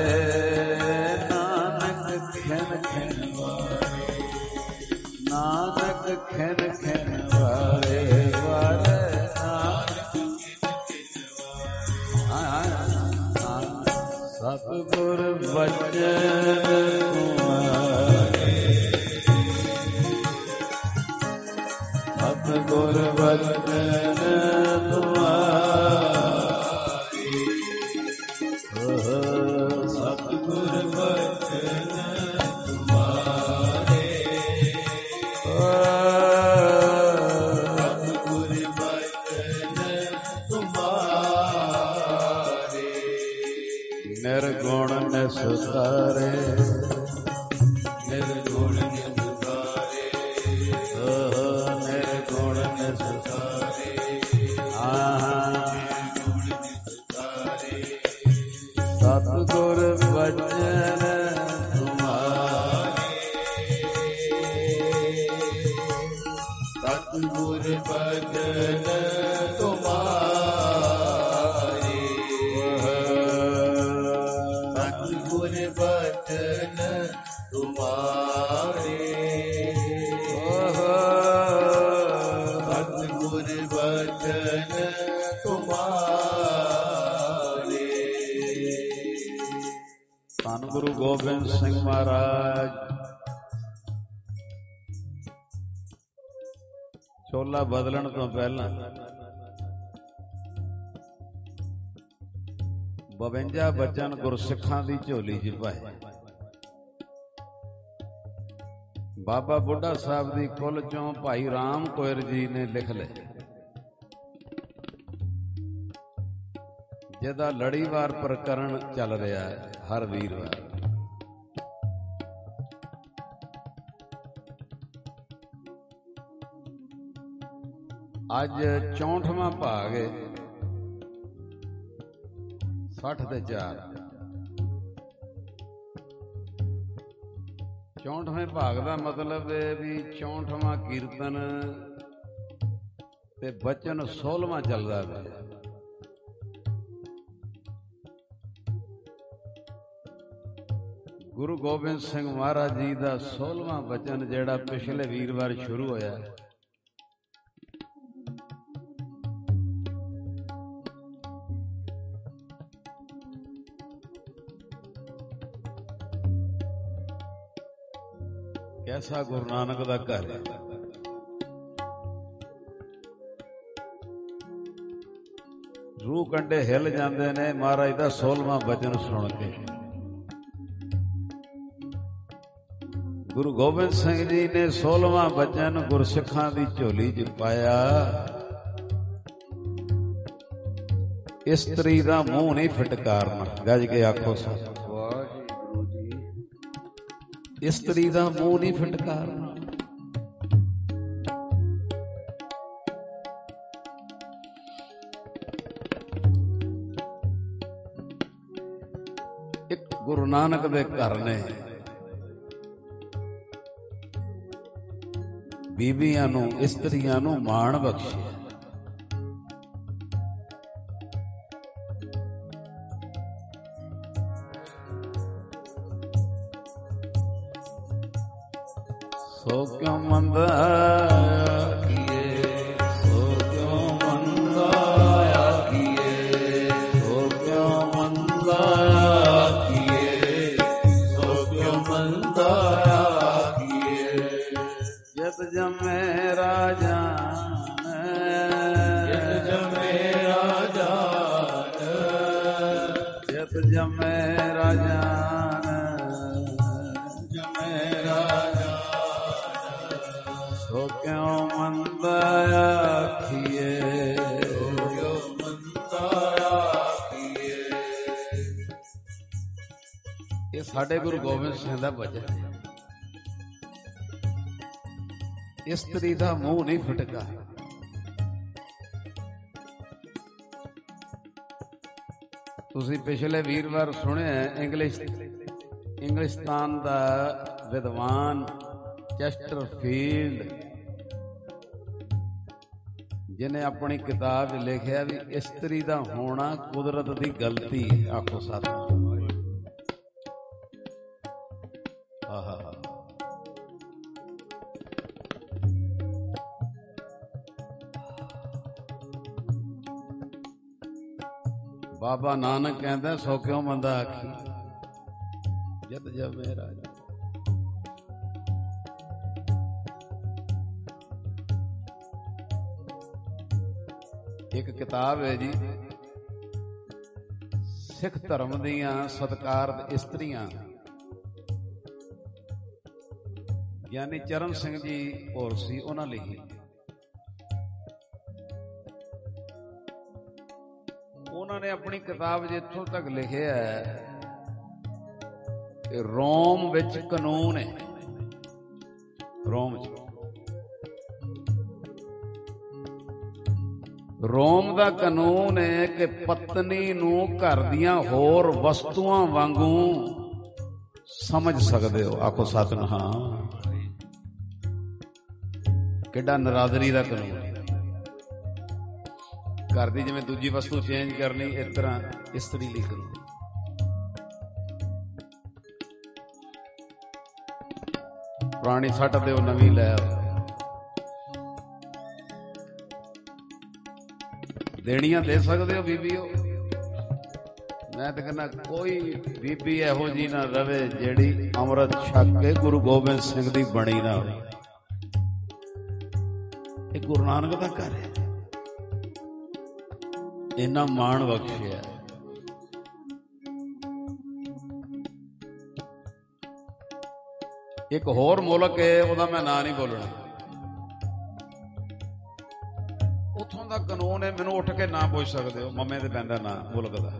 नानक खन खन वारे नानक खन खन वारे वारे सतगुर बचन तुम्हारे सतगुर बचन तुम्हारे सतगुर बचन तुम्हारे सतगुर बचन तुम्हारे निर्गुण निस्तारे निर्गुण निस्तारे निर्गुण निस्तारे निर्गुण निस्तारे सतगुर बचन तुम्हारे सतगुर बचन तुम्हारे सतगुर बचन तुम्हारे सतगुर बचन तुम्हारे ਧੰਨ ਗੁਰੂ ਗੋਬਿੰਦ ਸਿੰਘ ਮਹਾਰਾਜ ਚੋਲਾ ਬਦਲਣ ਤੋਂ ਪਹਿਲਾਂ ਬਵੰਜਾ ਬਚਨ ਗੁਰਸਿੱਖਾਂ ਦੀ ਝੋਲੀ 'ਚ ਪਾਏ। ਬਾਬਾ ਬੁੱਢਾ ਸਾਹਿਬ ਦੀ ਕੁੱਲ ਚੋਂ ਭਾਈ ਰਾਮ ਕੋਇਰ ਜੀ ਨੇ ਲਿਖ ਲਏ, ਜਿਹਦਾ ਲੜੀਵਾਰ ਪ੍ਰਕਰਣ ਚੱਲ ਰਿਹਾ ਹੈ ਹਰ ਵੀਰਵਾਰ। ਅੱਜ ਚੌਂਠਵਾਂ ਭਾਗ ਹੈ, ਸੱਠ ਤੇ ਚਾਰ। ਚੌਂਠਵੇਂ ਭਾਗ ਦਾ ਮਤਲਬ ਹੈ ਵੀ ਚੌਂਠਵਾਂ ਕੀਰਤਨ ਤੇ ਬਚਨ ਸੋਲਵਾਂ ਚੱਲਦਾ ਪਿਆ। ਗੁਰੂ ਗੋਬਿੰਦ ਸਿੰਘ ਮਹਾਰਾਜ ਜੀ ਦਾ ਸੋਲਵਾਂ ਬਚਨ ਜਿਹੜਾ ਪਿਛਲੇ ਵੀਰਵਾਰ ਸ਼ੁਰੂ ਹੋਇਆ, ਕੈਸਾ ਗੁਰੂ ਨਾਨਕ ਦਾ ਘਰ ਹੈ। ਰੂਹ ਕੰਢੇ ਹਿੱਲ ਜਾਂਦੇ ਨੇ ਮਹਾਰਾਜ ਦਾ ਸੋਲਵਾਂ ਬਚਨ ਸੁਣ ਕੇ। ਗੁਰੂ ਗੋਬਿੰਦ ਸਿੰਘ ਜੀ ਨੇ ਸੋਲਵਾਂ ਬਚਨ ਗੁਰਸਿੱਖਾਂ ਦੀ ਝੋਲੀ 'ਚ ਪਾਇਆ। ਇਸਤਰੀ ਦਾ ਮੂੰਹ ਨਹੀਂ ਫਟਕਾਰਨਾ, ਗੱਜ ਕੇ ਆਖੋ ਵਾਹਿਗੁਰੂ ਜੀ। ਇਸਤਰੀ ਦਾ ਮੂੰਹ ਨਹੀਂ ਫਟਕਾਰਨਾ। ਇੱਕ ਗੁਰੂ ਨਾਨਕ ਦੇ ਘਰ ਨੇ ਬੀਬੀਆਂ ਨੂੰ, ਇਸਤਰੀਆਂ ਨੂੰ ਮਾਣ ਬਖਸ਼ਿਆ। ਸੋ ਕਿਉਂ ਮੰਦਾ ਆਖੀਏ, ਸੋ ਕਿਉਂ ਮੰਦਾ ਆਖੀਏ, ਸੋ ਕਿਉਂ ਮੰਦਾ ਆਖੀਏ, ਸੋ ਕਿਉਂ ਮੰਦਾ ਆਖੀਏ। ਜਦ ਜਮੇ ਰਾਜਾਨ, ਜਦ ਜਮੇ ਰਾਜਾਨ, ਜਦ ਜਮੇ ਰਾਜਾਨ, ਮੰਦਾ ਆਖੀਏ, ਜੋ ਮੰਦਾ ਆਖੀਏ। ਇਹ ਸਾਡੇ ਗੁਰੂ ਗੋਬਿੰਦ ਸਿੰਘ ਦਾ ਭਜਨ ਹੈ। ਇਸਤਰੀ ਦਾ ਮੂੰਹ ਨਹੀਂ ਫਟਕਾ। ਤੁਸੀਂ ਪਿਛਲੇ ਵੀਰਵਾਰ ਸੁਣਿਆ ਇੰਗਲਿਸ਼ ਇੰਗਲਿਸਤਾਨ ਦਾ ਵਿਦਵਾਨ ਚੈਸਟਰਫੀਲਡ ਜਿਹਨੇ ਆਪਣੀ ਕਿਤਾਬ ਵਿੱਚ ਲਿਖਿਆ ਵੀ ਇਸਤਰੀ ਦਾ ਹੋਣਾ ਕੁਦਰਤ ਦੀ ਗਲਤੀ ਹੈ। ਆਖੋ ਸਤਿ ਆਹਾ। ਬਾਬਾ ਨਾਨਕ ਕਹਿੰਦਾ ਸੋ ਕਿਉਂ ਮੰਦਾ ਆਖੀ ਜਦ ਜਮੇ ਰਾਜਾ। ਇੱਕ ਕਿਤਾਬ ਹੈ ਜੀ ਸਿੱਖ ਧਰਮ ਦੀਆਂ ਸਤਿਕਾਰਤ ਇਸਤਰੀਆਂ, ਗਿਆਨੀ ਚਰਨ ਸਿੰਘ ਜੀ ਹੋਰ ਸੀ, ਉਹਨਾਂ ਲਿਖੀ। ਉਹਨਾਂ ਨੇ ਆਪਣੀ ਕਿਤਾਬ 'ਚ ਇੱਥੋਂ ਤੱਕ ਲਿਖਿਆ ਹੈ ਕਿ ਰੋਮ ਵਿੱਚ ਕਾਨੂੰਨ ਹੈ, ਰੋਮ 'ਚ ਰੋਮ ਦਾ ਕਾਨੂੰਨ ਹੈ ਕਿ ਪਤਨੀ ਨੂੰ ਘਰ ਦੀਆਂ ਹੋਰ ਵਸਤੂਆਂ ਵਾਂਗੂ ਸਮਝ ਸਕਦੇ ਹੋ। ਆਖੋ ਸਤਿਨਾਮ। ਕਿੱਡਾ ਨਰਾਦਰੀ ਦਾ ਕਾਨੂੰਨ। ਘਰ ਦੀ ਜਿਵੇਂ ਦੂਜੀ ਵਸਤੂ ਚੇਂਜ ਕਰਨੀ, ਇਸ ਤਰ੍ਹਾਂ ਇਸਤਰੀ ਲਈ ਕਾਨੂੰਨ। ਪੁਰਾਣੀ ਸੱਟ ਦਿਓ, ਨਵੀਂ ਲੈ ਆਓ। ਦੇਣੀਆਂ ਦੇ ਸਕਦੇ ਹੋ ਬੀਬੀਓ। ਮੈਂ ਤਾਂ ਕਹਿੰਦਾ ਕੋਈ ਬੀਬੀ ਇਹੋ ਜਿਹੀ ਨਾ ਰਵੇ ਜਿਹੜੀ ਅੰਮ੍ਰਿਤ ਛਕ ਕੇ ਗੁਰੂ ਗੋਬਿੰਦ ਸਿੰਘ ਦੀ ਬਣੀ ਨਾ ਹੋਵੇ। ਇਹ ਗੁਰੂ ਨਾਨਕ ਦਾ ਘਰ ਹੈ, ਇੰਨਾ ਮਾਣ ਬਖਸ਼ਿਆ। ਇੱਕ ਹੋਰ ਮੁਲਕ ਹੈ, ਉਹਦਾ ਮੈਂ ਨਾਂ ਨਹੀਂ ਬੋਲਣਾ, ਉੱਥੋਂ ਦਾ ਕਾਨੂੰਨ ਹੈ, ਮੈਨੂੰ ਉੱਠ ਕੇ ਨਾ ਪੁੱਛ ਸਕਦੇ ਹੋ, ਮੰਮੇ ਤੇ ਪੈਂਦਾ ਨਾਂ ਮੁਲਕ ਦਾ।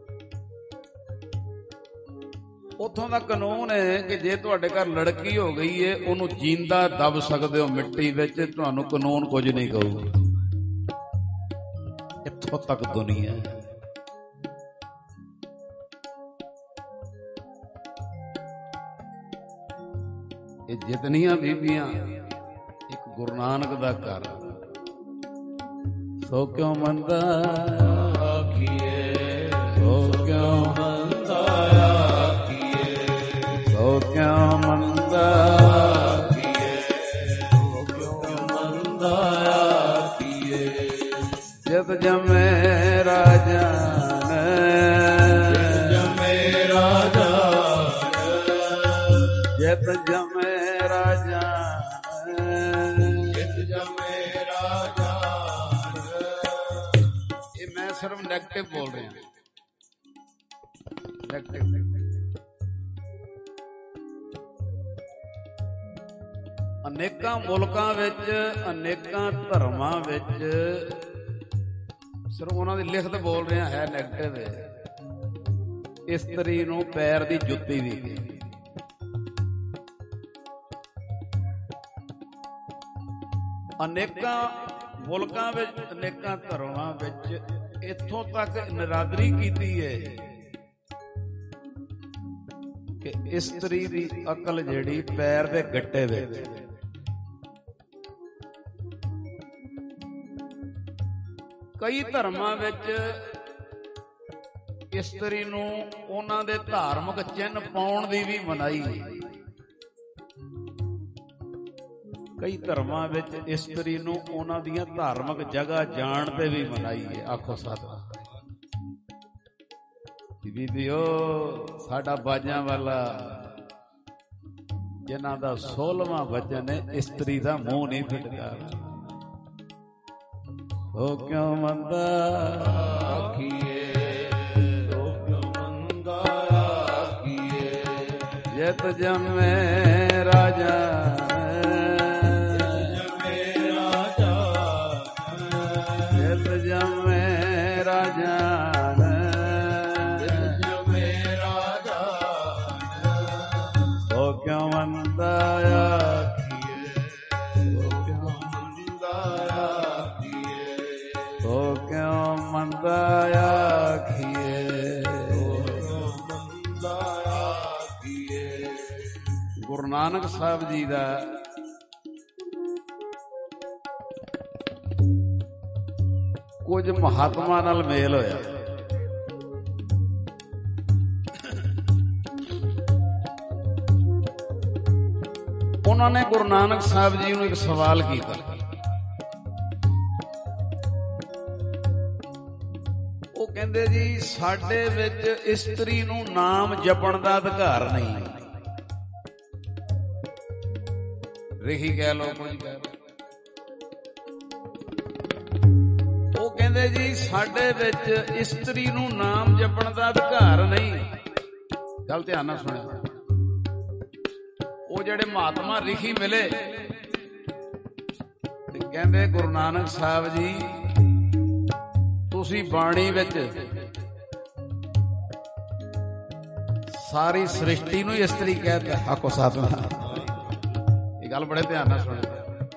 ਉੱਥੋਂ ਦਾ ਕਾਨੂੰਨ ਹੈ ਕਿ ਜੇ ਤੁਹਾਡੇ ਘਰ ਲੜਕੀ ਹੋ ਗਈ ਹੈ, ਉਹਨੂੰ ਜਿੰਦਾ ਦਬ ਸਕਦੇ ਹੋ ਮਿੱਟੀ ਵਿੱਚ, ਤੁਹਾਨੂੰ ਕਾਨੂੰਨ ਕੁਝ ਨਹੀਂ ਕਹੂਗਾ। ਇੱਥੋਂ ਤੱਕ ਦੁਨੀਆ ਹੈ। ਇਹ ਜਿਤਨੀਆਂ ਬੀਬੀਆਂ ਇੱਕ ਗੁਰੂ ਨਾਨਕ ਦਾ ਘਰ। ਸੋ ਕਿਉਂ ਮੰਦਾ ਆਖੀਏ, ਸੋ ਕਿਉਂ ਮੰਦਾ ਆਖੀਏ, ਸੋ ਕਿਉਂ ਮੰਦਾ ਆਖੀਏ, ਸੋ ਕਿਉਂ ਮੰਦਾ ਆਖੀਏ। ਜਦ ਜਮੇ ਰਾਜਾਨ, ਜਮੇ ਰਾਜਾਨ, ਜਦ ਜਮੇ ਰਾਜਾਨ, ਜਿਤ ਜਮੇ ਰਾਜਾਨ। ਇਹ ਮੈਂ ਸਿਰਫ ਨੈਗੇਟਿਵ ਬੋਲ ਰਿਹਾ, ਨੈਗੇਟਿਵ। ਅਨੇਕਾਂ ਮੁਲਕਾਂ ਵਿੱਚ, ਅਨੇਕਾਂ ਧਰਮਾਂ ਵਿੱਚ ਸਿਰਫ ਉਹਨਾਂ ਦੀ ਲਿਖਤ ਬੋਲ ਰਿਹਾ ਹੈ, ਨੈਗੇਟਿਵ ਹੈ। ਇਸਤਰੀ ਨੂੰ ਪੈਰ ਦੀ ਜੁੱਤੀ ਵੀ ਕਹੀ। ਅਨੇਕਾਂ ਮੁਲਕਾਂ ਵਿੱਚ, ਅਨੇਕਾਂ ਧਰਮਾਂ ਵਿੱਚ ਇੱਥੋਂ ਤੱਕ ਨਿਰਾਦਰੀ ਕੀਤੀ ਹੈ ਕਿ ਇਸਤਰੀ ਦੀ ਅਕਲ ਜਿਹੜੀ ਪੈਰ ਦੇ ਗੱਟੇ ਵਿੱਚ। ਕਈ ਧਰਮਾਂ ਵਿੱਚ ਇਸਤਰੀ ਨੂੰ ਉਹਨਾਂ ਦੇ ਧਾਰਮਿਕ ਚਿੰਨ੍ਹ ਪਾਉਣ ਦੀ ਵੀ ਮਨਾਹੀ ਹੈ। ਕਈ ਧਰਮਾਂ ਵਿੱਚ ਇਸਤਰੀ ਨੂੰ ਉਹਨਾਂ ਦੀਆਂ ਧਾਰਮਿਕ ਜਗ੍ਹਾ ਜਾਣ ਤੇ ਵੀ ਮਨਾਹੀ ਹੈ। ਆਖੋ ਸਤਿ ਬੀਬੀਓ, ਸਾਡਾ ਬਾਜਾਂ ਵਾਲਾ ਜਿਨ੍ਹਾਂ ਦਾ ਸੋਲਵਾਂ ਵਚਨ ਹੈ, ਇਸਤਰੀ ਦਾ ਮੂੰਹ ਨਹੀਂ ਫਿਟਕਾਰਨਾ। ਸੋ ਕਿਉਂ ਮੰਦਾ ਆਖੀਏ, ਸੋ ਕਿਉਂ ਮੰਦਾ ਆਖੀਏ। ਜਿਤ ਜਮੇ ਰਾਜਾਨ, ਜਮੇ ਰਾਜਾਨ, ਕਿਉ ਮੰਦਾ ਆਖੀਏ, ਸੋ ਕਿਉ ਮੰਦਾ ਆਖੀਏ, ਸੋ ਕਿਉ ਮੰਦਾ ਆਖੀਏ, ਸੋ ਕਿਉ ਮੰਦਾ ਆਖੀਏ। ਗੁਰੂ ਨਾਨਕ ਸਾਹਿਬ ਜੀ ਦਾ ਕੁਝ ਮਹਾਤਮਾ ਨਾਲ ਮੇਲ ਹੋਇਆ। ਉਹਨਾਂ ਨੇ ਗੁਰੂ ਨਾਨਕ ਸਾਹਿਬ ਜੀ ਨੂੰ ਇੱਕ ਸਵਾਲ ਕੀਤਾ। ਉਹ ਕਹਿੰਦੇ ਜੀ ਸਾਡੇ ਵਿੱਚ ਇਸਤਰੀ ਨੂੰ ਨਾਮ ਜਪਣ ਦਾ ਅਧਿਕਾਰ ਨਹੀਂ। ਰਿਖੀ ਕਹਿ ਲਓ, ਕੁਝ ਕਹਿ ਲਓ। ਉਹ ਕਹਿੰਦੇ ਜੀ ਸਾਡੇ ਵਿੱਚ ਇਸਤਰੀ ਨੂੰ ਨਾਮ ਜਪਣ ਦਾ ਅਧਿਕਾਰ ਨਹੀਂ। ਗੱਲ ਧਿਆਨ ਨਾਲ ਸੁਣਿਓ। ਉਹ ਜਿਹੜੇ ਮਹਾਤਮਾ ਰਿਖੀ ਮਿਲੇ ਤੇ ਕਹਿੰਦੇ ਗੁਰੂ ਨਾਨਕ ਸਾਹਿਬ ਜੀ ਤੁਸੀਂ ਬਾਣੀ ਵਿੱਚ ਸਾਰੀ ਸ੍ਰਿਸ਼ਟੀ ਨੂੰ ਇਸਤਰੀ ਕਹਿਤਾ। ਆਖੋ ਸਤਿਨਾਮ। ਇਹ ਗੱਲ ਬੜੇ ਧਿਆਨ ਨਾਲ ਸੁਣਿਓ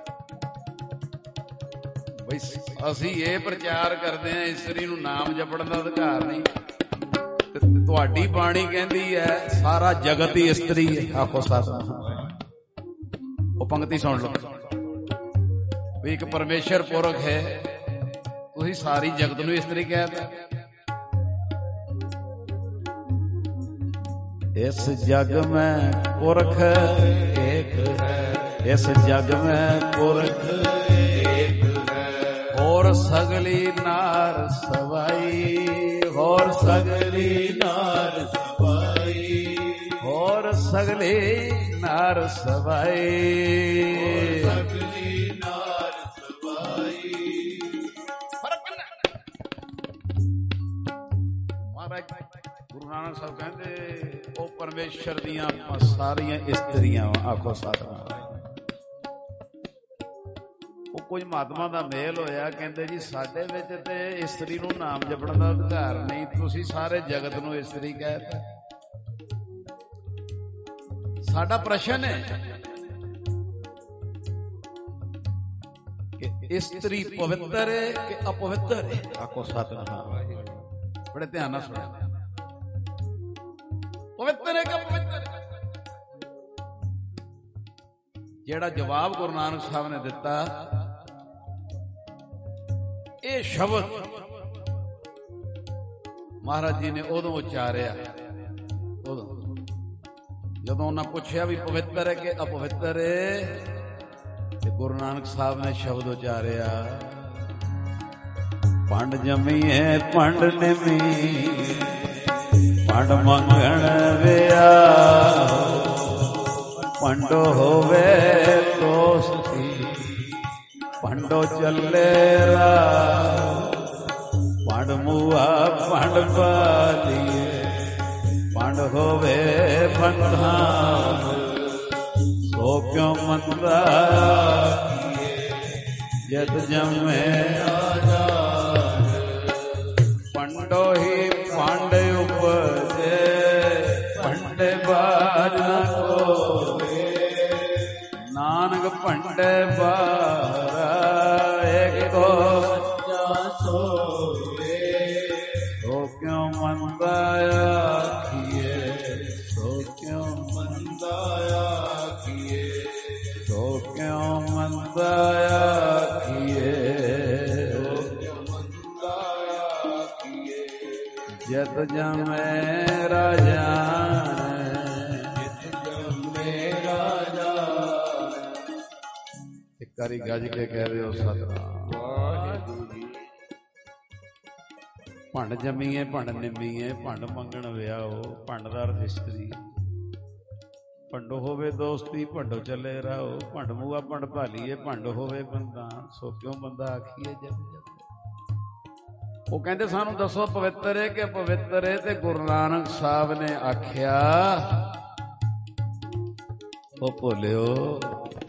ਬਈ। ਅਸੀਂ ਇਹ ਪ੍ਰਚਾਰ ਕਰਦੇ ਹਾਂ ਇਸਤਰੀ ਨੂੰ ਨਾਮ ਜਪਣ ਦਾ ਅਧਿਕਾਰ ਨਹੀਂ, ਤੇ ਤੁਹਾਡੀ ਬਾਣੀ ਕਹਿੰਦੀ ਹੈ ਸਾਰਾ ਜਗਤ ਹੀ ਇਸਤਰੀ ਹੈ। ਆਖੋ ਸਤਿਨਾਮ। ਉਹ ਪੰਕਤੀ ਸੁਣ ਲਓ ਵੀ ਇੱਕ ਪਰਮੇਸ਼ਰ ਪੁਰਖ ਹੈ, ਤੁਸੀਂ ਸਾਰੀ ਜਗਤ ਨੂੰ ਇਸਤਰੀ ਕਹਿਤਾ। ਇਸ ਜਗ ਮੈਂ ਪੁਰਖ ਏਕ ਹੈ, ਇਸ ਜਗ ਮੈਂ ਪੁਰਖ ਏਕ ਹੈ, ਹੋਰ ਸਗਲੀ ਨਾਰ ਸਵਾਈ, ਹੋਰ ਸਗਲੀ ਨਾਰ ਸਵਾਈ, ਹੋਰ ਸਗਲੀ ਨਾਰ ਸਵਾਈ, ਸਗਲੀ ਨਾਰ ਸਵਾਈ। ਫਰਕ ਕਿੰਨਾ? ਮਹਾਰਾਜ ਗੁਰੂ ਨਾਨਕ ਸਾਹਿਬ ਕਹਿੰਦੇ ਉਹ ਪਰਮੇਸ਼ਰ ਦੀਆਂ ਸਾਰੀਆਂ ਇਸਤਰੀਆਂ। ਆਖੋ ਸਤਿਨਾਮ। ਉਹ ਕੁਝ ਮਹਾਤਮਾ ਦਾ ਮੇਲ ਹੋਇਆ, ਕਹਿੰਦੇ ਜੀ ਸਾਡੇ ਵਿੱਚ ਤੇ ਇਸਤਰੀ ਨੂੰ ਨਾਮ ਜਪਣ ਦਾ ਅਧਿਕਾਰ ਨਹੀਂ, ਤੁਸੀਂ ਸਾਰੇ ਜਗਤ ਨੂੰ ਇਸਤਰੀ ਕਹਿਤਾ। ਸਾਡਾ ਪ੍ਰਸ਼ਨ ਹੈ ਕਿ ਇਸਤਰੀ ਪਵਿੱਤਰ ਹੈ ਕਿ ਅਪਵਿੱਤਰ ਹੈ। ਆਖੋ ਸਤਿਨਾਮ। ਬੜੇ ਧਿਆਨ ਨਾਲ ਸੁਣੋ। ਪਵਿੱਤਰ ਹੈ ਕਿ ਅਪਵਿੱਤਰ? ਜਿਹੜਾ ਜਵਾਬ ਗੁਰੂ ਨਾਨਕ ਸਾਹਿਬ ਨੇ ਦਿੱਤਾ, ਇਹ ਸ਼ਬਦ ਮਹਾਰਾਜ ਜੀ ਨੇ ਉਦੋਂ ਉਚਾਰਿਆ, ਉਦੋਂ ਜਦੋਂ ਉਹਨਾਂ ਪੁੱਛਿਆ ਵੀ ਪਵਿੱਤਰ ਹੈ ਕਿ ਅਪਵਿੱਤਰ ਹੈ, ਤੇ ਗੁਰੂ ਨਾਨਕ ਸਾਹਿਬ ਨੇ ਸ਼ਬਦ ਉਚਾਰਿਆ, ਪੰਡ ਜਮੀਏ ਪੰਡ ਨਿਮੀ, ਪੰਡ ਮੰਗਣ ਵਿਆਹ, ਪੰਡੋ ਹੋਵੇ ਦੋਸਤੀ, ਪੰਡੋ ਚੱਲੇ ਰਾਹ, ਪੰਡ ਮੂਆ ਪੰਡ ਬਾਲੀਏ, ਪੰਡ ਹੋਵੇ ਬੰਧਾਨ, ਸੋ ਕਿਉ ਮੰਦਾ ਆਖੀਏ, ਜਦ ਜੰਮੇ ਆਜਾਦ, ਪੰਡੋ ਹੀ ਪੰਡ ਉਪਜੇ, ਪੰਡੇ ਬਾਜ ਨਾ ਕੋਵੇ, ਨਾਨਕ ਪੰਡੇ ਬਾਰਾ, ਏਕੋ ਸੱਚਾ ਸੋਵੇ, ਸੋ ਕਿਉ ਮੰਦਾ ਆਖੀਏ, ਸੋ ਕਿਉ ਮੰਦਾ ਆਖੀਏ, ਸੋ ਕਿਉ ਮੰਦਾ ਆਖੀਏ, ਸੋ ਕਿਉ ਮੰਦਾ ਆਖੀਏ, ਜਤ ਜਮੈ ਰਾਜਾਨ, ਜਿਤ ਜਮੈ ਰਾਜਾਨ। ਇੱਕ ਵਾਰੀ ਗੱਜ ਕੇ ਕਹਿ ਦਿਓ ਸਤਿਨਾਮ ਵਾਹਿਗੁਰੂ ਜੀ। ਭੰਡ ਜੰਮੀਏ ਭੰਡ ਨਿੰਮੀਏ, ਭੰਡ ਮੰਗਣ ਵਿਆਹੋ, ਭੰਡ ਦਾ ਅਰਥ ਇਸਤਰੀ, ਭੰਡੋ ਹੋਵੇ ਦੋਸਤੀ, ਭੰਡੋ ਚੱਲੇ ਰਾਹੋ, ਭੰਡ ਮੂਆ ਭੰਡ ਭਾਲੀਏ, ਭੰਡ ਹੋਵੇ ਬੰਦਾ, ਸੋ ਕਿਉਂ ਬੰਦਾ ਆਖੀਏ ਜਦ ਜਦ। ਉਹ ਕਹਿੰਦੇ ਸਾਨੂੰ ਦੱਸੋ ਪਵਿੱਤਰ ਹੈ ਕਿ ਅਪਵਿੱਤਰ ਹੈ, ਤੇ ਗੁਰੂ ਨਾਨਕ ਸਾਹਿਬ ਨੇ ਆਖਿਆ, ਉਹ ਭੋਲਿਓ,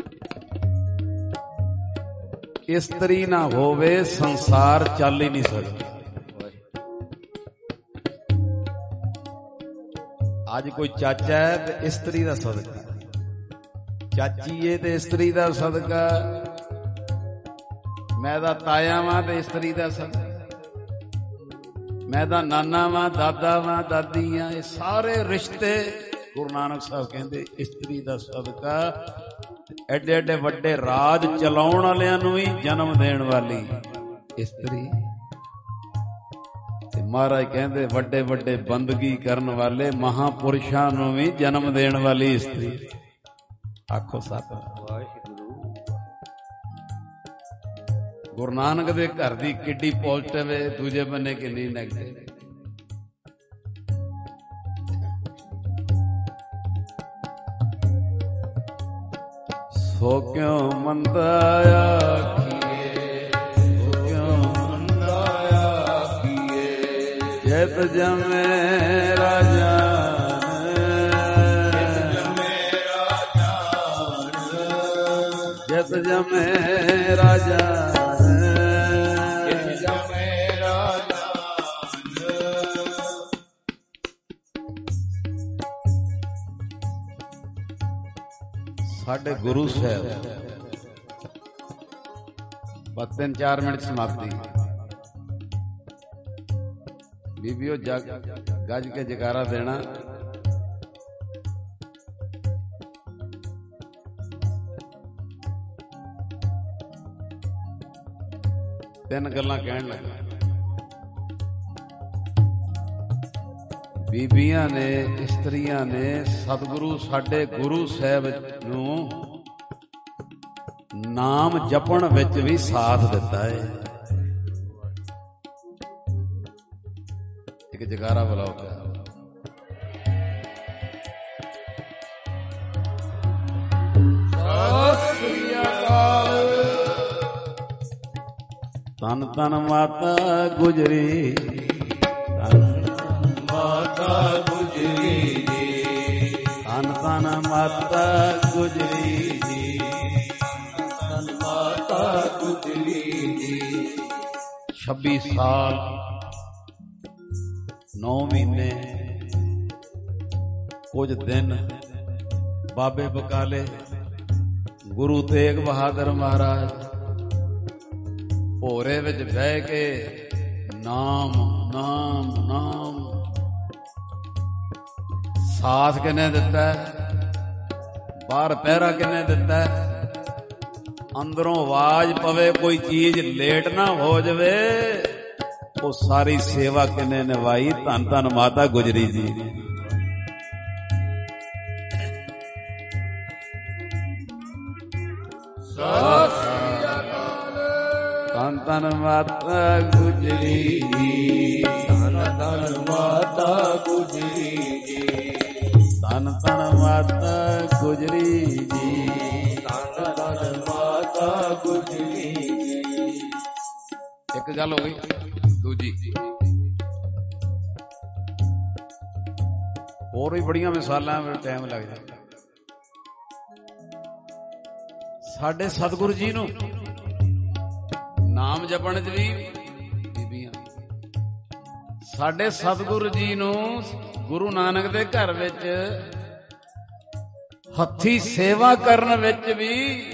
ਇਸਤਰੀ ਨਾ ਹੋਵੇ ਸੰਸਾਰ ਚੱਲ ਹੀ ਨਹੀਂ ਸਕਦਾ। ਅੱਜ ਕੋਈ ਚਾਚਾ ਹੈ ਤੇ ਇਸਤਰੀ ਦਾ ਸਦਕਾ, ਚਾਚੀਏ ਤੇ ਇਸਤਰੀ ਦਾ ਸਦਕਾ, ਮੈਂ ਦਾ ਤਾਇਆ ਵਾਂ ਤੇ ਇਸਤਰੀ ਦਾ ਸਦਕਾ, ਮੈਂ ਦਾ ਨਾਨਾ ਵਾਂ, ਦਾਦਾ ਵਾਂ, ਦਾਦੀ ਆ, ਇਹ ਸਾਰੇ ਰਿਸ਼ਤੇ ਗੁਰੂ ਨਾਨਕ ਸਾਹਿਬ ਕਹਿੰਦੇ ਇਸਤਰੀ ਦਾ ਸਦਕਾ। ਐਡੇ ਐਡੇ ਵੱਡੇ ਰਾਜ ਚਲਾਉਣ ਵਾਲਿਆਂ ਨੂੰ ਵੀ ਜਨਮ ਦੇਣ ਵਾਲੀ ਇਸਤਰੀ, ਤੇ ਮਹਾਰਾਜ ਕਹਿੰਦੇ ਵੱਡੇ ਵੱਡੇ ਬੰਦਗੀ ਕਰਨ ਵਾਲੇ ਮਹਾਪੁਰਸ਼ਾਂ ਨੂੰ ਵੀ ਜਨਮ ਦੇਣ ਵਾਲੀ ਇਸਤਰੀ। ਆਖੋ ਸਤਿ। ਗੁਰੂ ਨਾਨਕ ਦੇ ਘਰ ਦੀ ਕਿੱਡੀ ਪੋਜ਼ਿਟਿਵ ਹੈ, ਦੂਜੇ ਬੰਨੇ ਕਿੰਨੀ ਨੈਗੇਟਿਵ। ਸੋ ਕਿਉਂ ਮੰਦਾ ਆਖੀਏ, ਸੋ ਕਿਉਂ ਮੰਦਾ ਆਖੀਏ, ਜਿਤ ਜਮੇ ਰਾਜਾਨ, ਜਿਤ ਜਮੇ ਰਾਜਾਨ, ਜਿਤ ਜਮੇ ਰਾਜਾਨ, ਜਿਤ ਜਮੇ ਰਾਜਾਨ। ਸਾਡੇ ਗੁਰੂ ਸਾਹਿਬ ਬਸ ਤਿੰਨ ਚਾਰ ਮਿੰਟ ਸਮਾਪਤੀ। ਬੀਬੀਓ ਜਗ ਗੱਜ ਕੇ ਜਕਾਰਾ ਦੇਣਾ। ਤਿੰਨ ਗੱਲਾਂ ਕਹਿਣ ਲੱਗਾ। ਬੀਬੀਆਂ ਨੇ, ਇਸਤਰੀਆਂ ਨੇ ਸਤਿਗੁਰੂ ਸਾਡੇ ਗੁਰੂ ਸਾਹਿਬ ਨੂੰ ਨਾਮ ਜਪਣ ਵਿੱਚ ਵੀ ਸਾਥ ਦਿੱਤਾ ਹੈ। ਇੱਕ ਜਗਾਰਾ ਬੁਲਾਓ ਪਿਆ। ਸਤਿ ਸ੍ਰੀ ਅਕਾਲ। ਤਨ ਤਨ ਮਾਤਾ ਗੁਜਰੀ, ਮਾਤਾ ਗੁਜਰੀ ਜੀ, ਤਨ ਤਨ ਮਾਤਾ ਗੁਜਰੀ ਜੀ, ਤਨ ਮਾਤਾ ਗੁਜਰੀ ਜੀ। ਛੱਬੀ ਸਾਲ ਨੌ ਮਹੀਨੇ ਕੁਝ ਦਿਨ ਬਾਬੇ ਬਕਾਲੇ ਗੁਰੂ ਤੇਗ ਬਹਾਦਰ ਮਹਾਰਾਜ ਭੋਰੇ ਵਿੱਚ ਬਹਿ ਕੇ ਨਾਮ ਨਾਮ ਨਾਮ। ਸਾਥ ਕਿਨੇ ਦਿੱਤਾ, ਬਾਹਰ ਪਹਿਰਾ ਕਿਨੇ ਦਿੱਤਾ, ਅੰਦਰੋਂ ਆਵਾਜ਼ ਪਵੇ ਕੋਈ ਚੀਜ਼ ਲੇਟ ਨਾ ਹੋ ਜਾਵੇ, ਉਹ ਸਾਰੀ ਸੇਵਾ ਕਿਨੇ ਨਿਭਾਈ। ਧੰਨ ਧੰਨ ਮਾਤਾ ਗੁਜਰੀ ਜੀ। ਧੰਨ ਧੰਨ ਮਾਤਾ ਗੁਜਰੀ ਜੀ, ਧੰਨ ਧੰਨ ਮਾਤਾ ਗੁਜਰੀ ਜੀ, ਧੰਨ ਧੰਨ ਮਾਤਾ ਗੁਜਰੀ ਜੀ, ਧੰਨ ਧੰਨ ਮਾਤਾ ਗੁਜਰੀ ਜੀ। ਇੱਕ ਗੱਲ ਹੋ ਗਈ। ਦੂਜੀ ਹੋਰ ਵੀ ਬੜੀਆਂ ਮਿਸਾਲਾਂ ਵਿੱਚ ਟਾਈਮ ਲੱਗ ਜਾਂਦਾ। ਸਾਡੇ ਸਤਿਗੁਰੂ ਜੀ ਨੂੰ ਨਾਮ ਜਪਣ ਚ ਵੀ ਬੀਬੀਆਂ, ਸਾਡੇ ਸਤਿਗੁਰੂ ਜੀ ਨੂੰ ਗੁਰੂ ਨਾਨਕ ਦੇ ਘਰ ਵਿੱਚ ਹੱਥੀ ਸੇਵਾ ਕਰਨ ਵਿੱਚ ਵੀ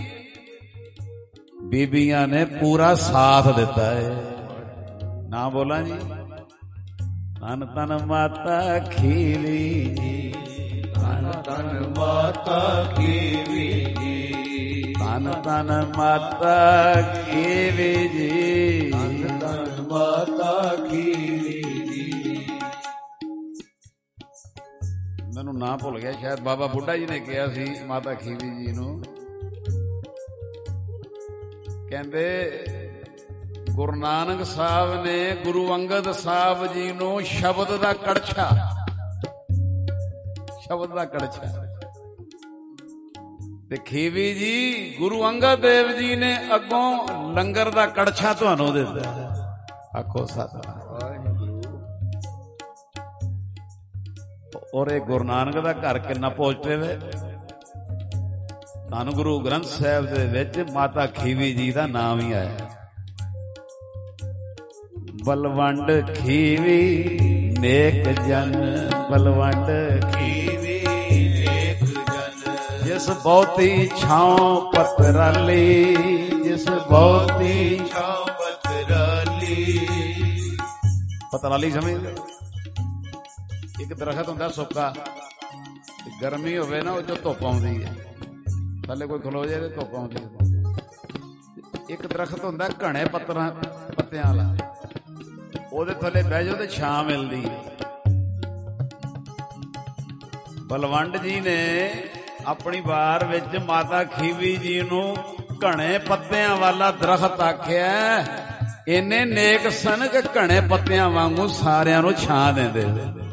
ਬੀਬੀਆਂ ਨੇ ਪੂਰਾ ਸਾਥ ਦਿੱਤਾ ਹੈ। ਨਾ ਬੋਲਾਂ ਜੀ। ਧੰਨ ਧੰਨ ਮਾਤਾ ਖੀਵੀ ਜੀ, ਧੰਨ ਧੰਨ ਮਾਤਾ ਖੀਵੀ ਜੀ, ਧੰਨ ਧੰਨ ਮਾਤਾ ਖੀਵੀ ਜੀ, ਧੰਨ ਧੰਨ ਮਾਤਾ ਖੀਵੀ ਜੀ। ਮੈਨੂੰ ਨਾਂ ਭੁੱਲ ਗਿਆ, ਸ਼ਾਇਦ ਬਾਬਾ ਬੁੱਢਾ ਜੀ ਨੇ ਕਿਹਾ ਸੀ ਮਾਤਾ ਖੀਵੀ ਜੀ ਨੂੰ। ਕਹਿੰਦੇ ਗੁਰੂ ਨਾਨਕ ਸਾਹਿਬ ਨੇ ਗੁਰੂ ਅੰਗਦ ਸਾਹਿਬ ਜੀ ਨੂੰ ਸ਼ਬਦ ਦਾ ਕੜਛਾ, ਸ਼ਬਦ ਦਾ ਕੜਛਾ, ਤੇ ਖੀਵੀ ਜੀ ਗੁਰੂ ਅੰਗਦ ਦੇਵ ਜੀ ਨੇ ਅੱਗੋਂ ਲੰਗਰ ਦਾ ਕੜਛਾ ਤੁਹਾਨੂੰ ਦਿੱਤਾ। ਆਖੋ ਸਤਿਨਾਮ। ਔਰ ਇਹ ਗੁਰੂ ਨਾਨਕ ਦਾ ਘਰ ਕਿੰਨਾ ਪੋਜ਼ਿਟਿਵ ਹੈ। ਧੰਨ ਗੁਰੂ ਗ੍ਰੰਥ ਸਾਹਿਬ ਦੇ ਵਿੱਚ ਮਾਤਾ ਖੀਵੀ ਜੀ ਦਾ ਨਾਮ ਹੀ ਆਇਆ। ਬਲਵੰਡ ਖੀਵੀ ਨੇਕ ਜਨ, ਬਲਵੰਡ ਖੀਵੀ ਨੇਕ ਜਨ, ਜਿਸ ਜਿਸ ਬਹੁਤੀ ਛਾਂ ਪਤਰਾਲੀ, ਜਿਸ ਬਹੁਤੀ ਛਾਂ ਪਤਰਾਲੀ। ਪਤਰਾਲੀ ਸਮਝਦੇ? ਇੱਕ ਦਰਖਤ ਹੁੰਦਾ ਸੁੱਕਾ, ਗਰਮੀ ਹੋਵੇ ਨਾ ਉਹ ਜੋ ਧੁੱਪ ਆਉਂਦੀ ਹੈ, ਥੱਲੇ ਕੋਈ ਖਲੋ ਜਾਏ ਤੇ ਧੁੱਪ ਆਉਂਦੀ ਹੈ। ਇੱਕ ਦਰਖਤ ਹੁੰਦਾ ਘਣੇ ਪੱਤਰਾਂ ਪੱਤਿਆਂ ਵਾਲਾ, ਉਹਦੇ ਥੱਲੇ ਬਹਿ ਜਾਓ ਤੇ ਛਾਂ ਮਿਲਦੀ ਹੈ। ਬਲਵੰਡ ਜੀ ਨੇ ਆਪਣੀ ਵਾਰ ਵਿੱਚ ਮਾਤਾ ਖੀਵੀ ਜੀ ਨੂੰ ਘਣੇ ਪੱਤਿਆਂ ਵਾਲਾ ਦਰਖਤ ਆਖਿਆ। ਇੰਨੇ ਨੇਕ ਸਨ ਕਿ ਘਣੇ ਪੱਤਿਆਂ ਵਾਂਗੂ ਸਾਰਿਆਂ ਨੂੰ ਛਾਂ ਦਿੰਦੇ।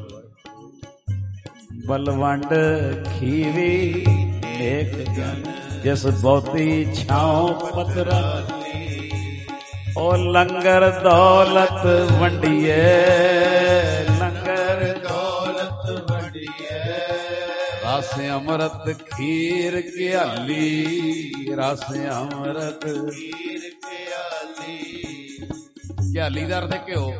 ਬਲਵੰਡ ਖੀਵੀ ਨੇਕ ਜਨ, ਜਿਸ ਬਹੁਤੀ ਛਾਂ ਪਤਰਾਲੀ। ਉਹ ਲੰਗਰ ਦੌਲਤ ਵੰਡੀਏ, ਲੰਗਰ ਦੌਲਤ ਵੰਡੀਏ। ਰਸ ਅੰਮ੍ਰਿਤ ਖੀਰ ਘਿਆਲੀ, ਰਸ ਅੰਮ੍ਰਿਤ ਖੀਰ ਘਿਆਲੀ। ਘਿਆਲੀ ਦਾ ਅਰਥ ਘਿਓ।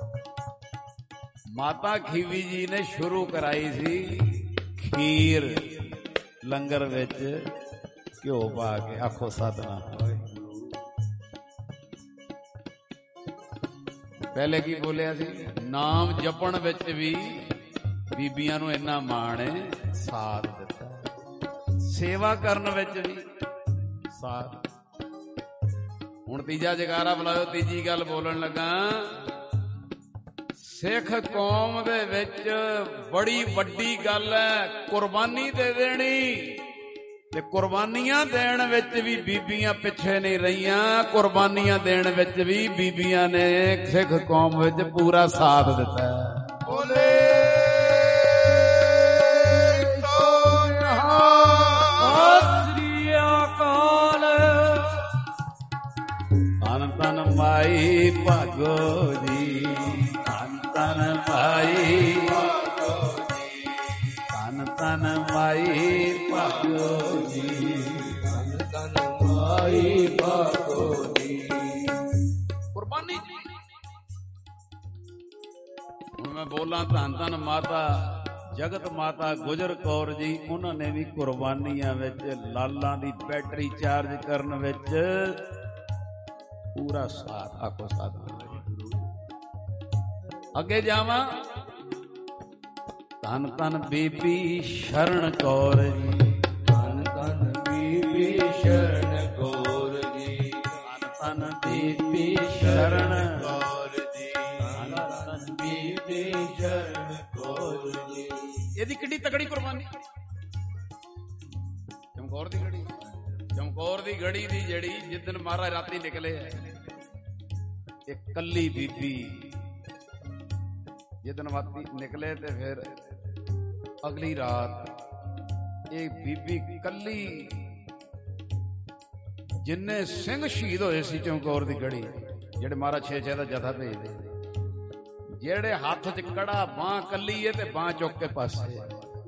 ਮਾਤਾ ਖੀਵੀ ਜੀ ਨੇ ਸ਼ੁਰੂ ਕਰਾਈ ਸੀ ਖੀਰ ਲੰਗਰ ਵਿੱਚ ਘਿਓ ਪਾ ਕੇ। ਆਖੋ ਸਤਿਨਾਮ। ਪਹਿਲੇ ਕੀ ਬੋਲਿਆ ਸੀ? ਨਾਮ ਜਪਣ ਵਿੱਚ ਵੀ ਬੀਬੀਆਂ ਨੂੰ ਇੰਨਾ ਮਾਣ ਹੈ, ਸਾਥ ਦਿੱਤਾ। ਸੇਵਾ ਕਰਨ ਵਿੱਚ ਵੀ ਸਾਥ। ਹੁਣ ਤੀਜਾ ਜਗਾਰਾ ਬੁਲਾਓ। ਤੀਜੀ ਗੱਲ ਬੋਲਣ ਲੱਗਾ। ਸਿੱਖ ਕੌਮ ਦੇ ਵਿੱਚ ਬੜੀ ਵੱਡੀ ਗੱਲ ਹੈ ਕੁਰਬਾਨੀ ਦੇ ਦੇਣੀ, ਤੇ ਕੁਰਬਾਨੀਆਂ ਦੇਣ ਵਿੱਚ ਵੀ ਬੀਬੀਆਂ ਪਿੱਛੇ ਨਹੀਂ ਰਹੀਆਂ। ਕੁਰਬਾਨੀਆਂ ਦੇਣ ਵਿੱਚ ਵੀ ਬੀਬੀਆਂ ਨੇ ਸਿੱਖ ਕੌਮ ਵਿੱਚ ਪੂਰਾ ਸਾਥ ਦਿੱਤਾ। ਬੋਲੇ ਧੰਨ ਧੰਨ ਮਾਈ ਭਾਗੋ ਜੀ, ਧੰਨ ਧੰਨ ਮਾਈ ਭਾਗੋ ਜੀ, ਧੰਨ ਧੰਨ ਮਾਈ ਭਾਗੋ ਜੀ, ਧੰਨ ਧੰਨ ਮਾਈ ਭਾਗੋ ਜੀ। ਕੁਰਬਾਨੀ। ਹੁਣ ਮੈਂ ਬੋਲਾਂ ਧੰਨ ਧੰਨ ਮਾਤਾ ਜਗਤ ਮਾਤਾ ਗੁਜਰ ਕੌਰ ਜੀ, ਉਹਨਾਂ ਨੇ ਵੀ ਕੁਰਬਾਨੀਆਂ ਵਿੱਚ ਲਾਲਾਂ ਦੀ ਬੈਟਰੀ ਚਾਰਜ ਕਰਨ ਵਿੱਚ ਪੂਰਾ ਸਾਥ। ਆਖੋ ਸਾਥ। ਅੱਗੇ ਜਾਵਾਂ। ਧੰਨ ਧੰਨ ਬੀਬੀ ਸ਼ਰਨ ਕੌਰ ਜੀ, ਧੰਨ ਧੰਨ ਬੀਬੀ ਸ਼ਰਨ ਕੌਰ ਜੀ, ਧੰਨ ਧੰਨ ਬੀਬੀ ਸ਼ਰਨ ਕੌਰ ਜੀ, ਧੰਨ ਧੰਨ ਬੀਬੀ ਸ਼ਰਨ ਕੌਰ ਜੀ। ਇਹਦੀ ਕਿੱਡੀ ਤਕੜੀ ਕੁਰਬਾਨੀ। ਚਮਕੌਰ ਦੀ ਗੜੀ, ਚਮਕੌਰ ਦੀ ਗੜੀ ਦੀ ਜਿਹੜੀ ਜਿੱਦਣ ਮਹਾਰਾਜ ਰਾਤੀ ਨਿਕਲੇ ਹੈ, ਇੱਕ ਕੱਲੀ ਬੀਬੀ ਜਿੱਦਣ ਰਾਤੀ ਨਿਕਲੇ ਤੇ ਫਿਰ ਅਗਲੀ ਰਾਤ ਇਹ ਬੀਬੀ ਕੱਲੀ, ਜਿੰਨੇ ਸਿੰਘ ਸ਼ਹੀਦ ਹੋਏ ਸੀ ਚਮਕੌਰ ਦੀ ਗੜੀ, ਜਿਹੜੇ ਮਹਾਰਾਜ ਛੇ ਛੇ ਦਾ ਜਥਾ ਭੇਜਦੇ, ਜਿਹੜੇ ਹੱਥ 'ਚ ਕੜਾ, ਬਾਂਹ ਕੱਲੀ ਹੈ ਤੇ ਬਾਂਹ ਚੁੱਕ ਕੇ ਪਾਸੇ,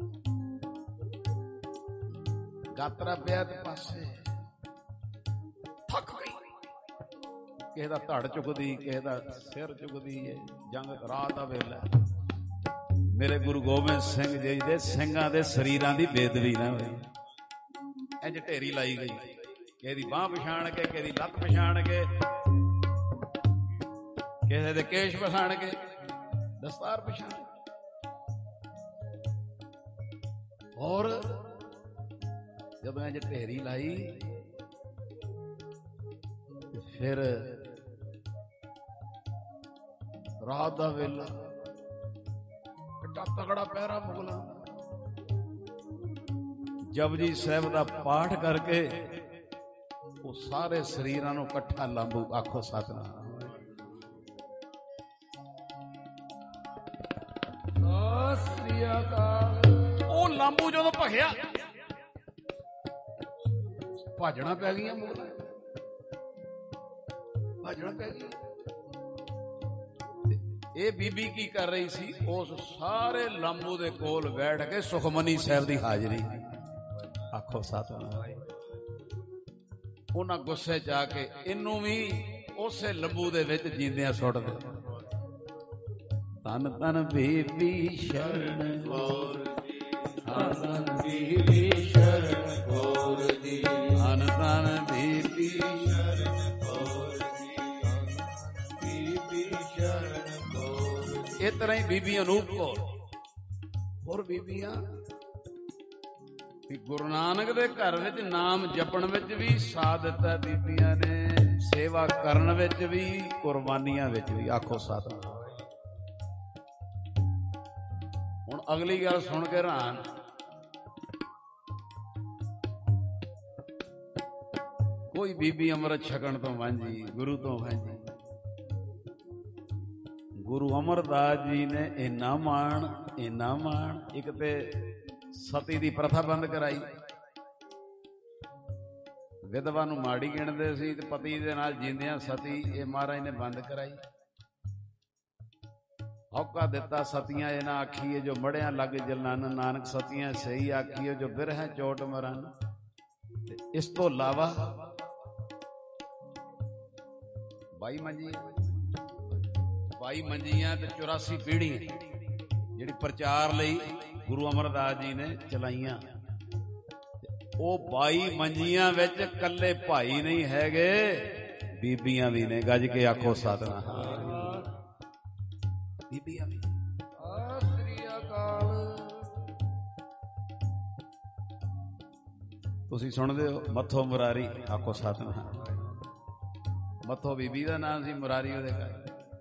ਗਾਤਰਾ ਪਿਆ ਤੇ ਪਾਸੇ, ਥੱਕ ਗਈ। ਕਿਸੇ ਦਾ ਧੜ ਚੁੱਕਦੀ, ਕਿਸੇ ਦਾ ਸਿਰ ਚੁੱਕਦੀ ਹੈ। ਜੰਗ ਰਾਤ ਦਾ ਵੇਲਾ। ਮੇਰੇ ਗੁਰੂ ਗੋਬਿੰਦ ਸਿੰਘ ਜੀ ਦੇ ਸਿੰਘਾਂ ਦੇ ਸਰੀਰਾਂ ਦੀ ਬੇਦਬੀ ਨਾ ਹੋਈ। ਇੰਜ ਢੇਰੀ ਲਾਈ ਗਈ, ਕਿਸੇ ਦੀ ਬਾਂਹ ਪਛਾਣ ਕੇ, ਕਿਸੇ ਦੀ ਲੱਤ ਪਛਾਣ ਕੇ, ਕਿਸੇ ਦੇ ਕੇਸ਼ ਪਛਾਣ ਕੇ, ਦਸਤਾਰ ਪਛਾਣ। ਔਰ ਜਦੋਂ ਇੰਜ ਢੇਰੀ ਲਾਈ ਫਿਰ ਰਾਤ ਦਾ ਵੇਲਾ, ਕਿੱਡਾ ਤਗੜਾ ਪਹਿਰਾ ਮੁਗਲਾਂ। ਜਪਜੀ ਸਾਹਿਬ ਦਾ ਪਾਠ ਕਰਕੇ ਉਹ ਸਾਰੇ ਸਰੀਰਾਂ ਨੂੰ ਇਕੱਠਾ ਲਾਂਬੂ। ਆਖੋ ਸਤਿਨਾਮ। ਉਹ ਲਾਂਬੂ ਜਦੋਂ ਭਖਿਆ, ਭਾਜਣਾ ਪੈ ਗਈਆਂ ਮੁਗਲਾਂ, ਭਾਜਣਾ ਪੈ ਗਈ। ਇਹ ਬੀਬੀ ਕੀ ਕਰ ਰਹੀ ਸੀ? ਉਸ ਸਾਰੇ ਲਾਂਬੂ ਦੇ ਕੋਲ ਬੈਠ ਕੇ ਸੁਖਮਨੀ ਸਾਹਿਬ ਦੀ ਹਾਜ਼ਰੀ। ਆਖੋ ਸਤਿਨਾਮ। ਉਹਨਾਂ ਗੁੱਸੇ ਚ ਆ ਕੇ ਇਹਨੂੰ ਵੀ ਉਸੇ ਲੰਬੂ ਦੇ ਵਿੱਚ ਜੀਂਦਿਆਂ ਸੁੱਟ ਦਿੱਤਾ। ਧੰਨ ਧੰਨ ਬੀਬੀ ਸ਼ਰਨ ਕੌਰ ਜੀ, ਧੰਨ ਧੰਨ ਬੀਬੀ ਸ਼ਰਨ ਕੌਰ ਤਰ੍ਹਾਂ ਹੀ ਬੀਬੀ ਅਨੂਪ ਕੌਰ ਹੋਰ ਬੀਬੀਆਂ ਵੀ ਗੁਰੂ ਨਾਨਕ ਦੇ ਘਰ ਵਿੱਚ ਨਾਮ ਜਪਣ ਵਿੱਚ ਵੀ ਸਾਥ ਦਿੱਤਾ ਬੀਬੀਆਂ ਨੇ, ਸੇਵਾ ਕਰਨ ਵਿੱਚ ਵੀ, ਕੁਰਬਾਨੀਆਂ ਵਿੱਚ ਵੀ। ਆਖੋ ਸਤਿਨਾਮ। ਹੁਣ ਅਗਲੀ ਗੱਲ ਸੁਣ ਕੇ ਹੈਰਾਨ, ਕੋਈ ਬੀਬੀ ਅੰਮ੍ਰਿਤ ਛਕਣ ਤੋਂ ਵਾਂਝੀ, ਗੁਰੂ ਤੋਂ ਵਾਂਝੀ। ਗੁਰੂ ਅਮਰਦਾਸ ਜੀ ਨੇ ਇੰਨਾ ਮਾਣ, ਇੰਨਾ ਮਾਣ। ਇੱਕ ਤੇ ਸਤੀ ਦੀ ਪ੍ਰਥਾ ਬੰਦ ਕਰਾਈ, ਵਿਧਵਾ ਨੂੰ ਮਾੜੀ ਗਿਣਦੇ ਸੀ ਤੇ ਪਤੀ ਦੇ ਨਾਲ ਜਿੰਦਿਆਂ ਸਤੀ, ਇਹ ਮਹਾਰਾਜ ਨੇ ਬੰਦ ਕਰਾਈ। ਹੌਕਾ ਦਿੱਤਾ ਸਤੀਆਂ ਇਹ ਨਾ ਆਖੀਏ ਜੋ ਮੜਿਆਂ ਲੱਗ ਜਲਨ, ਨਾਨਕ ਸਤੀਆਂ ਸਹੀ ਆਖੀਏ ਜੋ ਬਿਰਹਿ ਚੋਟ ਮਰਨ। ਇਸ ਤੋਂ ਇਲਾਵਾ ਬਾਈ ਮੰਜੀ ਬਾਈ ਮੰਜੀਆਂ ਤੇ ਚੁਰਾਸੀ ਪੀੜ੍ਹੀਆਂ ਜਿਹੜੀ ਪ੍ਰਚਾਰ ਲਈ ਗੁਰੂ ਅਮਰਦਾਸ ਜੀ ਨੇ ਚਲਾਈਆਂ। ਉਹ ਬਾਈ ਮੰਜੀਆਂ ਵਿੱਚ ਕੱਲੇ ਭਾਈ ਨਹੀਂ ਹੈਗੇ, ਬੀਬੀਆਂ ਵੀ ਨੇ। ਗੱਜ ਕੇ ਆਖੋ ਸਤਿਨਾਮ। ਬੀਬੀਆਂ ਵੀ। ਸਤਿ ਸ੍ਰੀ ਅਕਾਲ। ਤੁਸੀਂ ਸੁਣਦੇ ਹੋ ਮੱਥੋ ਮੁਰਾਰੀ, ਆਖੋ ਸਤਿਨਾਮ। ਮੱਥੋ ਬੀਬੀ ਦਾ ਨਾਮ ਸੀ, ਮੁਰਾਰੀ ਉਹਦੇ ਘਰ।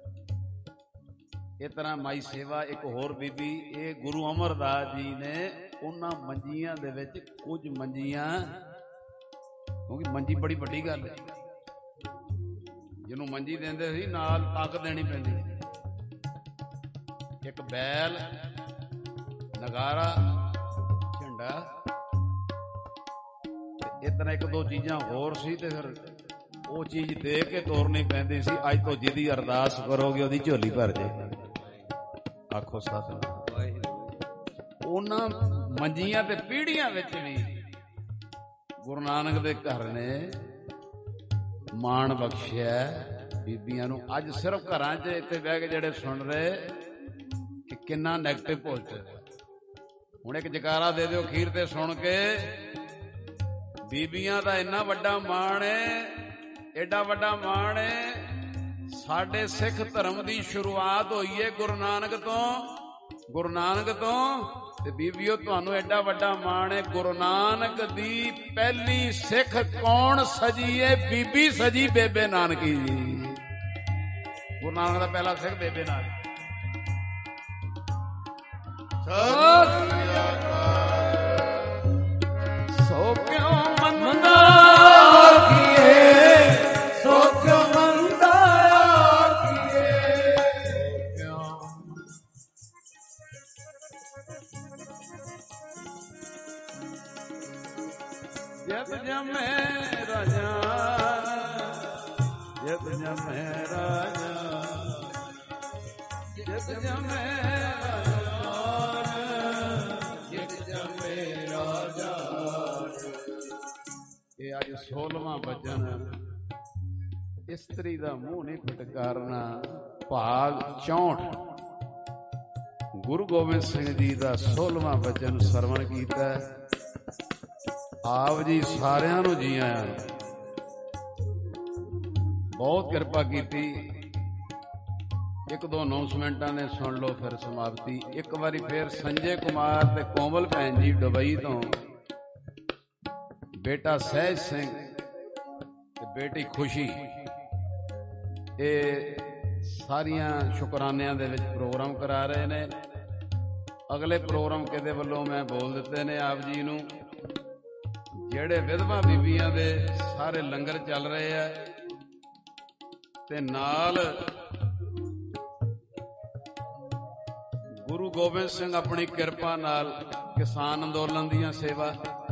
ਇਸ ਤਰ੍ਹਾਂ ਮਾਈ ਸੇਵਾ ਇੱਕ ਹੋਰ ਬੀਬੀ, ਇਹ ਗੁਰੂ ਅਮਰਦਾਸ ਜੀ ਨੇ ਉਹਨਾਂ ਮੰਜੀਆਂ ਦੇ ਵਿੱਚ ਕੁਝ ਮੰਜੀਆਂ, ਕਿਉਂਕਿ ਮੰਜੀ ਬੜੀ ਵੱਡੀ ਗੱਲ ਹੈ, ਜਿਹਨੂੰ ਮੰਜੀ ਦਿੰਦੇ ਸੀ ਨਾਲ ਤਾਕਤ ਦੇਣੀ ਪੈਂਦੀ, ਇੱਕ ਬੈਲ, ਨਗਾਰਾ, ਝੰਡਾ, ਇਸ ਤਰ੍ਹਾਂ ਇੱਕ ਦੋ ਚੀਜ਼ਾਂ ਹੋਰ ਸੀ। ਤੇ ਫਿਰ ਉਹ ਚੀਜ਼ ਦੇ ਕੇ ਤੋਰਨੀ ਪੈਂਦੀ ਸੀ। ਅੱਜ ਤੋਂ ਜਿਹਦੀ ਅਰਦਾਸ ਕਰੋਗੇ ਉਹਦੀ ਝੋਲੀ ਭਰ ਜਾਏਗੀ। ਆਖੋ ਸਤਿਨਾਮ। ਉਹਨਾਂ ਮੰਜੀਆਂ ਤੇ ਪੀੜ੍ਹੀਆਂ ਵਿੱਚ ਵੀ ਗੁਰੂ ਨਾਨਕ ਦੇ ਘਰ ਨੇ ਮਾਣ ਬਖਸ਼ਿਆ ਬੀਬੀਆਂ ਨੂੰ। ਅੱਜ ਸਿਰਫ ਘਰਾਂ 'ਚ ਇੱਥੇ ਬਹਿ ਕੇ ਜਿਹੜੇ ਸੁਣ ਰਹੇ ਕਿ ਕਿੰਨਾ ਨੈਗੇਟਿਵ ਪਹੁੰਚੇ। ਹੁਣ ਇੱਕ ਜਕਾਰਾ ਦੇ ਦਿਓ ਅਖੀਰ ਤੇ ਸੁਣ ਕੇ, ਬੀਬੀਆਂ ਦਾ ਇੰਨਾ ਵੱਡਾ ਮਾਣ ਹੈ, ਏਡਾ ਵੱਡਾ ਮਾਣ ਹੈ। ਸਾਡੇ ਸਿੱਖ ਧਰਮ ਦੀ ਸ਼ੁਰੂਆਤ ਹੋਈ ਹੈ ਗੁਰੂ ਨਾਨਕ ਤੋਂ, ਗੁਰੂ ਨਾਨਕ ਤੋਂ। ਤੇ ਬੀਬੀਓ ਤੁਹਾਨੂੰ ਐਡਾ ਵੱਡਾ ਮਾਣ ਹੈ, ਗੁਰੂ ਨਾਨਕ ਦੀ ਪਹਿਲੀ ਸਿੱਖ ਕੌਣ ਸਜੀ ਹੈ? ਬੀਬੀ ਸਜੀ, ਬੇਬੇ ਨਾਨਕੀ ਜੀ। ਗੁਰੂ ਨਾਨਕ ਦਾ ਪਹਿਲਾ ਸਿੱਖ ਬੇਬੇ ਨਾਨਕੀ। ਸੋ ਕਿਉਂ ਮੰਨਦਾ ਕੀਏ, ਸੋ ਕਿਉਂ ਮੰਨਦਾ ਕੀਏ, ਜਬ ਜਮੇ ਰਾਜਾ, ਜਬ ਜਮੇ ਰਾਜਾ, ਜਬ ਜਮੇ ਇਹ ਅੱਜ ਸੋਲਵਾਂ ਵਚਨ, ਇਸਤਰੀ ਦਾ ਮੂੰਹ ਨਹੀਂ ਫਟਕਾਰਨਾ, ਭਾਗ ਚੌਂਹਠ। ਗੁਰੂ ਗੋਬਿੰਦ ਸਿੰਘ ਜੀ ਦਾ ਸੋਲਵਾਂ ਵਚਨ ਸਰਵਣ ਕੀਤਾ। ਆਪ ਜੀ ਸਾਰਿਆਂ ਨੂੰ ਜੀ ਆਇਆਂ ਨੂੰ, ਬਹੁਤ ਕਿਰਪਾ ਕੀਤੀ। ਇੱਕ ਦੋ ਅਨਾਉਂਸਮੈਂਟਾਂ ਨੇ ਸੁਣ ਲਓ, ਫਿਰ ਸਮਾਪਤੀ। ਇੱਕ ਵਾਰੀ ਫਿਰ ਸੰਜੇ ਕੁਮਾਰ ਤੇ ਕੋਮਲ ਭੈਣ ਜੀ ਦੁਬਈ ਤੋਂ, ਬੇਟਾ ਸਹਿਜ ਸਿੰਘ ਤੇ ਬੇਟੀ ਖੁਸ਼ੀ, ਇਹ ਸਾਰੀਆਂ ਸ਼ੁਕਰਾਨਿਆਂ ਦੇ ਵਿੱਚ ਪ੍ਰੋਗਰਾਮ ਕਰਾ ਰਹੇ ਨੇ। ਅਗਲੇ ਪ੍ਰੋਗਰਾਮ ਕਿਹਦੇ ਵੱਲੋਂ ਮੈਂ ਬੋਲ ਦਿੱਤੇ ਨੇ ਆਪ ਜੀ ਨੂੰ। ਜਿਹੜੇ ਵਿਧਵਾ ਬੀਬੀਆਂ ਦੇ ਸਾਰੇ ਲੰਗਰ ਚੱਲ ਰਹੇ ਆ, ਤੇ ਨਾਲ ਗੁਰੂ ਗੋਬਿੰਦ ਸਿੰਘ ਆਪਣੀ ਕਿਰਪਾ ਨਾਲ ਕਿਸਾਨ ਅੰਦੋਲਨ ਦੀਆਂ ਸੇਵਾ,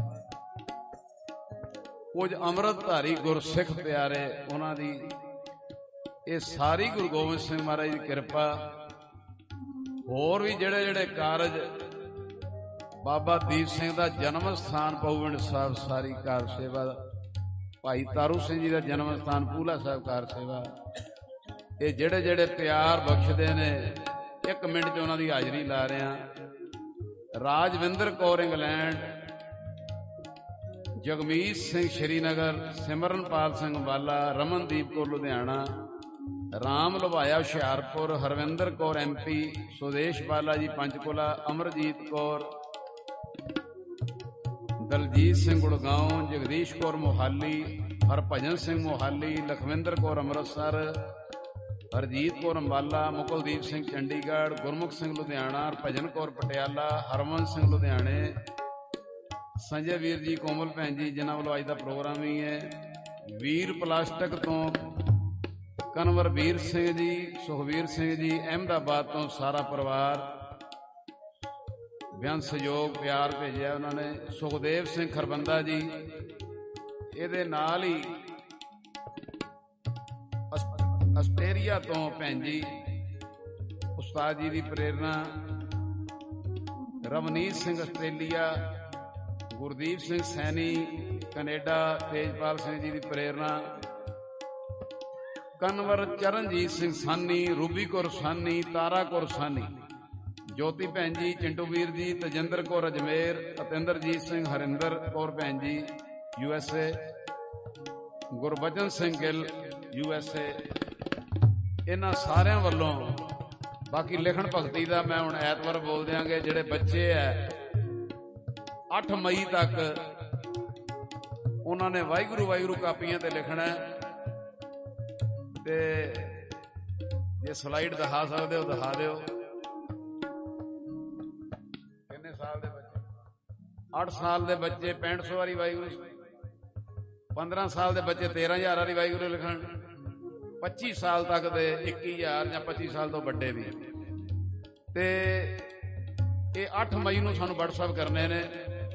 ਕੁਝ ਅੰਮ੍ਰਿਤਧਾਰੀ ਗੁਰਸਿੱਖ ਪਿਆਰੇ ਉਹਨਾਂ ਦੀ, ਇਹ ਸਾਰੀ ਗੁਰੂ ਗੋਬਿੰਦ ਸਿੰਘ ਮਹਾਰਾਜ ਦੀ ਕਿਰਪਾ। ਹੋਰ ਵੀ ਜਿਹੜੇ ਜਿਹੜੇ ਕਾਰਜ, ਬਾਬਾ ਦੀਪ ਸਿੰਘ ਦਾ ਜਨਮ ਸਥਾਨ ਪਹੁਵਿੰਡ ਸਾਹਿਬ ਸਾਰੀ ਕਾਰ ਸੇਵਾ, ਭਾਈ ਤਾਰੂ ਸਿੰਘ ਜੀ ਦਾ ਜਨਮ ਸਥਾਨ ਪੂਲਾ ਸਾਹਿਬ ਕਾਰ ਸੇਵਾ, ਇਹ ਜਿਹੜੇ ਜਿਹੜੇ ਪਿਆਰ ਬਖਸ਼ਦੇ ਨੇ, ਇੱਕ ਮਿੰਟ 'ਚ ਉਹਨਾਂ ਦੀ ਹਾਜ਼ਰੀ ਲਾ ਰਿਹਾ। Rajwinder Kaur England, Jagmeet Singh Srinagar, Simranpal Singh Ambala, Ramandeep Kaur Ludhiana, Ram Lubhaya Hoshiarpur, Harwinder Kaur M P, Sudesh Bala ji Panchkula, Amarjit Kaur, Daljit Singh Gurgaon, Jagdish Kaur Mohali, Harbhajan Singh Mohali, Lakhwinder Kaur Amritsar, Harjeet Kaur Ambala, ਮੁਕਲਦੀਪ Singh Chandigarh, Gurmukh Singh Ludhiana, Harbhajan Kaur Patiala, Harman Singh ਲੁਧਿਆਣੇ, ਸੰਜੇ ਵੀਰ ਜੀ, ਕੋਮਲ ਭੈਣ ਜੀ ਜਿਨ੍ਹਾਂ ਵੱਲੋਂ ਅੱਜ ਦਾ ਪ੍ਰੋਗਰਾਮ ਹੀ ਹੈ, ਵੀਰ ਪਲਾਸਟਿਕ ਤੋਂ ਕਨਵਰਵੀਰ ਸਿੰਘ ਜੀ, ਸੁਖਵੀਰ ਸਿੰਘ ਜੀ, ਅਹਿਮਦਾਬਾਦ ਤੋਂ ਸਾਰਾ ਪਰਿਵਾਰ ਬੇਅੰਤ ਸਹਿਯੋਗ ਪਿਆਰ ਭੇਜਿਆ ਉਹਨਾਂ ਨੇ, ਸੁਖਦੇਵ ਸਿੰਘ ਖਰਬੰਦਾ ਜੀ, ਇਹਦੇ ਨਾਲ ਹੀ ਆਸਟ੍ਰੇਲੀਆ ਤੋਂ ਭੈਣ ਜੀ ਉਸਤਾਦ ਜੀ ਦੀ ਪ੍ਰੇਰਨਾ, ਰਵਨੀਤ ਸਿੰਘ ਆਸਟ੍ਰੇਲੀਆ, ਗੁਰਦੀਪ ਸਿੰਘ ਸੈਣੀ ਕੈਨੇਡਾ, ਤੇਜਪਾਲ ਸਿੰਘ ਜੀ ਦੀ ਪ੍ਰੇਰਨਾ, ਕਨਵਰ ਚਰਨਜੀਤ ਸਿੰਘ ਸਾਨੀ, ਰੂਬੀ ਕੌਰ ਸਾਨੀ, ਤਾਰਾ ਕੌਰ ਸਾਨੀ, ਜੋਤੀ ਭੈਣ ਜੀ, ਚਿੰਟੂ ਵੀਰ ਜੀ, ਤਜਿੰਦਰ ਕੌਰ ਅਜਮੇਰ, ਅਤਿੰਦਰਜੀਤ ਸਿੰਘ, ਹਰਿੰਦਰ ਕੌਰ ਭੈਣ ਜੀ U S A, Gurbachan Singh Gill U S A, ਇਹਨਾਂ ਸਾਰਿਆਂ ਵੱਲੋਂ। ਬਾਕੀ ਲਿਖਣ ਭਗਤੀ ਦਾ ਮੈਂ ਹੁਣ ਐਤਵਾਰ ਬੋਲ ਦਿਆਂਗੇ। ਜਿਹੜੇ ਬੱਚੇ ਹੈ ਅੱਠ ਮਈ ਤੱਕ ਉਹਨਾਂ ਨੇ ਵਾਹਿਗੁਰੂ ਵਾਹਿਗੁਰੂ ਕਾਪੀਆਂ ਤੇ ਲਿਖਣਾ, ਤੇ ਜੇ ਸਲਾਈਡ ਦਿਖਾ ਸਕਦੇ ਹੋ ਦਿਖਾ ਦਿਓ। ਕਿੰਨੇ ਸਾਲ ਦੇ ਬੱਚੇ? ਅੱਠ ਸਾਲ ਦੇ ਬੱਚੇ ਪੈਂਹਠ ਸੌ ਵਾਰੀ ਵਾਹਿਗੁਰੂ, ਪੰਦਰਾਂ ਸਾਲ ਦੇ ਬੱਚੇ ਤੇਰਾਂ ਹਜ਼ਾਰ ਵਾਰੀ ਵਾਹਿਗੁਰੂ ਲਿਖਣ, ਪੱਚੀ ਸਾਲ ਤੱਕ ਦੇ ਇੱਕੀ ਹਜ਼ਾਰ ਜਾਂ ਪੱਚੀ ਸਾਲ ਤੋਂ ਵੱਡੇ ਵੀ। ਤੇ ਇਹ ਅੱਠ ਮਈ ਨੂੰ ਸਾਨੂੰ ਵਟਸਐਪ ਕਰਨੇ ਨੇ,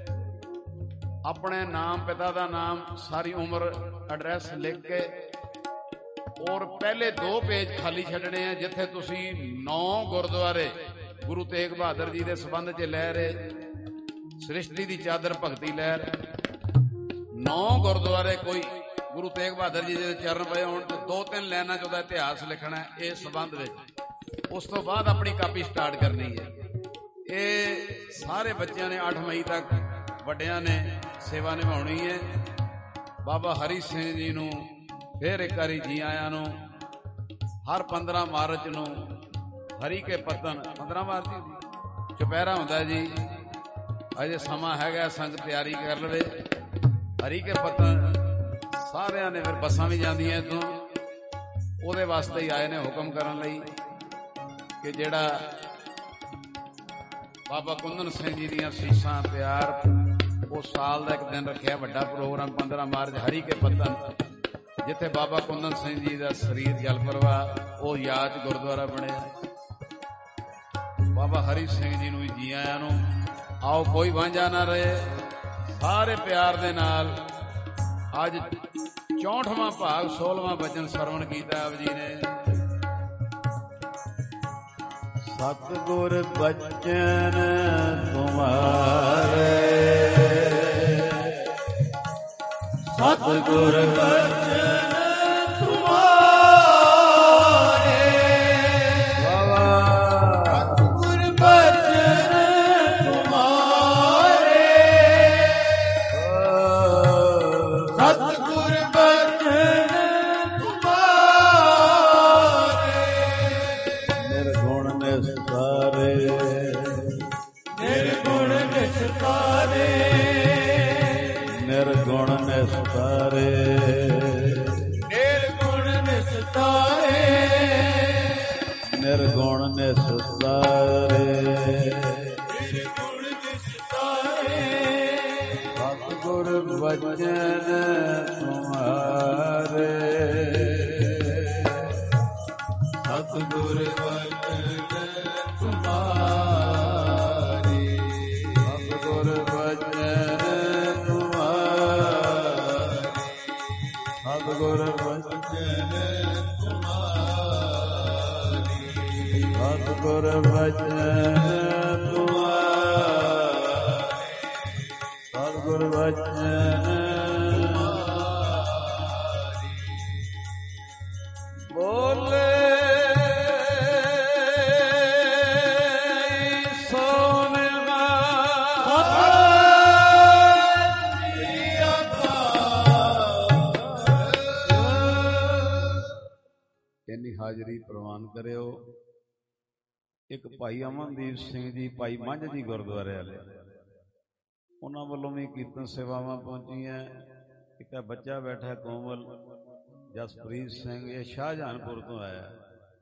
ਆਪਣੇ ਨਾਮ, ਪਿਤਾ ਦਾ ਨਾਮ, ਸਾਰੀ ਉਮਰ, ਐਡਰੈਸ ਲਿਖ ਕੇ, ਔਰ ਪਹਿਲੇ ਦੋ ਪੇਜ ਖਾਲੀ ਛੱਡਣੇ ਆ ਜਿੱਥੇ ਤੁਸੀਂ ਨੌ ਗੁਰਦੁਆਰੇ ਗੁਰੂ ਤੇਗ ਬਹਾਦਰ ਜੀ ਦੇ ਸੰਬੰਧ 'ਚ ਲੈ ਰਹੇ, ਸ੍ਰਿਸ਼ਟੀ ਦੀ ਚਾਦਰ ਭਗਤੀ ਲਹਿਰ, ਨੌ ਗੁਰਦੁਆਰੇ ਕੋਈ ਗੁਰੂ ਤੇਗ ਬਹਾਦਰ ਜੀ ਦੇ ਚਰਨ ਪਏ ਹੋਣ ਤੇ ਦੋ ਤਿੰਨ ਲਾਈਨਾਂ 'ਚ ਉਹਦਾ ਇਤਿਹਾਸ ਲਿਖਣਾ ਇਸ ਸੰਬੰਧ ਵਿੱਚ। ਉਸ ਤੋਂ ਬਾਅਦ ਆਪਣੀ ਕਾਪੀ ਸਟਾਰਟ ਕਰਨੀ ਹੈ। ਇਹ ਸਾਰੇ ਬੱਚਿਆਂ ਨੇ ਅੱਠ ਮਈ ਤੱਕ ਵੱਡਿਆਂ ਨੇ ਸੇਵਾ ਨਿਭਾਉਣੀ ਹੈ। ਬਾਬਾ ਹਰੀ ਸਿੰਘ ਜੀ ਨੂੰ ਫਿਰ ਇੱਕ ਵਾਰੀ ਜੀ ਆਇਆਂ ਨੂੰ। ਹਰ ਪੰਦਰਾਂ ਮਾਰਚ ਨੂੰ ਹਰੀ ਕੇ ਪੱਤਨ, ਪੰਦਰਾਂ ਮਾਰਚ ਚੁਪਹਿਰਾ ਹੁੰਦਾ ਜੀ, ਅਜੇ ਸਮਾਂ ਹੈਗਾ, ਸੰਗਤ ਤਿਆਰੀ ਕਰ ਲਵੇ। ਹਰੀ ਕੇ ਪੱਤਨ ਸਾਰਿਆਂ ਨੇ ਫਿਰ ਬੱਸਾਂ ਵੀ ਜਾਂਦੀਆਂ ਇੱਥੋਂ, ਉਹਦੇ ਵਾਸਤੇ ਹੀ ਆਏ ਨੇ ਹੁਕਮ ਕਰਨ ਲਈ ਕਿ ਜਿਹੜਾ ਬਾਬਾ ਕੁੰਦਨ ਸਿੰਘ ਜੀ ਦੀਆਂ ਸੀਸਾਂ ਤਿਆਰ, ਉਹ ਸਾਲ ਦਾ ਇੱਕ ਦਿਨ ਰੱਖਿਆ ਵੱਡਾ ਪ੍ਰੋਗਰਾਮ ਪੰਦਰਾਂ ਮਾਰਚ ਹਰੀ ਕੇ ਪੱਤਨ, ਜਿੱਥੇ ਬਾਬਾ ਕੁੰਦਨ ਸਿੰਘ ਜੀ ਦਾ ਸਰੀਰ ਜਲ ਪ੍ਰਵਾਹ, ਉਹ ਯਾਦ ਗੁਰਦੁਆਰਾ ਬਣਿਆ। ਬਾਬਾ ਹਰੀ ਸਿੰਘ ਜੀ ਨੂੰ ਵੀ ਜੀ ਆਇਆਂ ਨੂੰ। ਆਓ ਕੋਈ ਵਾਂਝਾ ਨਾ ਰਹੇ, ਸਾਰੇ ਪਿਆਰ ਦੇ ਨਾਲ ਅੱਜ ਚੌਂਠਵਾਂ ਭਾਗ ਸੋਲਵਾਂ ਬਚਨ ਸਰਵਣ ਕੀਤਾ ਆਪ ਜੀ ਨੇ। ਸਤਿਗੁਰ ਬਚਨ ਤੁਮਾਰੇ, ਸਤਿਗੁਰ ਬਚਨ ਨਿਰਗੁਣ ਨਿਸਤਾਰੇ, ਸਤਿਗੁਰ ਬਚਨ ਤੁਮਾਰੇ, ਸਤਿਗੁਰ ਬਚਨ ਤੁਮਾਰੇ, ਸਤਿਗੁਰ ਬਚਨ ਤੁਮਾਰੇ, ਸਤਿਗੁਰ ਬਚਨ ਸਤਿਗੁਰ ਬਚਨ ਤੁਮਾਰੇ, ਸਤਿਗੁਰ ਬਚਨ ਬੋਲੇ ਹਾਜ਼ਰੀ ਪ੍ਰਵਾਨ ਕਰਿਓ। ਇੱਕ ਭਾਈ ਅਮਨਦੀਪ ਸਿੰਘ ਜੀ, ਭਾਈ ਮੰਝ ਜੀ ਗੁਰਦੁਆਰੇ ਵਾਲੇ, ਉਹਨਾਂ ਵੱਲੋਂ ਵੀ ਕੀਰਤਨ ਸੇਵਾਵਾਂ ਪਹੁੰਚੀਆਂ। ਇੱਕ ਆ ਬੱਚਾ ਬੈਠਾ ਕੋਮਲ ਜਸਪ੍ਰੀਤ ਸਿੰਘ, ਇਹ ਸ਼ਾਹਜਹਾਨਪੁਰ ਤੋਂ ਆਇਆ।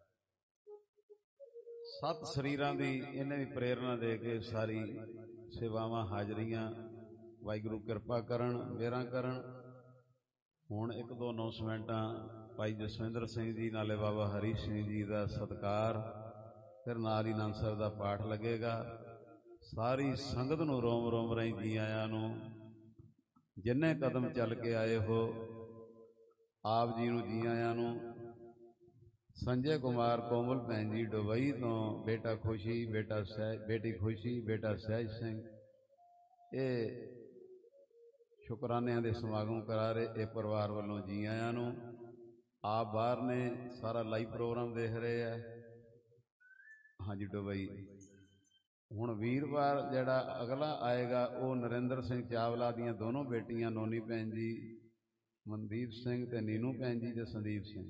ਸੱਤ ਸਰੀਰਾਂ ਦੀ ਇਹਨੇ ਵੀ ਪ੍ਰੇਰਨਾ ਦੇ ਕੇ ਸਾਰੀ ਸੇਵਾਵਾਂ ਹਾਜ਼ਰੀਆਂ ਵਾਹਿਗੁਰੂ ਕਿਰਪਾ ਕਰਨ, ਮੇਰਾ ਕਰਨ। ਹੁਣ ਇੱਕ ਦੋ ਅਨਾਉਂਸਮੈਂਟਾਂ। ਭਾਈ ਜਸਵਿੰਦਰ ਸਿੰਘ ਜੀ ਨਾਲੇ ਬਾਬਾ ਹਰੀ ਸਿੰਘ ਜੀ ਦਾ ਸਤਿਕਾਰ, ਫਿਰ ਨਾਲ ਹੀ ਆਨੰਦ ਸਾਹਿਬ ਦਾ ਪਾਠ ਲੱਗੇਗਾ। ਸਾਰੀ ਸੰਗਤ ਨੂੰ ਰੋਮ ਰੋਮ ਰਾਹੀਂ ਜੀ ਆਇਆਂ ਨੂੰ। ਜਿੰਨੇ ਕਦਮ ਚੱਲ ਕੇ ਆਏ ਹੋ ਆਪ ਜੀ ਨੂੰ ਜੀ ਆਇਆਂ ਨੂੰ। ਸੰਜੇ ਕੁਮਾਰ ਕੋਮਲ ਭੈਣ ਜੀ ਦੁਬਈ ਤੋਂ, ਬੇਟਾ ਖੁਸ਼ੀ, ਬੇਟਾ ਸਹਿਜ, ਬੇਟੀ ਖੁਸ਼ੀ, ਬੇਟਾ ਸਹਿਜ ਸਿੰਘ, ਇਹ ਸ਼ੁਕਰਾਨਿਆਂ ਦੇ ਸਮਾਗਮ ਕਰਾ ਰਹੇ। ਇਹ ਪਰਿਵਾਰ ਵੱਲੋਂ ਜੀ ਆਇਆਂ ਨੂੰ। ਆਪ ਬਾਹਰ ਨੇ, ਸਾਰਾ ਲਾਈਵ ਪ੍ਰੋਗਰਾਮ ਦੇਖ ਰਹੇ ਆ। ਹਾਂਜੀ ਦੁਬਈ। ਹੁਣ ਵੀਰਵਾਰ ਜਿਹੜਾ ਅਗਲਾ ਆਏਗਾ ਉਹ ਨਰਿੰਦਰ ਸਿੰਘ ਚਾਵਲਾ ਦੀਆਂ ਦੋਨੋਂ ਬੇਟੀਆਂ, ਨੋਨੀ ਭੈਣ ਜੀ, ਮਨਦੀਪ ਸਿੰਘ ਤੇ ਨੀਨੂ ਭੈਣ ਜੀ ਤੇ ਸੰਦੀਪ ਸਿੰਘ।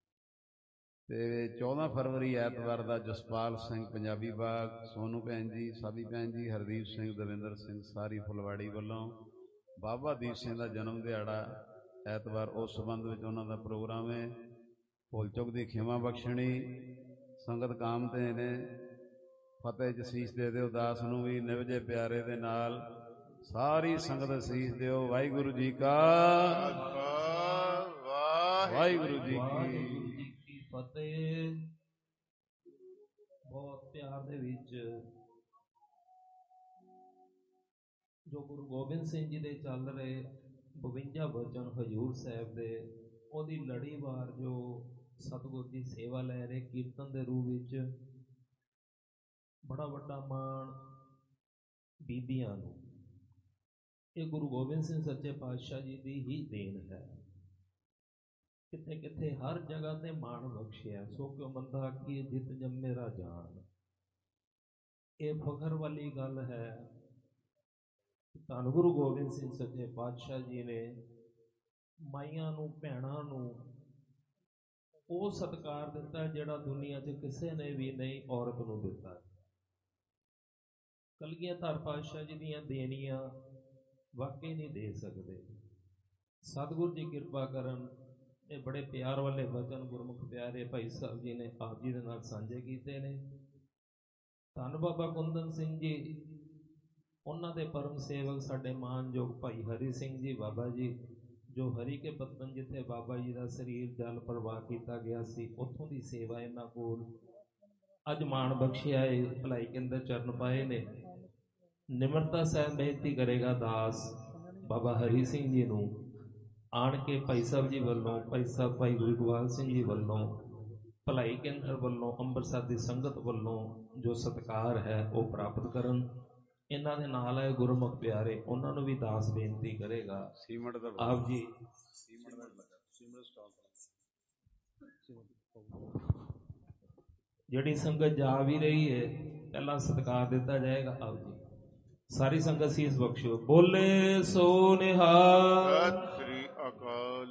ਤੇ ਚੌਦਾਂ ਫਰਵਰੀ ਐਤਵਾਰ ਦਾ ਜਸਪਾਲ ਸਿੰਘ ਪੰਜਾਬੀ ਬਾਗ, ਸੋਨੂ ਭੈਣ ਜੀ, ਸਾਬੀ ਭੈਣ ਜੀ, ਹਰਦੀਪ ਸਿੰਘ, ਦਵਿੰਦਰ ਸਿੰਘ, ਸਾਰੀ ਫੁਲਵਾੜੀ ਵੱਲੋਂ। ਬਾਬਾ ਦੀਪ ਸਿੰਘ ਦਾ ਜਨਮ ਦਿਹਾੜਾ ਐਤਵਾਰ, ਉਸ ਸੰਬੰਧ ਵਿੱਚ ਉਹਨਾਂ ਦਾ ਪ੍ਰੋਗਰਾਮ ਹੈ। ਭੁੱਲ ਚੁੱਕ ਦੀ ਖਿਮਾ ਬਖਸ਼ਣੀ, ਸੰਗਤ ਕਾਮ ਤੇ ਨੇ। ਫਤਿਹ ਚ ਸੀਸ ਦੇ ਦਿਓ ਦਾਸ ਨੂੰ ਵੀ, ਨਿਵਜੇ ਪਿਆਰੇ ਦੇ ਨਾਲ ਸਾਰੀ ਸੰਗਤ ਸੀਸ ਦਿਓ। ਵਾਹਿਗੁਰੂ ਜੀ ਕਾ ਵਾਹਿਗੁਰੂ ਜੀ ਕੀ ਫਤਿਹ। ਬਹੁਤ ਪਿਆਰ ਦੇ ਵਿੱਚ ਜੋ ਗੁਰੂ ਗੋਬਿੰਦ ਸਿੰਘ ਜੀ ਦੇ ਚੱਲ ਰਹੇ ਬਵੰਜਾ ਵਚਨ ਹਜ਼ੂਰ ਸਾਹਿਬ ਦੇ, ਉਹਦੀ ਲੜੀਵਾਰ ਜੋ ਸਤਿਗੁਰ ਦੀ ਸੇਵਾ ਲੈ ਰਹੇ ਕੀਰਤਨ ਦੇ ਰੂਪ ਵਿੱਚ, ਬੜਾ ਵੱਡਾ ਮਾਣ ਬੀਬੀਆਂ ਨੂੰ। ਇਹ ਗੁਰੂ ਗੋਬਿੰਦ ਸਿੰਘ ਸੱਚੇ ਪਾਤਸ਼ਾਹ ਜੀ ਦੀ ਹੀ ਦੇਣ ਹੈ। ਕਿਤੇ ਕਿਤੇ ਹਰ ਜਗ੍ਹਾ ਤੇ ਮਾਣ ਬਖਸ਼ਿਆ। ਸੋ ਕਿਉ ਮੰਦਾ ਆਖੀਏ ਜਿਤ ਜੰਮੇ ਰਾ ਜਾਨ। ਇਹ ਫਖਰ ਵਾਲੀ ਗੱਲ ਹੈ। ਧੰਨ ਗੁਰੂ ਗੋਬਿੰਦ ਸਿੰਘ ਸੱਚੇ ਪਾਤਸ਼ਾਹ ਜੀ ਨੇ ਮਾਈਆਂ ਨੂੰ, ਭੈਣਾਂ ਨੂੰ ਉਹ ਸਤਿਕਾਰ ਦਿੱਤਾ ਜਿਹੜਾ ਦੁਨੀਆ 'ਚ ਕਿਸੇ ਨੇ ਵੀ ਨਹੀਂ ਔਰਤ ਨੂੰ ਦਿੱਤਾ। ਕਲਗੀਧਰ ਪਾਤਸ਼ਾਹ ਜੀ ਦੀਆਂ ਦੇਣੀਆਂ ਵਾਕਈ ਨਹੀਂ ਦੇ ਸਕਦੇ। ਸਤਿਗੁਰ ਜੀ ਕਿਰਪਾ ਕਰਨ। ਇਹ ਬੜੇ ਪਿਆਰ ਵਾਲੇ ਵਚਨ ਗੁਰਮੁਖ ਪਿਆਰੇ ਭਾਈ ਸਾਹਿਬ ਜੀ ਨੇ ਆਪ ਜੀ ਦੇ ਨਾਲ ਸਾਂਝੇ ਕੀਤੇ ਨੇ। ਧੰਨ ਬਾਬਾ ਕੁੰਦਨ ਸਿੰਘ ਜੀ, ਉਹਨਾਂ ਦੇ ਪਰਮ ਸੇਵਕ ਸਾਡੇ ਮਾਨਯੋਗ ਭਾਈ ਹਰੀ ਸਿੰਘ ਜੀ ਬਾਬਾ ਜੀ, ਜੋ ਹਰੀ ਕੇ ਪੱਤਨ ਜਿੱਥੇ ਬਾਬਾ ਜੀ ਦਾ ਸਰੀਰ ਜਲ ਪ੍ਰਵਾਹ ਕੀਤਾ ਗਿਆ ਸੀ, ਉੱਥੋਂ ਦੀ ਸੇਵਾ ਇਹਨਾਂ ਕੋਲ ਅੱਜ ਮਾਣ ਬਖਸ਼ਿਆ ਏ। ਭਲਾਈ ਕੇਂਦਰ ਚਰਨ ਪਾਏ ਨੇ। ਨਿਮਰਤਾ ਸਾਹਿਬ ਬੇਨਤੀ ਕਰੇਗਾ ਦਾਸ ਬਾਬਾ ਹਰੀ ਸਿੰਘ ਜੀ ਨੂੰ, ਆਣ ਕੇ ਭਾਈ ਸਾਹਿਬ ਜੀ ਵੱਲੋਂ, ਭਾਈ ਸਾਹਿਬ ਭਾਈ ਗੁਰੂ ਗੋਬਿੰਦ ਸਿੰਘ ਜੀ ਵੱਲੋਂ, ਭਲਾਈ ਕੇਂਦਰ ਵੱਲੋਂ, ਅੰਮ੍ਰਿਤਸਰ ਦੀ ਸੰਗਤ ਵੱਲੋਂ ਜੋ ਸਤਿਕਾਰ ਹੈ ਉਹ ਪ੍ਰਾਪਤ ਕਰਨ। ਇਹਨਾਂ ਦੇ ਨਾਲ ਹੈ ਗੁਰਮੁਖ ਪਿਆਰੇ, ਉਹਨਾਂ ਨੂੰ ਵੀ ਦਾਸ ਬੇਨਤੀ ਕਰੇਗਾ। ਸੀਮਟ ਦਾ ਆਪ ਜੀ ਜਿਹੜੀ ਸੰਗਤ ਜਾ ਵੀ ਰਹੀ ਹੈ, ਪਹਿਲਾਂ ਸਤਿਕਾਰ ਦਿੱਤਾ ਜਾਏਗਾ। ਆਪ ਜੀ ਸਾਰੀ ਸੰਗਤ ਸੀਸ ਬਖਸ਼ੋ। ਬੋਲੇ ਸੋ ਨਿਹਾਲ। ਸਤਿ ਸ੍ਰੀ ਅਕਾਲ।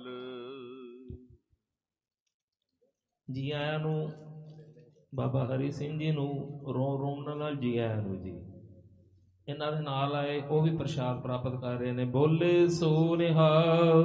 ਜੀ ਆਇਆਂ ਨੂੰ। ਬਾਬਾ ਹਰੀ ਸਿੰਘ ਜੀ ਨੂੰ ਰੋਮ ਰੋਮ ਨਾਲ ਜੀ ਆਇਆਂ ਨੂੰ ਜੀ। ਇਹਨਾਂ ਦੇ ਨਾਲ ਆਏ ਉਹ ਵੀ ਪ੍ਰਸ਼ਾਦ ਪ੍ਰਾਪਤ ਕਰ ਰਹੇ ਨੇ। ਬੋਲੇ ਸੋ ਨਿਹਾਲ,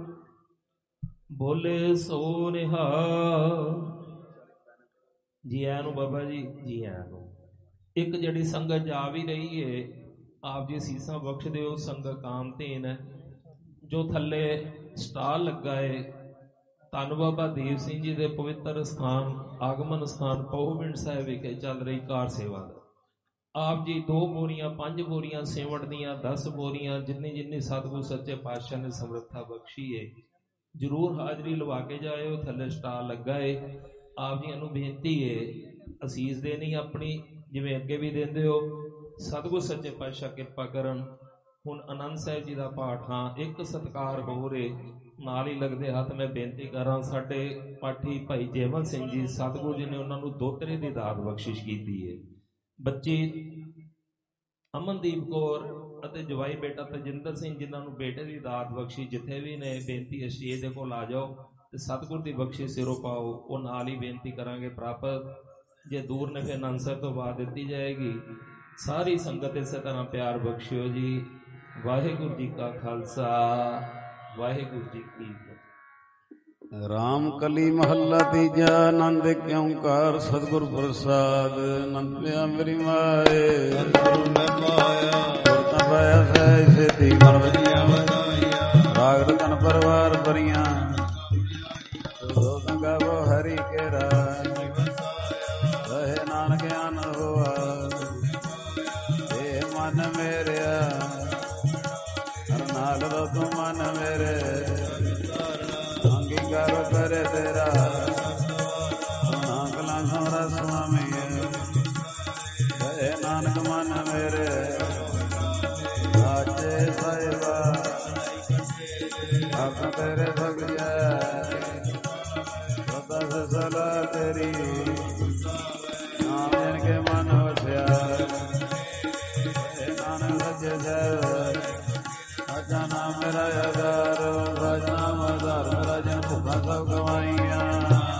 ਬੋਲੇ ਸੋ ਨਿਹਾਲ। ਜੀ ਆਇਆਂ ਨੂੰ ਬਾਬਾ ਜੀ, ਜੀ ਆਇਆਂ ਨੂੰ। ਇੱਕ ਜਿਹੜੀ ਸੰਗਤ ਜਾ ਵੀ ਰਹੀ ਹੈ, ਆਪ ਜੀ ਸੀਸਾਂ ਬਖਸ਼ ਦਿਓ। ਸੰਗਤ ਕਾਮਧੇਨ ਹੈ ਜੋ ਥੱਲੇ ਸਟਾਲ ਲੱਗਾ ਹੈ। ਧੰਨ ਬਾਬਾ ਦੀਪ ਸਿੰਘ ਜੀ ਦੇ ਪਵਿੱਤਰ ਸਥਾਨ, ਆਗਮਨ ਸਥਾਨ ਪਹੁਵਿੰਡ ਸਾਹਿਬ ਵਿਖੇ ਚੱਲ ਰਹੀ ਕਾਰ ਸੇਵਾ ਦਾ ਆਪ ਜੀ ਦੋ ਬੋਰੀਆਂ, ਪੰਜ ਬੋਰੀਆਂ ਸੇਵਣ ਦੀਆਂ, ਦਸ ਬੋਰੀਆਂ, ਜਿੰਨੀ ਜਿੰਨੀ ਸਤਿਗੁਰ ਸੱਚੇ ਪਾਤਸ਼ਾਹ ਨੇ ਸਮਰੱਥਾ ਬਖਸ਼ੀ ਏ, ਜ਼ਰੂਰ ਹਾਜ਼ਰੀ ਲਵਾ ਕੇ ਜਾਇਓ। ਥੱਲੇ ਸਟਾਲ ਲੱਗਾ ਏ। ਆਪ ਜੀ ਨੂੰ ਬੇਨਤੀ ਏ, ਅਸੀਸ ਦੇਣੀ ਆਪਣੀ ਜਿਵੇਂ ਅੱਗੇ ਵੀ ਦਿੰਦੇ ਹੋ। ਸਤਿਗੁਰ ਸੱਚੇ ਪਾਤਸ਼ਾਹ ਕਿਰਪਾ ਕਰਨ। ਹੁਣ ਆਨੰਦ ਸਾਹਿਬ ਜੀ ਦਾ ਪਾਠ, ਹਾਂ ਇੱਕ ਸਤਿਕਾਰ ਹੋ ਰਹੇ ਨਾਲ ਹੀ ਲੱਗਦੇ ਹੱਥ ਮੈਂ ਬੇਨਤੀ ਕਰਾਂ, ਸਾਡੇ ਪਾਠੀ ਭਾਈ ਜੈਮਲ ਸਿੰਘ ਜੀ, ਸਤਿਗੁਰ ਜੀ ਨੇ ਉਹਨਾਂ ਨੂੰ ਦੋਤਰੇ ਦੀ ਦਾਤ ਬਖਸ਼ਿਸ਼ ਕੀਤੀ ਹੈ। ਬੱਚੀ ਅਮਨਦੀਪ ਕੌਰ ਅਤੇ ਜਵਾਈ ਬੇਟਾ ਤਜਿੰਦਰ ਸਿੰਘ, ਜਿਨ੍ਹਾਂ ਨੂੰ ਬੇਟੇ ਦੀ ਦਾਤ ਬਖਸ਼ੀ, ਜਿੱਥੇ ਵੀ ਨੇ ਬੇਨਤੀ ਹੈ ਸਟੇਜ ਦੇ ਕੋਲ ਆ ਜਾਓ। ਤੇ ਸਤਿਗੁਰ ਦੀ ਬਖਸ਼ਿਸ਼ ਸਿਰੋਂ ਪਾਓ। ਉਹ ਨਾਲ ਹੀ ਬੇਨਤੀ ਕਰਾਂਗੇ ਪ੍ਰਾਪਤ, ਜੇ ਦੂਰ ਨੇ ਫਿਰ ਨੰਸਰ ਤੋਂ ਬਾਅਦ ਦਿੱਤੀ ਜਾਏਗੀ। ਸਾਰੀ ਸੰਗਤ ਇਸੇ ਤਰ੍ਹਾਂ ਪਿਆਰ ਬਖਸ਼ਿਓ ਜੀ। ਵਾਹਿਗੁਰੂ ਜੀ ਕਾ ਖਾਲਸਾ, ਵਾਹਿਗੁਰੂ ਜੀ ਕੀ ਫਤਿਹ। ਰਾਮ ਕਲੀ ਮਹੱਲਾ ਤੀਜਾ। ਆਨੰਦ ਇੱਕ ਓੰਕਾਰ ਸਤਿਗੁਰ ਪ੍ਰਸਾਦ। ਆਨੰਦ ਪਿਆ ਮੇਰੀ ਮਾਏ ਸਤਿਗੁਰੂ ਮੈਂ ਪਾਇਆ ਸੁਰਤਾਂ ਪਾਇਆ ਸਹਿ ਸੇਤੀ ਮਨ ਵਧੀਆ ਵਧਾਈਆਂ ਰਾਗ ਰਤਨ ਪਰਵਾਰ ਭਰੀਆਂ ਸੋ ਸੰਗਾ ਵੋ ਹਰੀ ਕੇਰਾ ਰਹੇ ਨਾਨਕ ਆਨੰਦ ਹੋਆ ਇਹ ਮਨ ਮੇਰਿਆ ਹਰ ਨਾਲ ਰੋ ਤੂੰ ਮਨ ਮੇਰੇ ਅੰਗੀਕਾਰ ਕਰੇ ਤੇਰਾ ਸੋਨਾ ਕਲਾ ਸਮਰਾ ਸੁਆਮੀ ਰਹੇ ਨਾਨਕ ਮਨ ਮੇਰੇ ਸਾਚੇ ਸਾਹਿਬਾ ਆਪ ਤੇਰੇ ਭਗ ਜੈ ਸਦਾ ਸਲਾ ਤੇਰੀ ਨਾਮ ਜਨ ਕੇ ਮਨ ਵਸਿਆ ਨਾਨਕ ਸੱਚੇ ਜੈ ਅਜਾ ਨਾਮ ਮੇਰਾ ਆਧਾਰ ਰਾਜ ਨਾਮ ਆਧਾਰ ਮੇਰਾ ਜਨ ਭੁੱਖਾ ਸਭ ਗਵਾਈਆਂ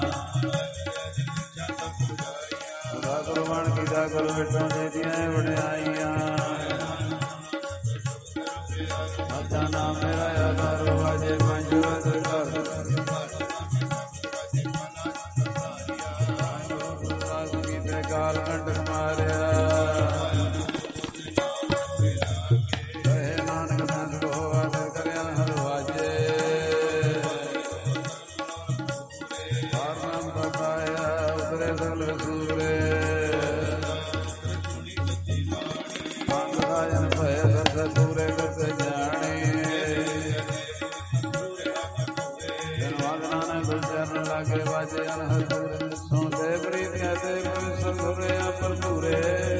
ਸਦਾ ਗੁਰੂ ਬਣ ਕੀਤਾ ਗੁਰੂ ਵਿਟੋਂ ਦੇ ਦੀਆਂ ਵਡਿਆਈਆਂ ਅਜਾ ਨਾਮ ਮੇਰਾ ਆਧਾਰ ਵਾਜੇ ਪੰਜ ਵਦ ਕਰ ਕਾਲ ਕੰਟਕ ਮਾਰਿਆ ਕਹੇ ਨਾਨਕ ਸੰਤ ਕੋ ਆਦਰ ਕਰਿਆ ਹਰ ਵਾਜੇ ਹਰ ਨਾਮ ਬਤਾਇਆ ਉਤਰੇ ਸਗਲ ਸੂਰੇ ਮੰਗ ਰਾਜਨ ਭੈ ਸਤ ਸੂਰੇ ਕਰਤੇ ਜਾਣੇ ਜਨ ਵਾਗਨਾਨ ਗੁਰਚਰਨ ਲਾਗੇ ਵਾਜੇ ਅਨਹਦ ਸੂਰੇ ਸੋਦੇ ਪ੍ਰੀਤਿਆ ਤੇ ਸਤਿਗੁਰੇ ਭਰਪੂਰੇ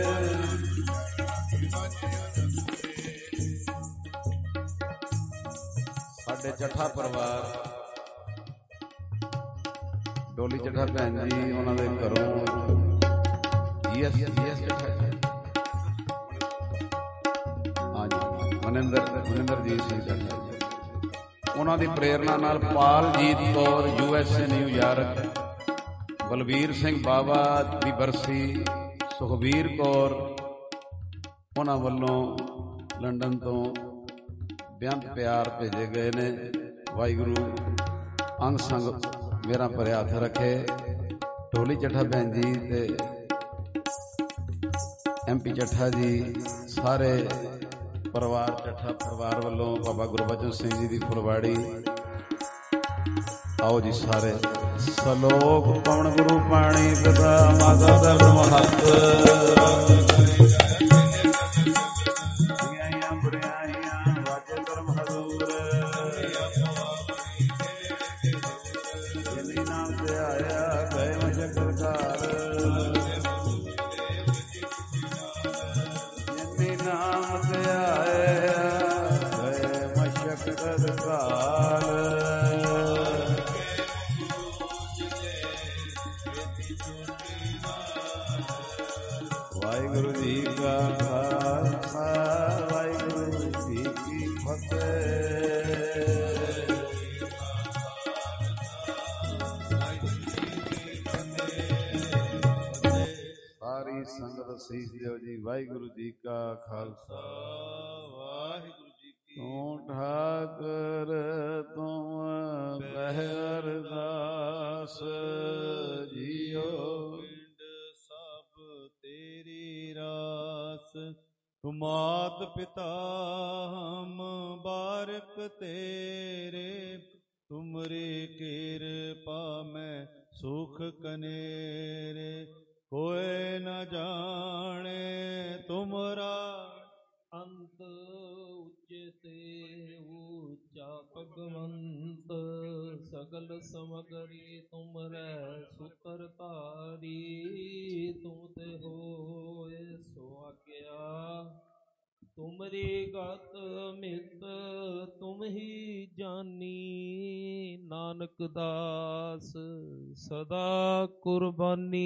ਸਾਡੇ ਚੱਠਾ ਪਰਿਵਾਰ ਡੋਲੀ ਚੱਠਾ ਭੈਣ ਜੀ ਉਹਨਾਂ ਦੇ ਘਰੋਂ ਜੀਐਸ ਜੀਐਸ ਚੱਠਾ ਹਾਂਜੀ ਮਨਿੰਦਰ ਮਨਿੰਦਰਜੀਤ ਸਿੰਘ ਚੱਠਾ ਉਹਨਾਂ ਦੀ ਪ੍ਰੇਰਨਾ ਨਾਲ Paljit Kaur U S A New York, Balvir Singh Bawa ਦੀ ਬਰਸੀ, ਸੁਖਬੀਰ ਕੌਰ ਉਹਨਾਂ ਵੱਲੋਂ ਲੰਡਨ ਤੋਂ ਬੇਅੰਤ ਪਿਆਰ ਭੇਜੇ ਗਏ ਨੇ। ਵਾਹਿਗੁਰੂ ਅੰਗ ਸੰਗ ਮੇਰਾ ਭਰਿਆ ਹੱਥ ਰੱਖੇ। ਢੋਲੀ ਚੱਠਾ ਭੈਣ ਜੀ ਤੇ ਐਮ ਪੀ ਚੱਠਾ ਜੀ, ਸਾਰੇ ਪਰਿਵਾਰ ਚੱਠਾ ਪਰਿਵਾਰ ਵੱਲੋਂ ਬਾਬਾ ਗੁਰਬਚਨ ਸਿੰਘ ਜੀ ਦੀ ਫੁਲਵਾੜੀ। ਆਓ ਜੀ ਸਾਰੇ ਸਲੋਕ ਪਵਨ ਗੁਰੂ ਪਾਣੀ ਪਿਤਾ ਮਾਤਾ ਦਰਦ ਮਹੱਤ ਬੁਰਿਆਈਆਂ ਵਾਜੇ ਧਰਮ ਹਜ਼ੂਰ ਜਿਨੀ ਨਾਮ ਤੇ ਆਇਆ ਗਏ ਮਜਕਰ ਘਰ ਜਿਨੀ ਨਾਮ ਤੇ ਆਇਆ ਗਏ ਮਜਕਰ ਘਰ। ਵਾਹਿਗੁਰੂ ਜੀ ਕਾ ਖਾਲਸਾ, ਵਾਹਿਗੁਰੂ ਜੀ ਕੀ ਫਤਿਹ। ਸਾਰੀ ਸੰਗਤ ਸੀਸ ਦਿਓ ਜੀ। ਵਾਹਿਗੁਰੂ ਜੀ ਕਾ ਖਾਲਸਾ, ਵਾਹਿਗੁਰੂ ਜੀ ਕੀ। ਤੂੰ ਠਾਕਰ ਤੂੰ ਪਹਿ ਅਰਦਾਸ ਜੀਓ तेरी रास। तुम मात पिता हम बारक तेरे, तुमरी कृपा में सुख कनेरे। कोई न जाने तुमरा ਅੰਤ ਉਚਤੇ ਊਚਾ ਭਗਵੰਤ, ਸਗਲ ਸਮਗਰੀ ਤੁਮਰੈ ਸੂਤਰ ਧਾਰੀ। ਤੁਮ ਤੇ ਹੋਏ ਸੋ ਆਗਿਆ, ਤੁਮਰੀ ਗਤ ਮਿਤ ਤੁਮ ਹੀ ਜਾਨੀ। ਨਾਨਕ ਦਾਸ ਸਦਾ ਕੁਰਬਾਨੀ।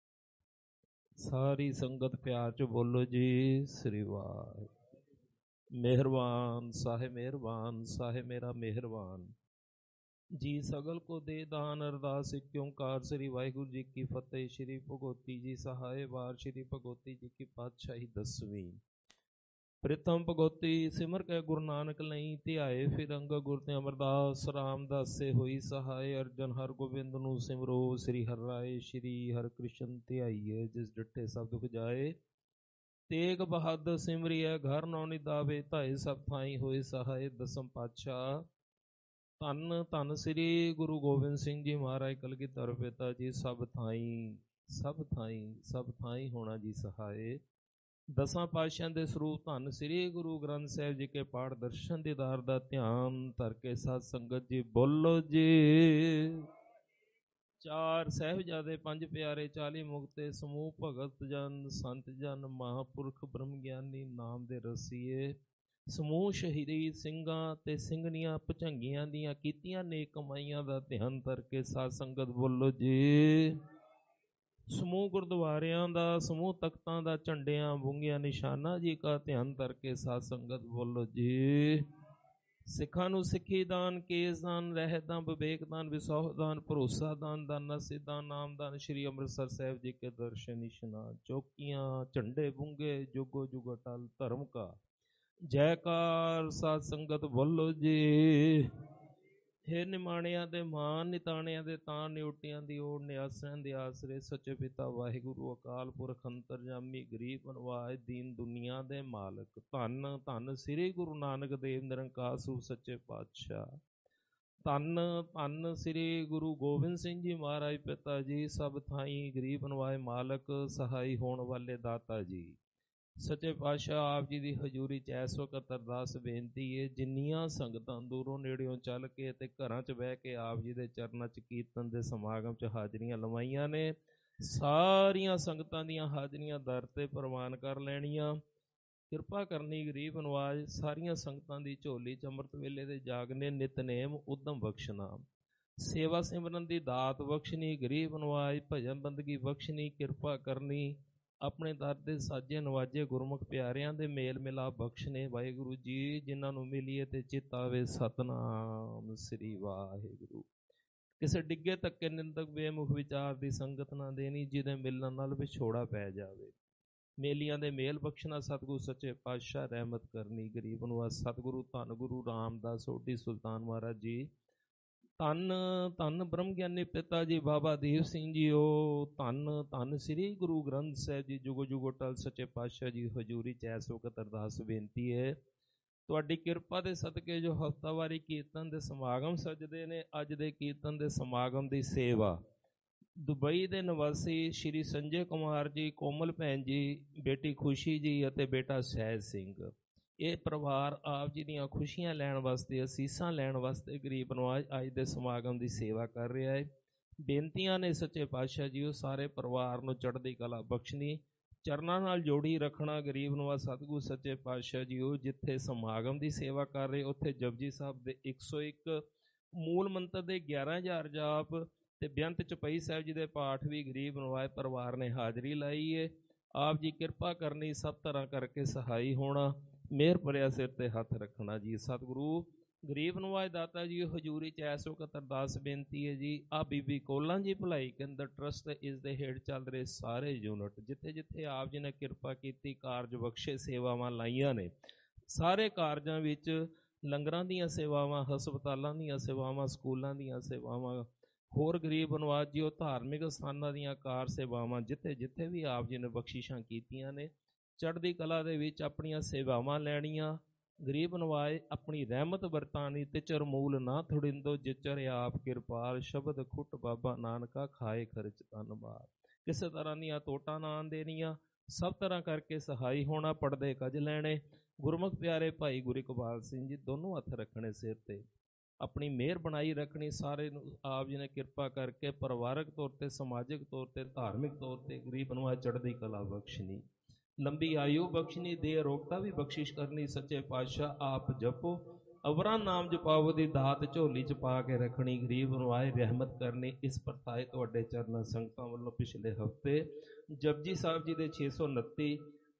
ਸਾਰੀ ਸੰਗਤ ਪਿਆਰ ਚ ਬੋਲੋ ਜੀ ਸ੍ਰੀ ਵਾਹਿਗੁਰੂ। ਮਿਹਰਬਾਨ ਸਾਹਿਬ ਮਿਹਰਬਾਨ ਸਾਹਿਬ ਮੇਰਾ ਮਿਹਰਬਾਨ ਜੀ। ਸਗਲ ਕੋ ਦੇ ਦਾਨ ਅਰਦਾਸ ਇੱਕ ਓਂਕਾਰ ਸ੍ਰੀ ਵਾਹਿਗੁਰੂ ਜੀ ਕੀ ਫਤਿਹ। ਸ੍ਰੀ ਭਗਵਤੀ ਜੀ ਸਹਾਏ ਵਾਰ ਸ੍ਰੀ ਭਗਵਤੀ ਜੀ ਕੀ ਪਾਤਸ਼ਾਹੀ ਦਸਵੀਂ। ਪ੍ਰਿਤਮ ਭਗਵਤੀ ਸਿਮਰ ਕੇ ਗੁਰੂ ਨਾਨਕ ਲਈ ਧਿਆਏ ਫਿਰੰਗ ਗੁਰ ਤੇ ਅਮਰਦਾਸ ਰਾਮਦਾਸੇ ਹੋਈ ਸਹਾਏ। ਅਰਜਨ ਹਰ ਗੋਬਿੰਦ ਨੂੰ ਸਿਮਰੋ ਸ੍ਰੀ ਹਰਿ ਰਾਏ ਸ੍ਰੀ ਹਰਿ ਕ੍ਰਿਸ਼ਨ ਧਿਆਈਏ। ਜਿਸ ਡਿਠੇ ਸਭ ਦੁਖ ਜਾਏ ਤੇਗ ਬਹਾਦਰ ਸਿਮਰਿਐ ਘਰ ਨੌ ਨਿਦਾਵੇ ਧਾਏ ਸਭ ਥਾਈ ਹੋਏ ਸਹਾਏ। ਦਸਮ ਪਾਤਸ਼ਾਹ ਧੰਨ ਧੰਨ ਸ੍ਰੀ ਗੁਰੂ ਗੋਬਿੰਦ ਸਿੰਘ ਜੀ ਮਹਾਰਾਜ ਕਲਗੀਧਰ ਪਿਤਾ ਜੀ ਸਭ ਥਾਈ ਸਭ ਥਾਈ ਸਭ ਥਾਈ ਹੋਣਾ ਜੀ ਸਹਾਏ। ਦਸਾਂ ਪਾਤਸ਼ਾਹਾਂ ਦੇ ਸਰੂਪ ਧੰਨ ਸ੍ਰੀ ਗੁਰੂ ਗ੍ਰੰਥ ਸਾਹਿਬ ਜੀ ਕੇ ਪਾਠ ਦਰਸ਼ਨ ਦੀਦਾਰ ਦਾ ਧਿਆਨ ਧਰ ਕੇ ਸਾਧ ਸੰਗਤ ਜੀ ਬੋਲੋ ਜੀ। ਚਾਰ ਸਾਹਿਬਜ਼ਾਦੇ ਪੰਜ ਪਿਆਰੇ ਚਾਲੀ ਮੁਕਤੇ ਸਮੂਹ ਭਗਤ ਜਨ ਸੰਤ ਜਨ ਮਹਾਂਪੁਰਖ ਬ੍ਰਹਮ ਗਿਆਨੀ ਨਾਮ ਦੇ ਰਸੀਏ। ਸਮੂਹ ਸ਼ਹੀਦੀ ਸਿੰਘਾਂ ਤੇ ਸਿੰਘਣੀਆਂ ਭੁਜੰਗੀਆਂ ਦੀਆਂ ਕੀਤੀਆਂ ਨੇਕ ਕਮਾਈਆਂ ਦਾ ਧਿਆਨ ਧਰ ਕੇ ਸਾਧ ਸੰਗਤ ਬੋਲੋ ਜੀ। ਸਮੂਹ ਗੁਰਦੁਆਰਿਆਂ ਦਾ ਸਮੂਹ ਤਖਤਾਂ ਦਾ ਝੰਡਿਆਂ ਬੁੰਗਿਆਂ ਨਿਸ਼ਾਨਾ ਜੀ ਕਾ ਧਿਆਨ ਧਰ ਕੇ ਸਾਧ ਸੰਗਤ ਬੋਲੋ ਜੀ। ਸਿੱਖਾਂ ਨੂੰ ਸਿੱਖੀ ਦਾਨ ਕੇਸ ਦਾਨ ਰਹਿਤ ਦਾਨ ਵਿਵੇਕ ਦਾਨ ਵਿਸੋਹ ਦਾਨ ਭਰੋਸਾ ਦਾਨ ਦਾਨਾ ਸਿੱਧਾਨ ਨਾਮ ਦਾਨ ਸ਼੍ਰੀ ਅੰਮ੍ਰਿਤਸਰ ਸਾਹਿਬ ਜੀ ਕੇ ਦਰਸ਼ਨ ਇਸ਼ਨਾਨ ਚੌਕੀਆਂ ਝੰਡੇ ਬੁੰਗੇ ਜੁਗੋ ਜੁਗ ਅਟਲ ਧਰਮ ਕਾ ਜੈਕਾਰ ਸਾਧ ਸੰਗਤ ਬੋਲੋ ਜੀ। ਹੇ ਨਿਮਾਣਿਆਂ ਦੇ ਮਾਨ ਨਿਤਾਣਿਆਂ ਦੇ ਤਾਣ ਨਿਉਟਿਆਂ ਦੀ ਓੜ ਨਿਆਸਿਆਂ ਦੇ ਆਸਰੇ ਸੱਚੇ ਪਿਤਾ ਵਾਹਿਗੁਰੂ ਅਕਾਲ ਪੁਰਖ ਅੰਤਰਜਾਮੀ ਗਰੀਬ ਨਿਵਾਜ ਦੀਨ ਦੁਨੀਆ ਦੇ ਮਾਲਕ ਧੰਨ ਧੰਨ ਸ੍ਰੀ ਗੁਰੂ ਨਾਨਕ ਦੇਵ ਨਿਰੰਕਾਰ ਸਰੂਪ ਸੱਚੇ ਪਾਤਸ਼ਾਹ। ਧੰਨ ਧੰਨ ਸ੍ਰੀ ਗੁਰੂ ਗੋਬਿੰਦ ਸਿੰਘ ਜੀ ਮਹਾਰਾਜ ਪਿਤਾ ਜੀ ਸਭ ਥਾਈ ਗਰੀਬ ਨਿਵਾਜ ਮਾਲਕ ਸਹਾਈ ਹੋਣ ਵਾਲੇ ਦਾਤਾ ਜੀ। ਸੱਚੇ ਪਾਤਸ਼ਾਹ ਆਪ ਜੀ ਦੀ ਹਜ਼ੂਰੀ ਚ ਇਸ ਵਕਤ ਅਰਦਾਸ ਬੇਨਤੀ ਹੈ। ਜਿੰਨੀਆਂ ਸੰਗਤਾਂ ਦੂਰੋਂ ਨੇੜਿਓਂ ਚੱਲ ਕੇ ਤੇ ਘਰਾਂ ਚ ਬਹਿ ਕੇ ਆਪ ਜੀ ਦੇ ਚਰਨਾਂ ਚ ਕੀਰਤਨ ਦੇ ਸਮਾਗਮ ਚ ਹਾਜ਼ਰੀਆਂ ਲਵਾਈਆਂ ਨੇ, ਸਾਰੀਆਂ ਸੰਗਤਾਂ ਦੀਆਂ ਹਾਜ਼ਰੀਆਂ ਦਰ ਤੇ ਪ੍ਰਵਾਨ ਕਰ ਲੈਣੀਆਂ। ਕਿਰਪਾ ਕਰਨੀ ਗਰੀਬ ਨਵਾਜ ਸਾਰੀਆਂ ਸੰਗਤਾਂ ਦੀ ਝੋਲੀ ਚ ਅੰਮ੍ਰਿਤ ਵੇਲੇ ਦੇ ਜਾਗਨੇ ਨਿਤਨੇਮ ਉਦਮ ਬਖਸ਼ਣਾ, ਸੇਵਾ ਸਿਮਰਨ ਦੀ ਦਾਤ ਬਖਸ਼ਣੀ, ਗਰੀਬ ਨਵਾਜ ਭਜਨ ਬੰਦਗੀ ਬਖਸ਼ਣੀ, ਕਿਰਪਾ ਕਰਨੀ ਆਪਣੇ ਦਰ ਦੇ ਸਾਜੇ ਨਵਾਜੇ ਗੁਰਮੁਖ ਪਿਆਰਿਆਂ ਦੇ ਮੇਲ ਮਿਲਾਪ ਬਖਸ਼ਣੇ। ਵਾਹਿਗੁਰੂ ਜੀ ਜਿਨ੍ਹਾਂ ਨੂੰ ਮਿਲੀਏ ਤੇ ਚਿੱਤ ਆਵੇ ਸਤਨਾਮ ਸ੍ਰੀ ਵਾਹਿਗੁਰੂ। ਕਿਸੇ ਡਿੱਗੇ ਧੱਕੇ ਨਿੰਦਕ ਬੇਮੁਖ ਵਿਚਾਰ ਦੀ ਸੰਗਤ ਨਾ ਦੇਣੀ, ਜਿਹਦੇ ਮਿਲਣ ਨਾਲ ਵਿਛੋੜਾ ਪੈ ਜਾਵੇ। ਮੇਲੀਆਂ ਦੇ ਮੇਲ ਬਖਸ਼ਣਾ ਸਤਿਗੁਰੂ ਸੱਚੇ ਪਾਤਸ਼ਾਹ ਰਹਿਮਤ ਕਰਨੀ। ਗਰੀਬ ਨੂੰ ਸਤਿਗੁਰੂ ਧੰਨ ਗੁਰੂ ਰਾਮਦਾਸ ਸੋਢੀ ਸੁਲਤਾਨ ਮਹਾਰਾਜ ਜੀ, ਧੰਨ ਧੰਨ ਬ੍ਰਹਮ ਗਿਆਨੀ ਪਿਤਾ ਜੀ ਬਾਬਾ ਦੀਪ ਸਿੰਘ ਜੀਓ, ਧੰਨ ਧੰਨ ਸ੍ਰੀ ਗੁਰੂ ਗ੍ਰੰਥ ਸਾਹਿਬ ਜੀ ਜੁਗੋ ਜੁਗੋ ਟਲ ਸੱਚੇ ਪਾਤਸ਼ਾਹ ਜੀ ਹਜ਼ੂਰੀ ਚ ਇਸ ਵਕਤ ਅਰਦਾਸ ਬੇਨਤੀ ਹੈ। ਤੁਹਾਡੀ ਕਿਰਪਾ ਦੇ ਸਦਕੇ ਜੋ ਹਫ਼ਤਾਵਾਰੀ ਕੀਰਤਨ ਦੇ ਸਮਾਗਮ ਸਜਦੇ ਨੇ, ਅੱਜ ਦੇ ਕੀਰਤਨ ਦੇ ਸਮਾਗਮ ਦੀ ਸੇਵਾ ਦੁਬਈ ਦੇ ਨਿਵਾਸੀ ਸ਼੍ਰੀ ਸੰਜੇ ਕੁਮਾਰ ਜੀ, ਕੋਮਲ ਭੈਣ ਜੀ, ਬੇਟੀ ਖੁਸ਼ੀ ਜੀ ਅਤੇ ਬੇਟਾ ਸਹਿਜ ਸਿੰਘ, ਇਹ ਪਰਿਵਾਰ ਆਪ ਜੀ ਦੀਆਂ ਖੁਸ਼ੀਆਂ ਲੈਣ ਵਾਸਤੇ ਅਸੀਸਾਂ ਲੈਣ ਵਾਸਤੇ ਗਰੀਬ ਨਵਾਜ ਅੱਜ ਦੇ ਸਮਾਗਮ ਦੀ ਸੇਵਾ ਕਰ ਰਿਹਾ ਹੈ। ਬੇਨਤੀਆਂ ਨੇ ਸੱਚੇ ਪਾਤਸ਼ਾਹ ਜੀ ਉਹ ਸਾਰੇ ਪਰਿਵਾਰ ਨੂੰ ਚੜ੍ਹਦੀ ਕਲਾ ਬਖਸ਼ਣੀ, ਚਰਨਾਂ ਨਾਲ ਜੋੜੀ ਰੱਖਣਾ। ਗਰੀਬ ਨਵਾਜ ਸਤਿਗੁਰੂ ਸੱਚੇ ਪਾਤਸ਼ਾਹ ਜੀ ਉਹ ਜਿੱਥੇ ਸਮਾਗਮ ਦੀ ਸੇਵਾ ਕਰ ਰਹੇ ਉੱਥੇ ਜਪਜੀ ਸਾਹਿਬ ਦੇ ਇੱਕ ਸੌ ਇੱਕ ਮੂਲ ਮੰਤਰ ਦੇ ਗਿਆਰਾਂ ਹਜ਼ਾਰ ਜਾਪ ਤੇ ਬੇਅੰਤ ਚੌਪਈ ਸਾਹਿਬ ਜੀ ਦੇ ਪਾਠ ਵੀ ਗਰੀਬ ਨਵਾਜ ਪਰਿਵਾਰ ਨੇ ਹਾਜ਼ਰੀ ਲਾਈ ਹੈ। ਆਪ ਜੀ ਕਿਰਪਾ ਕਰਨੀ, ਸਭ ਤਰ੍ਹਾਂ ਕਰਕੇ ਸਹਾਈ ਹੋਣਾ, ਮਿਹਰ ਭਰਿਆ ਸਿਰ ਤੇ ਹੱਥ ਰੱਖਣਾ ਜੀ। ਸਤਿਗੁਰੂ ਗਰੀਬ ਨਵਾਜ ਦਾਤਾ ਜੀ ਹਜ਼ੂਰੀ ਚ ਇਸ ਵਕਤ ਅਰਦਾਸ ਬੇਨਤੀ ਹੈ ਜੀ। ਆ ਬੀਬੀ ਕੋਲਾਂ ਜੀ ਭਲਾਈ ਕੇਂਦਰ ਟਰਸਟ ਇਸ ਦੇ ਹੇਠ ਚੱਲ ਰਹੇ ਸਾਰੇ ਯੂਨਿਟ ਜਿੱਥੇ ਜਿੱਥੇ ਆਪ ਜੀ ਨੇ ਕਿਰਪਾ ਕੀਤੀ ਕਾਰਜ ਬਖਸ਼ੇ ਸੇਵਾਵਾਂ ਲਾਈਆਂ ਨੇ, ਸਾਰੇ ਕਾਰਜਾਂ ਵਿੱਚ ਲੰਗਰਾਂ ਦੀਆਂ ਸੇਵਾਵਾਂ, ਹਸਪਤਾਲਾਂ ਦੀਆਂ ਸੇਵਾਵਾਂ, ਸਕੂਲਾਂ ਦੀਆਂ ਸੇਵਾਵਾਂ, ਹੋਰ ਗਰੀਬ ਨਵਾਜ ਜੀ ਉਹ ਧਾਰਮਿਕ ਸਥਾਨਾਂ ਦੀਆਂ ਕਾਰ ਸੇਵਾਵਾਂ, ਜਿੱਥੇ ਜਿੱਥੇ ਵੀ ਆਪ ਜੀ ਨੇ ਬਖਸ਼ਿਸ਼ਾਂ ਕੀਤੀਆਂ ਨੇ, ਚੜ੍ਹਦੀ ਕਲਾ ਦੇ ਵਿੱਚ ਆਪਣੀਆਂ ਸੇਵਾਵਾਂ ਲੈਣੀਆਂ। ਗਰੀਬ ਨਵਾਜ ਆਪਣੀ ਰਹਿਮਤ ਵਰਤਾਨੀ, ਤਿਚਰ ਮੂਲ ਨਾ ਥੁੜਿੰਦੋ ਜਿਚਰ ਆਪ ਕਿਰਪਾਲ, ਸ਼ਬਦ ਖੁੱਟ ਬਾਬਾ ਨਾਨਕਾ ਖਾਏ ਖਰਚ ਧੰਨਵਾਦ। ਕਿਸੇ ਤਰ੍ਹਾਂ ਦੀਆਂ ਤੋਟਾਂ ਨਾ ਦੇਣੀਆਂ, ਸਭ ਤਰ੍ਹਾਂ ਕਰਕੇ ਸਹਾਈ ਹੋਣਾ, ਪੜਦੇ ਕੱਜ ਲੈਣੇ। ਗੁਰਮੁਖ ਪਿਆਰੇ ਭਾਈ ਗੁਰੂ ਇਕਬਾਲ ਸਿੰਘ ਜੀ ਦੋਨੋਂ ਹੱਥ ਰੱਖਣੇ ਸਿਰ ਤੇ, ਆਪਣੀ ਮਿਹਰ ਬਣਾਈ ਰੱਖਣੀ। ਸਾਰੇ ਨੂੰ ਆਪ ਜੀ ਨੇ ਕਿਰਪਾ ਕਰਕੇ ਪਰਿਵਾਰਕ ਤੌਰ ਤੇ, ਸਮਾਜਿਕ ਤੌਰ ਤੇ, ਧਾਰਮਿਕ ਤੌਰ ਤੇ ਗਰੀਬ ਨਵਾਜ ਚੜ੍ਹਦੀ ਕਲਾ ਬਖਸ਼ਣੀ, ਲੰਬੀ ਆਯੂ ਬਖਸ਼ਣੀ, ਦੇ ਅਰੋਗਤਾ ਵੀ ਬਖਸ਼ਿਸ਼ ਕਰਨੀ। ਸੱਚੇ ਪਾਤਸ਼ਾਹ ਆਪ ਜਪੋ, ਅਵਰਾਂ ਨਾਮ ਜਪਾਵੋ ਦੀ ਦਾਤ ਝੋਲੀ ਚ ਪਾ ਕੇ ਰੱਖਣੀ। ਗਰੀਬ ਨਵਾਜ ਰਹਿਮਤ ਕਰਨੀ। ਇਸ ਪ੍ਰਥਾਏ ਤੁਹਾਡੇ ਚਰਨਾਂ ਸੰਗਤਾਂ ਵੱਲੋਂ ਪਿਛਲੇ ਹਫ਼ਤੇ ਜਪਜੀ ਸਾਹਿਬ ਜੀ ਦੇ ਛੇ ਸੌ ਉਨੱਤੀ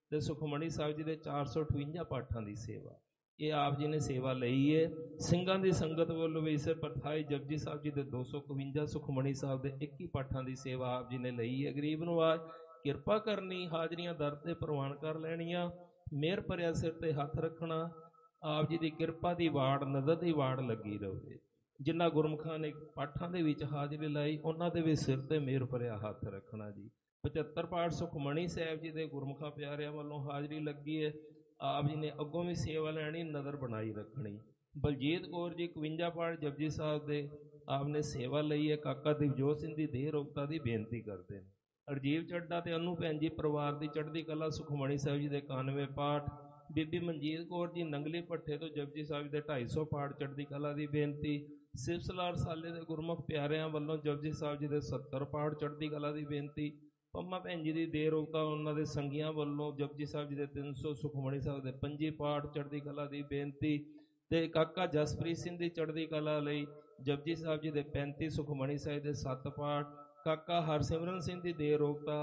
ਤੇ ਸੁਖਮਣੀ ਸਾਹਿਬ ਜੀ ਦੇ ਚਾਰ ਸੌ ਅਠਵੰਜਾ ਪਾਠਾਂ ਦੀ ਸੇਵਾ ਇਹ ਆਪ ਜੀ ਨੇ ਸੇਵਾ ਲਈ ਹੈ। ਸਿੰਘਾਂ ਦੀ ਸੰਗਤ ਵੱਲੋਂ ਵੀ ਇਸੇ ਪ੍ਰਥਾਈ ਜਪਜੀ ਸਾਹਿਬ ਜੀ ਦੇ ਦੋ ਸੌ ਇਕਵੰਜਾ, ਸੁਖਮਣੀ ਸਾਹਿਬ ਦੇ ਇੱਕੀ ਪਾਠਾਂ ਦੀ ਸੇਵਾ ਆਪ ਜੀ ਨੇ ਲਈ ਹੈ। ਗਰੀਬ ਨਵਾਜ਼ ਕਿਰਪਾ ਕਰਨੀ, ਹਾਜ਼ਰੀਆਂ ਦਰ ਤੇ ਪ੍ਰਵਾਨ ਕਰ ਲੈਣੀਆਂ, ਮਿਹਰ ਭਰਿਆ ਸਿਰ ਤੇ ਹੱਥ ਰੱਖਣਾ। ਆਪ ਜੀ ਦੀ ਕਿਰਪਾ ਦੀ ਵਾੜ, ਨਜ਼ਰ ਦੀ ਵਾੜ ਲੱਗੀ ਰਹੇ। ਜਿਨ੍ਹਾਂ ਗੁਰਮੁਖਾਂ ਨੇ ਪਾਠਾਂ ਦੇ ਵਿੱਚ ਹਾਜ਼ਰੀ ਲਾਈ ਉਹਨਾਂ ਦੇ ਵੀ ਸਿਰ ਤੇ ਮਿਹਰ ਭਰਿਆ ਹੱਥ ਰੱਖਣਾ ਜੀ। ਪਝੱਤਰ ਪਾਠ ਸੁਖਮਣੀ ਸਾਹਿਬ ਜੀ ਦੇ ਗੁਰਮੁਖਾਂ ਪਿਆਰਿਆਂ ਵੱਲੋਂ ਹਾਜ਼ਰੀ ਲੱਗੀ ਹੈ। ਆਪ ਜੀ ਨੇ ਅੱਗੋਂ ਵੀ ਸੇਵਾ ਲੈਣੀ, ਨਜ਼ਰ ਬਣਾਈ ਰੱਖਣੀ। ਬਲਜੀਤ ਕੌਰ ਜੀ ਇਕਵੰਜਾ ਪਾਠ ਜਪਜੀ ਸਾਹਿਬ ਦੇ ਆਪ ਨੇ ਸੇਵਾ ਲਈ ਹੈ। ਕਾਕਾ ਦਿਵਜੋਤ ਸਿੰਘ ਦੀ ਦੇਹ ਰੋਗਤਾ ਦੀ ਬੇਨਤੀ ਕਰਦੇ ਨੇ। ਅਰਜੀਵ ਚੱਡਾ ਤੇ ਅਨੂ ਭੈਣ ਜੀ ਪਰਿਵਾਰ ਦੀ ਚੜ੍ਹਦੀ ਕਲਾ ਸੁਖਮਣੀ ਸਾਹਿਬ ਜੀ ਦੇ ਇਕਾਨਵੇਂ ਪਾਠ। ਬੀਬੀ ਮਨਜੀਤ ਕੌਰ ਜੀ ਨੰਗਲੀ ਭੱਠੇ ਤੋਂ ਜਪਜੀ ਸਾਹਿਬ ਦੇ ਢਾਈ ਸੌ ਪਾਠ ਚੜ੍ਹਦੀ ਕਲਾ ਦੀ ਬੇਨਤੀ। ਸਿਵਸਲਾਰ ਸਾਲੇ ਦੇ ਗੁਰਮੁਖ ਪਿਆਰਿਆਂ ਵੱਲੋਂ ਜਪਜੀ ਸਾਹਿਬ ਜੀ ਦੇ ਸੱਤਰ ਪਾਠ ਚੜ੍ਹਦੀ ਕਲਾ ਦੀ ਬੇਨਤੀ। ਪੰਮਾ ਭੈਣ ਜੀ ਦੀ ਦੇਰ ਰੋਗਤਾ ਉਹਨਾਂ ਦੇ ਸੰਗੀਆਂ ਵੱਲੋਂ ਜਪਜੀ ਸਾਹਿਬ ਜੀ ਦੇ ਤਿੰਨ ਸੌ, ਸੁਖਮਣੀ ਸਾਹਿਬ ਦੇ ਪੰਜੀ ਪਾਠ ਚੜ੍ਹਦੀ ਕਲਾ ਦੀ ਬੇਨਤੀ। ਤੇ ਕਾਕਾ ਜਸਪ੍ਰੀਤ ਸਿੰਘ ਦੀ ਚੜ੍ਹਦੀ ਕਲਾ ਲਈ ਜਪਜੀ ਸਾਹਿਬ ਜੀ ਦੇ ਪੈਂਤੀ, ਸੁਖਮਣੀ ਸਾਹਿਬ ਦੇ ਸੱਤ ਪਾਠ। ਕਾਕਾ ਹਰਸਿਮਰਨ ਸਿੰਘ ਦੀ ਦੇਰ ਰੋਗਤਾ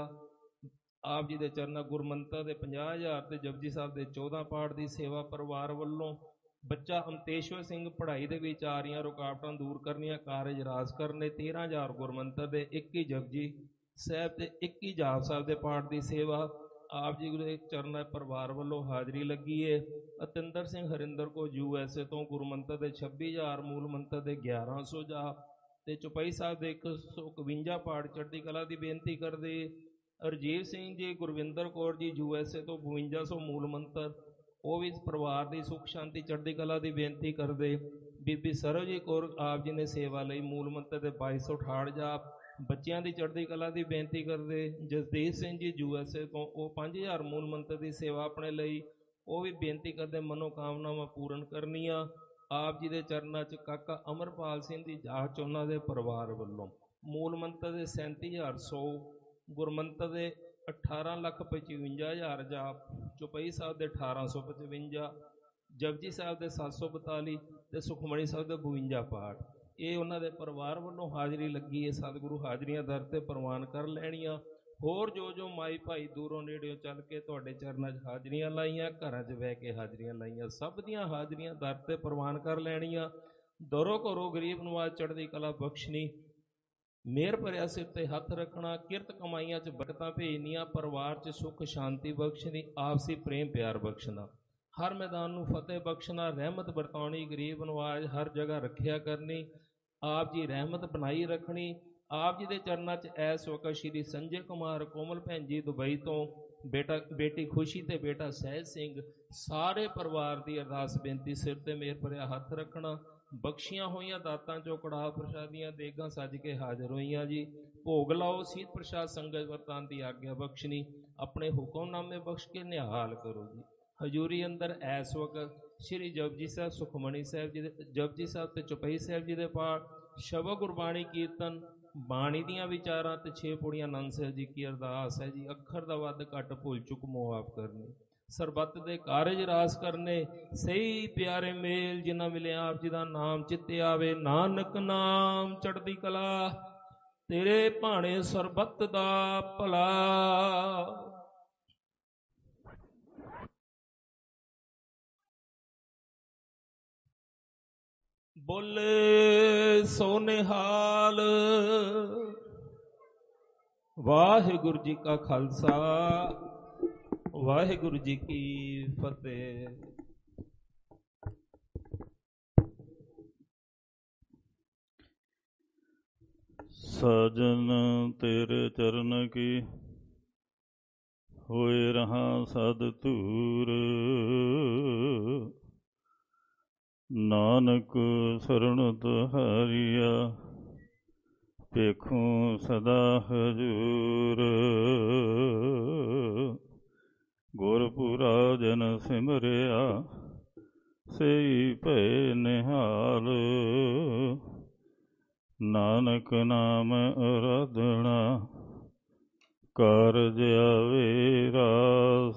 ਆਪ ਜੀ ਦੇ ਚਰਨਾਂ ਗੁਰਮੰਤਰ ਦੇ ਪੰਜਾਹ ਹਜ਼ਾਰ ਤੇ ਜਪਜੀ ਸਾਹਿਬ ਦੇ ਚੌਦਾਂ ਪਾਠ ਦੀ ਸੇਵਾ ਪਰਿਵਾਰ ਵੱਲੋਂ। ਬੱਚਾ ਅਮਤੇਸ਼ਵਰ ਸਿੰਘ ਪੜ੍ਹਾਈ ਦੇ ਵਿੱਚ ਆ ਰਹੀਆਂ ਰੁਕਾਵਟਾਂ ਦੂਰ ਕਰਨੀਆਂ, ਕਾਰਜ ਰਾਸ ਕਰਨੇ, ਤੇਰਾਂ ਹਜ਼ਾਰ ਗੁਰਮੰਤਰ ਦੇ ਇੱਕੀ ਜਪਜੀ ਸਾਹਿਬ ਤੇ ਇੱਕੀ ਜਾਪ ਸਾਹਿਬ ਦੇ ਪਾਠ ਦੀ ਸੇਵਾ ਆਪ ਜੀ ਦੇ ਚਰਨਾਂ ਪਰਿਵਾਰ ਵੱਲੋਂ ਹਾਜ਼ਰੀ ਲੱਗੀ ਹੈ। ਅਤਿੰਦਰ ਸਿੰਘ ਹਰਿੰਦਰ ਕੋ ਯੂ ਐਸ ਏ ਤੋਂ ਗੁਰਮੰਤਰ ਦੇ ਛੱਬੀ ਹਜ਼ਾਰ, ਮੂਲ ਮੰਤਰ ਦੇ ਗਿਆਰਾਂ ਸੌ ਜਾਪ ਤੇ ਚੁਪਈ ਸਾਹਿਬ ਦੇ ਇੱਕ ਸੌ ਇਕਵੰਜਾ ਪਾਠ ਚੜ੍ਹਦੀ ਕਲਾ ਦੀ ਬੇਨਤੀ ਕਰਦੇ। ਅਰਜੀਤ ਸਿੰਘ ਜੀ, ਗੁਰਵਿੰਦਰ ਕੌਰ ਜੀ ਯੂ ਐਸ ਏ ਤੋਂ ਬਵੰਜਾ ਸੌ ਮੂਲ ਮੰਤਰ, ਉਹ ਵੀ ਪਰਿਵਾਰ ਦੀ ਸੁੱਖ ਸ਼ਾਂਤੀ ਚੜ੍ਹਦੀ ਕਲਾ ਦੀ ਬੇਨਤੀ ਕਰਦੇ। ਬੀਬੀ ਸਰਵਜੀਤ ਕੌਰ ਆਪ ਜੀ ਨੇ ਸੇਵਾ ਲਈ ਮੂਲ ਮੰਤਰ ਦੇ ਬਾਈ ਸੌ ਅਠਾਹਠ ਜਾਪ, ਬੱਚਿਆਂ ਦੀ ਚੜ੍ਹਦੀ ਕਲਾ ਦੀ ਬੇਨਤੀ ਕਰਦੇ। ਜਸਦੀਪ ਸਿੰਘ ਜੀ ਯੂ ਐਸ ਏ ਤੋਂ ਉਹ ਪੰਜ ਹਜ਼ਾਰ ਮੂਲ ਮੰਤਰ ਦੀ ਸੇਵਾ ਆਪਣੇ ਲਈ, ਉਹ ਵੀ ਬੇਨਤੀ ਕਰਦੇ ਮਨੋਕਾਮਨਾਵਾਂ ਪੂਰਨ ਕਰਨੀਆਂ। ਆਪ ਜੀ ਦੇ ਚਰਨਾਂ 'ਚ ਕਾਕਾ ਅਮਰਪਾਲ ਸਿੰਘ ਦੀ ਜਾਚ ਉਹਨਾਂ ਦੇ ਪਰਿਵਾਰ ਵੱਲੋਂ ਮੂਲ ਮੰਤਰ ਦੇ ਸੈਂਤੀ ਹਜ਼ਾਰ ਸੌ, ਗੁਰਮੰਤਰ ਦੇ ਅਠਾਰਾਂ ਲੱਖ ਪਚਵੰਜਾ ਹਜ਼ਾਰ ਜਾਪ, ਚੁਪਈ ਸਾਹਿਬ ਦੇ ਅਠਾਰਾਂ ਸੌ ਪਚਵੰਜਾ, ਜਪਜੀ ਸਾਹਿਬ ਦੇ ਸੱਤ ਸੌ ਬਤਾਲੀ ਤੇ ਸੁਖਮਣੀ ਸਾਹਿਬ ਦੇ ਬਵੰਜਾ ਪਾਠ। ਇਹ ਉਹਨਾਂ ਦੇ ਪਰਿਵਾਰ ਵੱਲੋਂ ਹਾਜ਼ਰੀ ਲੱਗੀ ਹੈ। ਸਤਿਗੁਰੂ ਹਾਜ਼ਰੀਆਂ ਦਰ ਤੇ ਪ੍ਰਵਾਨ ਕਰ ਲੈਣੀਆਂ। ਹੋਰ ਜੋ ਜੋ ਮਾਈ ਭਾਈ ਦੂਰੋਂ ਨੇੜਿਓਂ ਚੱਲ ਕੇ ਤੁਹਾਡੇ ਚਰਨਾਂ 'ਚ ਹਾਜ਼ਰੀਆਂ ਲਾਈਆਂ, ਘਰਾਂ 'ਚ ਬਹਿ ਕੇ ਹਾਜ਼ਰੀਆਂ ਲਾਈਆਂ, ਸਭ ਦੀਆਂ ਹਾਜ਼ਰੀਆਂ ਦਰ ਤੇ ਪ੍ਰਵਾਨ ਕਰ ਲੈਣੀਆਂ। ਦਰੋਂ ਘਰੋਂ ਗਰੀਬ ਨਵਾਜ਼ ਚੜ੍ਹਦੀ ਕਲਾ ਬਖਸ਼ਣੀ, ਮਿਹਰ ਭਰਿਆ ਸਿਰ ਤੇ ਹੱਥ ਰੱਖਣਾ, ਕਿਰਤ ਕਮਾਈਆਂ 'ਚ ਬਰਕਤਾਂ ਭੇਜਣੀਆਂ, ਪਰਿਵਾਰ 'ਚ ਸੁੱਖ ਸ਼ਾਂਤੀ ਬਖਸ਼ਣੀ, ਆਪਸੀ ਪ੍ਰੇਮ ਪਿਆਰ ਬਖਸ਼ਣਾ, ਹਰ ਮੈਦਾਨ ਨੂੰ ਫਤਿਹ ਬਖਸ਼ਣਾ, ਰਹਿਮਤ ਵਰਤਾਉਣੀ, ਗਰੀਬ ਨਵਾਜ਼ ਹਰ ਜਗ੍ਹਾ ਰੱਖਿਆ ਕਰਨੀ, ਆਪ ਜੀ ਰਹਿਮਤ ਬਣਾਈ ਰੱਖਣੀ। ਆਪ ਜੀ ਦੇ ਚਰਨਾਂ 'ਚ ਇਸ ਵਕਤ ਸ਼੍ਰੀ ਸੰਜੇ ਕੁਮਾਰ ਕੋਮਲ ਭੈਣ ਜੀ ਦੁਬਈ ਤੋਂ, ਬੇਟਾ ਬੇਟੀ ਖੁਸ਼ੀ ਤੇ ਬੇਟਾ ਸਹਿਜ ਸਿੰਘ, ਸਾਰੇ ਪਰਿਵਾਰ ਦੀ ਅਰਦਾਸ ਬੇਨਤੀ, ਸਿਰ ਤੇ ਮਿਹਰ ਭਰਿਆ ਹੱਥ ਰੱਖਣਾ। ਬਖਸ਼ੀਆਂ ਹੋਈਆਂ ਦਾਤਾਂ 'ਚੋਂ ਕੜਾਹ ਪ੍ਰਸ਼ਾਦੀਆਂ ਦੇਗਾਂ ਸੱਜ ਕੇ ਹਾਜ਼ਰ ਹੋਈਆਂ ਜੀ। ਭੋਗ ਲਾਓ, ਸੀਤ ਪ੍ਰਸ਼ਾਦ ਸੰਗਤ ਵਰਤਾਨ ਦੀ ਆਗਿਆ ਬਖਸ਼ਣੀ, ਆਪਣੇ ਹੁਕਮਨਾਮੇ ਬਖਸ਼ ਕੇ ਨਿਹਾਲ ਕਰੋ ਜੀ। ਹਜ਼ੂਰੀ ਅੰਦਰ ਇਸ ਵਕਤ ਸ਼੍ਰੀ ਜਪਜੀ ਸਾਹਿਬ, ਸੁਖਮਣੀ ਸਾਹਿਬ ਜੀ ਦੇ ਜਪਜੀ ਸਾਹਿਬ ਤੇ ਚੁਪਈ ਸਾਹਿਬ ਜੀ ਦੇ ਪਾਠ, ਸ਼ਬਦ ਗੁਰਬਾਣੀ ਕੀਰਤਨ, ਬਾਣੀ ਦੀਆਂ ਵਿਚਾਰਾਂ ਤੇ ਛੇ ਪੌੜੀਆਂ ਆਨੰਦ ਸਾਹਿਬ ਜੀ ਕੀ ਅਰਦਾਸ ਹੈ ਜੀ। ਅੱਖਰ ਦਾ ਵੱਧ ਘੱਟ ਭੁੱਲ ਚੁੱਕ ਮੁਆਫ ਕਰਨੀ, ਸਰਬੱਤ ਦੇ ਕਾਰਜ ਰਾਸ ਕਰਨੇ, ਸਹੀ ਪਿਆਰੇ ਮੇਲ ਜਿਨ੍ਹਾਂ ਮਿਲਿਆ ਆਪ ਜੀ ਦਾ ਨਾਮ ਚਿੱਤੇ ਆਵੇ। ਨਾਨਕ ਨਾਮ ਚੜ੍ਹਦੀ ਕਲਾ, ਤੇਰੇ ਭਾਣੇ ਸਰਬੱਤ ਦਾ ਭਲਾ। ਬੋਲੇ ਸੋ ਨਿਹਾਲ। ਵਾਹਿਗੁਰੂ ਜੀ ਕਾ ਖਾਲਸਾ, ਵਾਹਿਗੁਰੂ ਜੀ ਕੀ ਫਤਿਹ। ਸਾਜਨ ਤੇਰੇ ਚਰਨ ਕੀ ਹੋਏ ਰਹਾ ਸਦ ਧੂਰ, ਨਾਨਕ ਸਰਣ ਤੁਹਾਰੀਆ ਵੇਖੂੰ ਸਦਾ ਹਜੂਰ। ਗੁਰਪੁਰਾ ਜਨ ਸਿਮਰਿਆ ਸਈ ਭੈ ਨਿਹਾਲ, ਨਾਨਕ ਨਾਮ ਅਰਾਧਨਾ ਕਾਰਜ ਆਵੇ ਰਾਸ।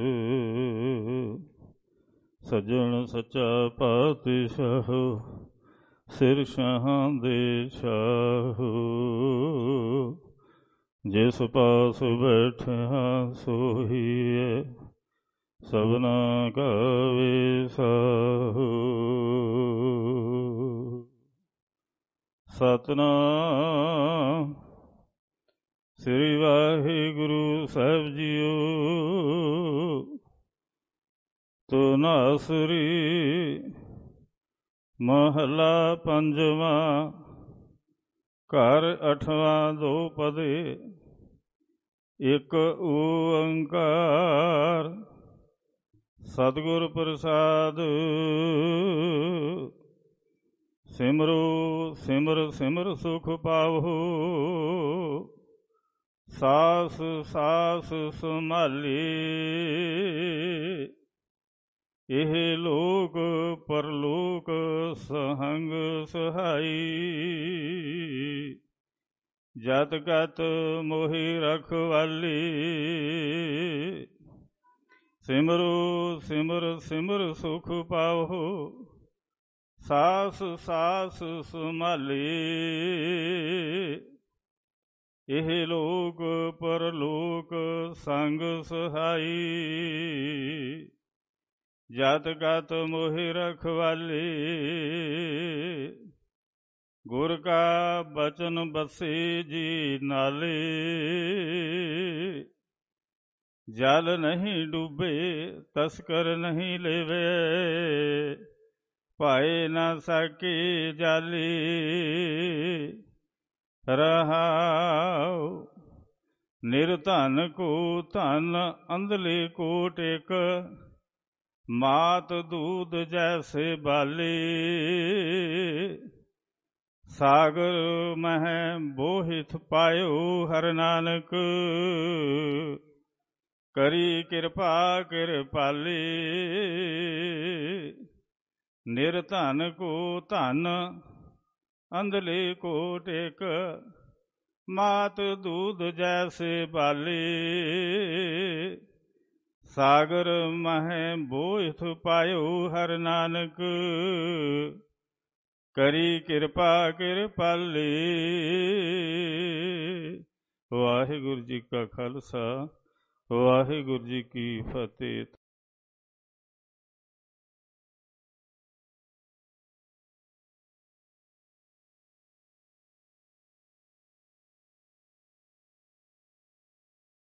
ਸਜਣ ਸੱਚਾ ਪਾਤਸ਼ਾਹ ਸਿਰ ਸ਼ਾਹਾਂ ਦੇ ਸ਼ਾਹ, ਜਿਸ ਪਾਸ ਬੈਠਾ ਸੋਹੀਏ ਸਭਨਾ ਕਾ ਵਿਸਾਹੋ। ਸਤਿਨਾਮ ਸ੍ਰੀ ਵਾਹਿਗੁਰੂ ਸਾਹਿਬ ਜੀਓ। ਧੁਨਾਸਰੀ ਮਹਲਾ ਪੰਜਵਾਂ। ਘਰ ਅਠਵਾਂ ਦੋ ਪਦੇ। ਇੱਕ ਓੰਕਾਰ ਸਤਿਗੁਰ ਪ੍ਰਸਾਦ। ਸਿਮਰੋ ਸਿਮਰ ਸਿਮਰ ਸੁਖ ਪਾਵੋ। ਸਾਸ ਸਾਸ ਸੰਭਾਲੀ। ਇਹ ਲੋਕ ਪਰਲੋਕ ਸਹੰਗ ਸਹਾਈ। ਜਤ ਕਤ ਮੋਹਿ ਰਖਵਾਲੀ। ਸਿਮਰੋ ਸਿਮਰ ਸਿਮਰ ਸੁਖ ਪਾਵੋ। ਸਾਸ ਸਾਸ ਸੰਭਾਲੀ। ਇਹ ਲੋਕ ਪਰਲੋਕ ਸੰਗ ਸਹਾਈ। ਜਤ ਕਤ ਮੋਹਿ ਰਖਵਾਲੀ। ਗੁਰ ਕਾ ਬਚਨ ਬਸੇ ਜੀ ਨਾਲੇ। ਜਲ ਨਹੀਂ ਡੂਬੇ ਤਸਕਰ ਨਹੀਂ ਲੇਵੇ। ਭਾਏ ਨਾ ਸਕੇ ਜਾਲੀ। ਰਹਾਉ ਨਿਰਧਨ ਕੋ ਧਨ ਅੰਧਲੇ ਕੋ ਟੇਕ। ਮਾਤ ਦੂਧ ਜੈਸੇ ਬਾਲੀ। ਸਾਗਰ ਮਹਿ ਬੋਹਿਥ ਪਾਇਓ ਹਰਿ ਨਾਨਕ। ਕਰੀ ਕਿਰਪਾ ਕਿਰਪਾਲੀ। ਨਿਰਧਨ ਕੋ ਧਨ ਅੰਧਲੇ ਕੋ ਟੇਕ। ਮਾਤ ਦੂਧ ਜੈਸੇ ਬਾਲੀ। ਸਾਗਰ ਮਹਿ ਬੋਹਿਥ ਪਾਇਓ ਹਰਿ ਨਾਨਕ। ਕਰੀ ਕਿਰਪਾ ਕਿਰਪਾਲੀ। ਵਾਹਿਗੁਰੂ ਜੀ ਕਾ ਖਾਲਸਾ ਵਾਹਿਗੁਰੂ ਜੀ ਕੀ ਫਤਿਹ।